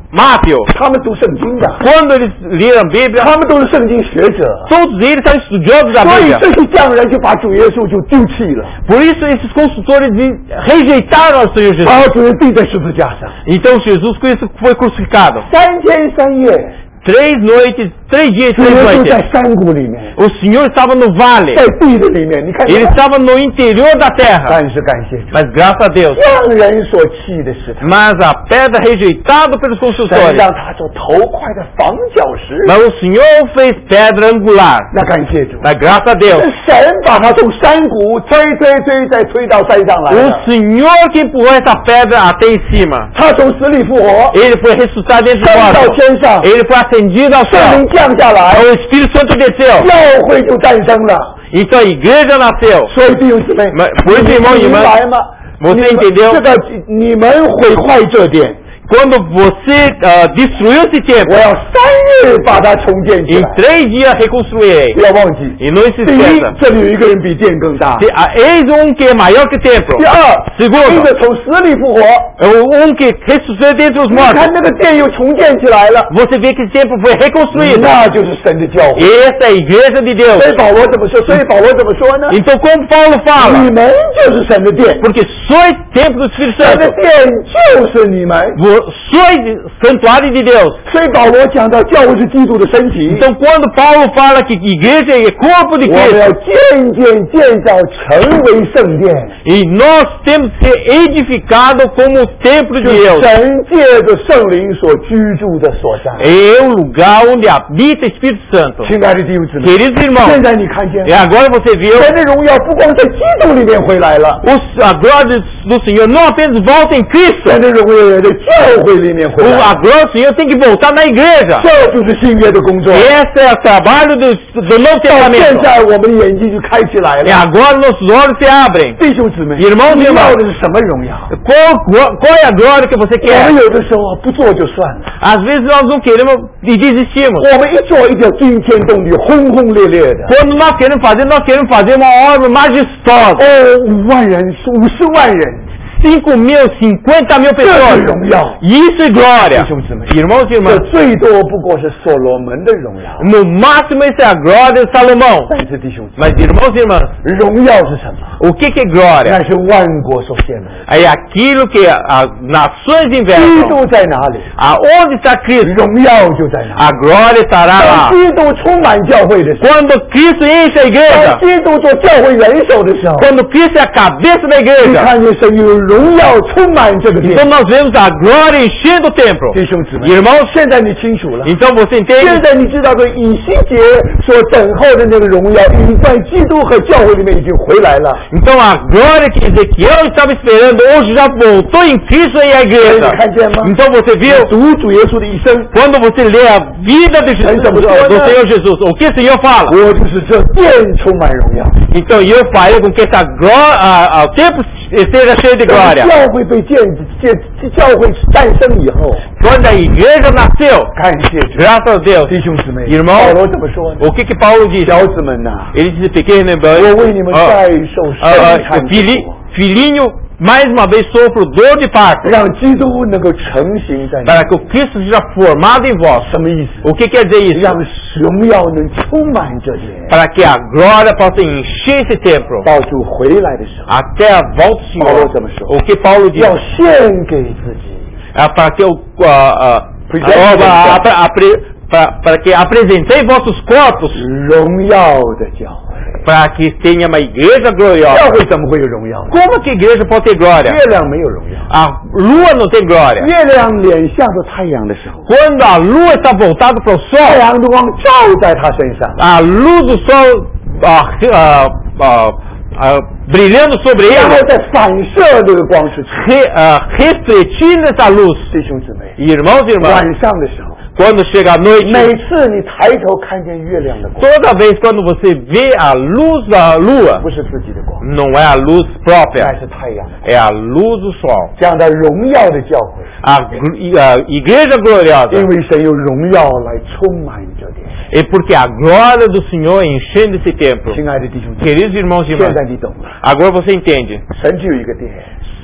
Matthew, 他们读圣经的， quando eles leram a Bíblia, 他们都是圣经学者， todos eles são estudiosos da 所以 Bíblia. 这些匠人就把主耶稣就丢弃了， Por isso esses consultores rejeitaram o Senhor Jesus. 把主耶稣钉在十字架上， Então Jesus Cristo foi crucificado. 三天三夜， Três noites, três dias, 主 três 耶稣 noites. 在山谷里面， O Senhor estava no vale. 在地的里面，你看， Ele estava no interior da terra. 但是感谢主， Mas graças a Deus. 匠人所弃的是他， Mas a pedra rejeitada pelos 神 construtores. 让他做头块的房角石， Mas o Senhor fez pedra angular. 那感谢主， Mas graças a Deus. 是神把他从山谷推推推再推到山上来 O 的， Senhor que empurrou essa pedra até em cima. 他从死里复活， Ele foi ressuscitado dentro do 升到 morto. 天上， Ele foi ascendido ao 圣 céu. 灵降下来， O Espírito Santo desceu. 教会就诞生了。 Então a igreja nasceu. 所以弟兄姊妹， Mas por isso, irmão, 你 irmã, 明白吗？ você 你们 entendeu? 这个你们毁坏这点， Quando você uh, destruiu esse 我 templo, 要三日把它重建起 em 来。 três dias reconstruirei. 不要忘记， E não se 第一 esqueça. ， 这里有一个人比殿更大； Se, ah, eis um que é maior que o templo. 第二， Segundo, 一个从死里复活， um que ressuscitou dentre os 你看 mortos. 那个殿又重建起来了， Você vê que esse templo foi reconstruído. 那就是神的教会。 Essa é a igreja de Deus. 所以保罗怎么说？所以保罗怎么说呢？ Então como Paulo 你 fala? 们就是神的殿， Porque sois templo do Espírito 神的 Santo. 殿就是你们。 Vo- Sois santuário de Deus. 所以保罗讲到教会是基督的身体， Então quando Paulo fala que igreja é corpo de 我们要 Cristo, 渐渐建造成为圣殿， e nós temos que ser edificados como o templo 就 de Deus. 神借着圣灵所居住的所在。 É o lugar onde habita o Espírito Santo. 亲爱的弟兄姊妹， Queridos 现 irmãos, 在你看见 e agora você viu, 神的荣耀不光在基督里面回来了， os, a glória do Senhor não apenas volta em Cristo, 神的荣耀也在教会里面回 o- 来 a 了。 glória do Senhor tem que voltar na igreja. 这就是新约的工作。 Esse é o trabalho do, do Novo 到现 Testamento. 在我们的眼睛就开起来 E 了。 agora nossos olhos se abrem. 弟兄姊妹， Irmãos e 你 irmãs 要的是什么荣耀？ Qual, qual, qual é a glória que você 我 quer? 们有的时候不做就算了， Às vezes nós não queremos e desistimos. 我们一做一定要惊天动地、轰轰烈烈的。 Quando nós queremos fazer, nós queremos fazer uma obra majestosa. 哦，五万人、五十万人， cinco mil, cinquenta mil 这是 pessoas. 荣耀。 Isso é glória. 弟兄姊妹， Irmãos e 这 irmãs, 最多不过是所罗门的荣耀。 no máximo isso é a glória de Salomão. 但是弟兄姊 Mas irmãos e irmãs, 妹，荣耀是什么？ o que, que é glória? 那是万国所羡慕。 É aquilo que as nações 基 invejam. 督在哪里， Aonde está Cristo? 荣耀就在哪里。 A glória estará 当 lá. 基督充满教会的时候， Quando Cristo enche a 当 igreja, 基督做教会元首的时候， quando Cristo é a cabeça da 你 igreja, 看见神有荣耀充满这个 então 殿。 nós vemos a glória enchendo o templo. 弟兄姊妹， Irmãos, 现在你清楚了。 então você 现 entende? 在你知道，这以西结所等候的那个荣耀，已在基督和教会里面已经回来了。 Então a glória que Ezequiel estava esperando hoje já voltou em Cristo e a 所以 igreja. 你看见吗？ Então você viu? 读主耶稣的一生， Quando você lê a vida de Jesus, do, do Senhor Jesus, o que o Senhor fala? 我就是这殿充满荣耀。 Então eu farei com que essa glória, a, a, o tempo esteja cheio de glória. 教会被建建教会诞生以后， Quando a igreja nasceu, 感谢主， graças a Deus, 弟兄姊妹， Irmão 保罗怎么说呢？ o que que Paulo disse? 小子们呐、 Ele disse, pequeno irmão, 我为你们 ah, 再受 ah, 生 ah, 产之 filhi, 苦， filhinho, mais uma vez sofro dor de parto, 让基督能够成型在你。 para que o Cristo seja formado em vós. 什么意思？ O que quer dizer isso? 让荣耀能充满这里， Para que a glória possa encher esse templo, 到主回来的时候， até a volta do Senhor. Paulo 怎么说？ O que Paulo diz? 要献给自己， É para que eu, ah, ah, Presente. ah, ah, ah, apre- para, para que apresentei vossos corpos, 荣耀的教会。 para que tenha uma igreja 教 gloriosa. 会怎么会有荣耀？ Como que a igreja pode ter glória? 月亮没有荣耀， A lua não tem glória. 月亮脸向着太阳的时候， Quando a lua está voltada para o 太 sol, 阳的光照在他身上， a luz do sol ah, ah, ah, ah, brilhando sobre 然后 ele, 再反射这个光是 re, ah, refletindo essa luz. 弟兄姊妹， Irmãos e 晚 irmãs, 上的时候， quando chega a 每 noite, 次你抬头看见月亮的光， toda vez quando você vê a luz da lua, 不是自己的光， não é a luz 乃 própria, 是太阳。 é a luz do sol. 这样的荣耀的教会， A, gl- a igreja 因 gloriosa 为神有荣耀来充满这点。 é porque a glória do Senhor enchendo esse templo. 亲爱的弟兄姊妹， Queridos irmãos e 现 irmãs, 在你懂了， agora você entende. 神只有一个殿，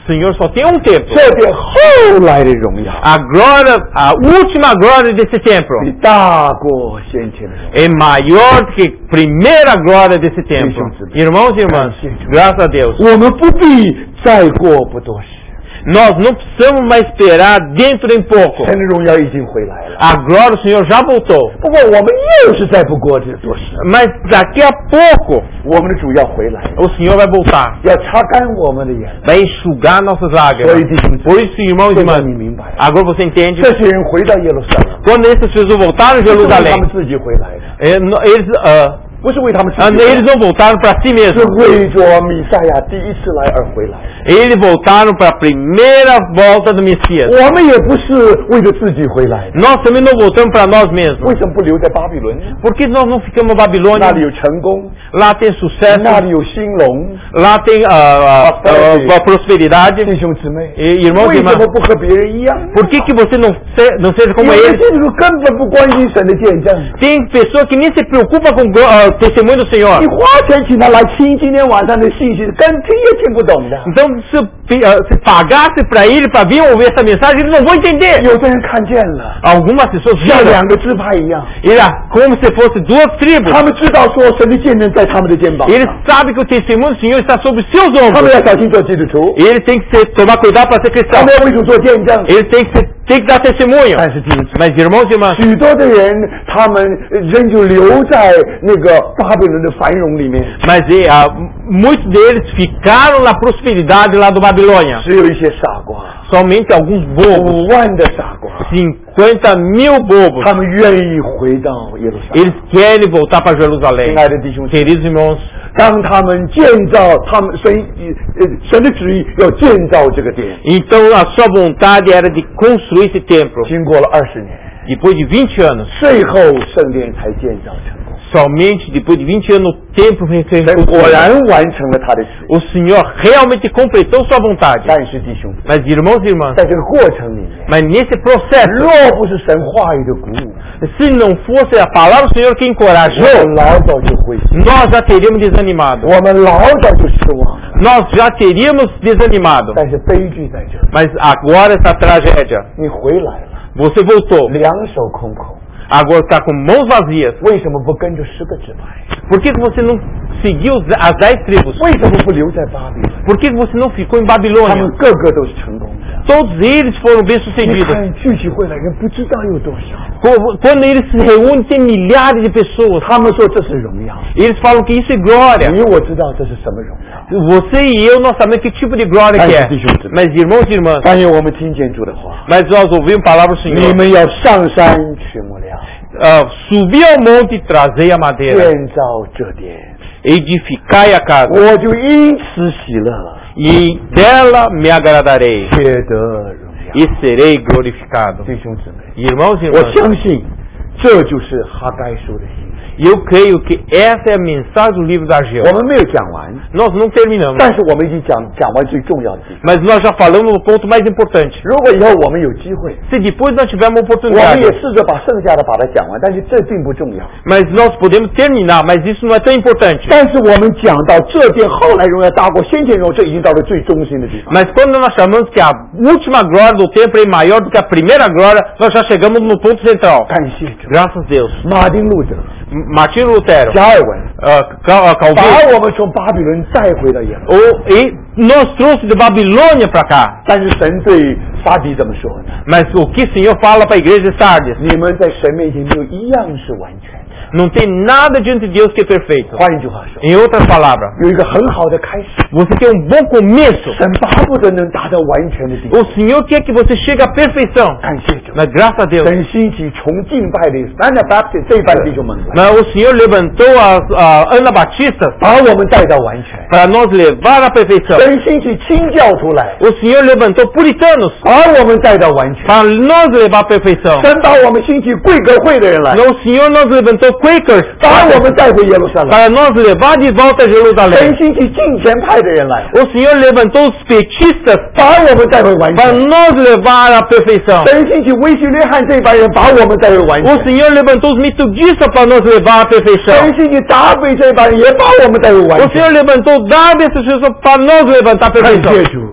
Senhor só tem um templo. 这点后来的荣耀 A glória, a última glória desse templo 比大过先前的荣耀。 é maior do que a primeira glória desse templo. Irmãos e irmãs, graças a Deus. 我们不必再过不多时， Nós não precisamos mais esperar dentro em pouco. 神的荣耀已经回来了。 A glória do Senhor já voltou. 不过我们又是再不过这多时， Mas daqui a pouco 我们的主要回来了， o Senhor vai voltar. 要擦干我们的眼泪。 Vai enxugar nossas lágrimas. Por isso, Por isso, irmãos e 现在 irmãs, 你明白了， agora você entende? 这些人回到耶路撒冷， Quando esses Jesus voltaram a 不是为 Jerusalém, 他们自己回来的， eh, no- eles, ah, 不是为他们自 ah, 己回来 eles 的， não voltaram para si 是 mesmos. 为着弥赛亚第一次来而回来。 Eles voltaram para a primeira volta do Messias. 我们也不是为着自己回来的， Nós também não voltamos para nós mesmos. 为什么不留在巴比伦呢？ Por que nós não ficamos na 那 Babilônia? 里有成功， Lá tem sucesso, 那里有兴隆， lá tem ah, ah, ah, prosperidade. 弟兄姊妹， E, irmãos 为 e 什么 irmãs, 不和别人一样？ por que, que você não, se, não seja 有 como 些 eles? 基督徒根本不关心神的见证， Tem pessoa que nem se preocupa com o ah, testemunho do Senhor. 你花钱请他来听今天晚上的信息，跟听也听不懂的。 Então, se, ah, se pagasse para ele para vir ouvir essa mensagem, eles não vão entender. 有的人看见了， Algumas pessoas 像 viram, 两个支派一样， era como se fosse duas tribos. 他们知道说神的见证在他们的肩膀 Eles 上， sabem que o testemunho do Senhor está sobre seus 他们 ombros. 要小心做基督徒， Eles têm que ser, tomar cuidado para ser 他 cristão. 们要为主做见证。 Eles têm que, ser, têm que dar testemunho. 但是弟兄姊妹， Mas, irmãos e irmãs, 许多的人他们仍旧留在那个巴比伦的繁荣里面， mas eh, ah, muitos deles ficaram na prosperidade lá do Babilônia. 只有一些傻瓜， Somente alguns bobos, 五万的傻瓜， cinquenta mil bobos, 他们愿意回到耶路撒冷。 eles querem voltar para 亲 Jerusalém. 爱的弟兄姊妹， Queridos irmãos, 当他们建造他们神呃神的旨意要建造这个殿， então a sua vontade era de construir esse templo. 经过了二十年， Depois de vinte anos, 最后圣殿才建造成功。 somente depois de vinte anos, o templo foi 神果 reconstruído. 然完成了他的旨意。 O Senhor realmente completou sua vontade. 但是弟兄， Mas, irmãos e irmãs, 在这个过程里面， mas nesse processo, 若不是神话语的鼓舞， se não fosse a palavra do Senhor que 我 encorajou, 老早就灰心， nós já teríamos desanimado. 我们老早就失望了。 Nós já teríamos desanimado. 但是悲剧在这里， Mas agora essa tragédia, 你回来了， você voltou. 两手空空， Agora está com mãos vazias. 为什么不跟着十个支派？ Por que que você não seguiu os- as dez tribos? 为什么不留在巴比伦？ Por que que você não ficou em 他 Babilônia? 们个个都是成功的。 Todos eles foram 你 bem-sucedidos. 看聚集会来人不知道有多少， Quando quando eles se reúnem, tem milhares de pessoas. 他们说这是荣耀， Eles falam que isso é glória. 你我知道这是什么荣耀。 Você e eu, nós sabemos que tipo de glória que é. Mas, irmãos e irmãs, 但愿我们听见主的话， mas nós ouvimos a palavra do 你 Senhor. 们要上山去木料， Ah, subi ao monte e trazei a madeira. 建造这殿， Edificai a casa. 我就因此喜乐， E dela me agradarei. 且得荣耀。 E serei glorificado. 弟兄姊妹， Irmãos e 我 irmãs, 相信这就是哈该书的心。 eu creio que essa é a mensagem do livro da Ageu. 我们没有讲完， Nós não terminamos, 但是我们已经讲讲完最重要的地方。 mas nós já falamos no ponto mais importante. 如果以后我们有机会， Se depois nós tivermos 我们 oportunidade, 也试着把剩下的把它讲完，但是这并不重要。 mas nós podemos terminar, mas isso não é tão importante. 但是我们讲到这殿后来荣耀大过先前荣耀，这已经到了最中心的地方。 Mas quando nós chamamos que a última glória do templo é maior do que a primeira glória, nós já chegamos no ponto central. 感谢主， Graças a Deus. 马丁路德、 Martinho Lutero, 加尔文 uh, Cal- uh, 把 Calvino, 我们从巴比伦带回到耶路， o, e nós trouxe de Babilônia para cá. 但是神对撒迪怎么说呢？ Mas o que o Senhor fala para a igreja de Sardes? 你们在神面前没有一样是完全的。 Não tem nada diante de Deus que é perfeito. 换一句话说， Em outras palavras, 有一个很好的开始， você tem um bom começo. 神巴不得能达到完全的地步。 O Senhor quer que você chegue à perfeição. 感谢主， Mas graças a Deus, 神兴起从敬拜的 Anabaptist 这一班弟兄们来， mas o Senhor levantou as a Anabatistas 把我们带到完全。 para nos levar à perfeição. 神兴起清教出来， O Senhor levantou puritanos 把我们带到完全。 para nos levar à perfeição. 神把我们兴起贵格会的人来， Não, o Senhor nos levantou Quakers 把我们带回耶路撒冷。 para nos levar de volta a 神 Jerusalém. 兴起敬虔派的人来， O Senhor levantou os petistas 把我们带回完 para 全。 nos levar à perfeição. 神兴起威胁约翰这班人，把我们带回完 O 全。 Senhor levantou os metodistas para nos levar à 神 perfeição. 兴起达菲这班人，也把我们带回完 O 全。 Senhor levantou Davi essas pessoas para nos levantar à 感谢 perfeição. 主，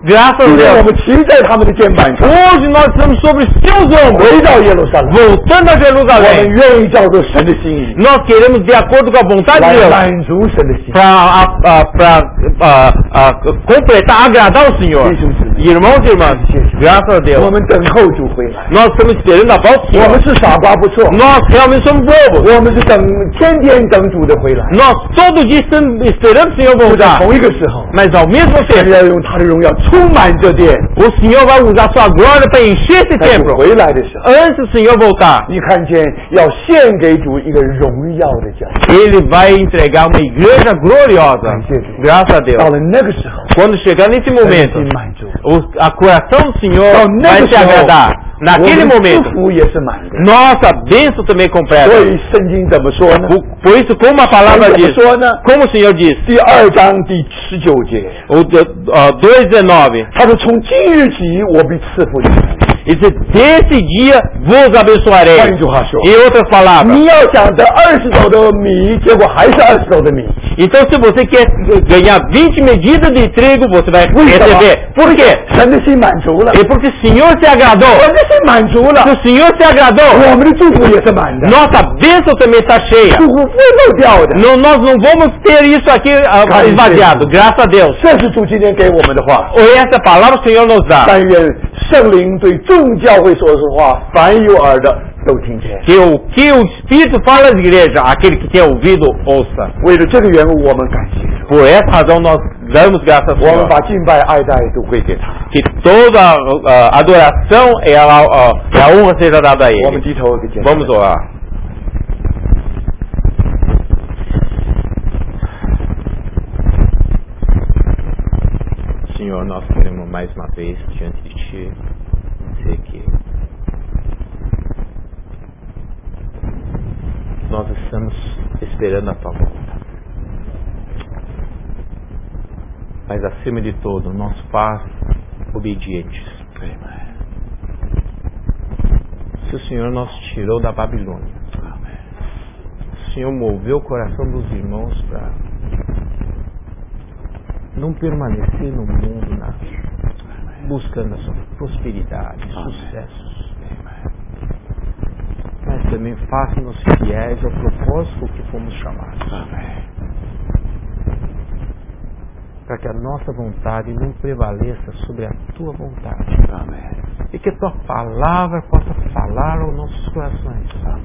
Graças a 今天我 Deus. 们骑在他们的肩膀上， Hoje nós estamos sobre seus ombros, 回到耶路撒冷， voltando a 我们 Jerusalém. 愿意照着神的心意 Nós queremos, de acordo com a vontade 来 de Deus, 满足神的心意。 para completar, agradar o Senhor. 弟兄姊妹， Irmãos e irmãs, graças a 我 Deus, 们等候主回来。 nós estamos esperando a volta do 我 Senhor. 们是傻瓜不错， Nós realmente somos bobos. 我们是等天天等主的回来。 Nós todo dia estamos esperando o Senhor 就在 voltar. 同一个时候， Mas ao mesmo 神 tempo, 要用他的荣耀充满这殿。 o Senhor vai usar sua glória para encher esse 在主 templo. 回来的时候， Antes do Senhor voltar, 你看见要献给主一个荣耀的家。 Ele vai entregar uma igreja gloriosa. Graças a Deus. 到了那个时候， Quando chegar nesse 神的 momento, 心满足。 o a coração do Senhor 到那 vai 个 se 时候， agradar. 我 Naquele 们的 momento, 祝福也是满的。 nossa bênção também 所 completa. 以圣经怎么说呢？ Por, por isso, como a palavra 怎么 diz, 说呢？ como o Senhor diz, 第二章第十九节， o uh, dois dezenove, 他说：“从今日起，我必赐福你们。 ele diz, desse dia vos abençoarei. 换句话说， Em outras palavras, 你要想得二十斗的米，结果还是二十斗的米， então se você quer ganhar vinte medidas de trigo, você vai 为什么 receber.？Por quê? 神的心满足了， É porque o Senhor se agradou. 神的心满足了 Se，o Senhor se agradou, 我们的祝福也是满的， nossa bênção também está cheia. 祝福不会漏掉的。 Não, nós não vamos ter isso aqui ah, Cara, esvaziado, graças a Deus. 这是主今天给我们的话。 Ou essa palavra o Senhor nos dá. 但愿圣灵对众教会所说的话，凡有耳的都听见。 Que o que o Espírito fala às igrejas, aquele que tem ouvido, ouça. 为了这个缘故，我们感谢主， Por essa razão nós damos graças ao 我们 Senhor. 把敬拜、爱戴都归给他。 Que toda ah, adoração e a, ah, e a honra seja dada a 我们 Ele. 低头给见。 Vamos orar. Senhor, nós queremos mais uma vez diante de Ti dizer que nós estamos esperando a Tua volta. Mas acima de tudo, nós pais obedientes. Se o Senhor nos tirou da Babilônia, o Senhor moveu o coração dos irmãos para não permanecer no mundo na, buscando a sua prosperidade, sucessos, mas também faça-nos fiéis ao propósito que fomos chamados. Para que a nossa vontade não prevaleça sobre a tua vontade. E que a tua palavra possa falar aos nossos corações.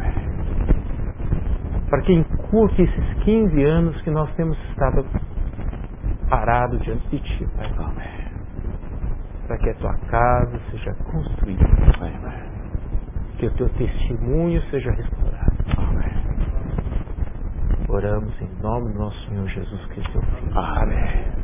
Para que encurte esses quinze anos que nós temos estado parados diante de ti, Pai. Para que a tua casa seja construída. Que o teu testemunho seja restaurado. Oramos em nome do nosso Senhor Jesus Cristo, teu Filho. Amém.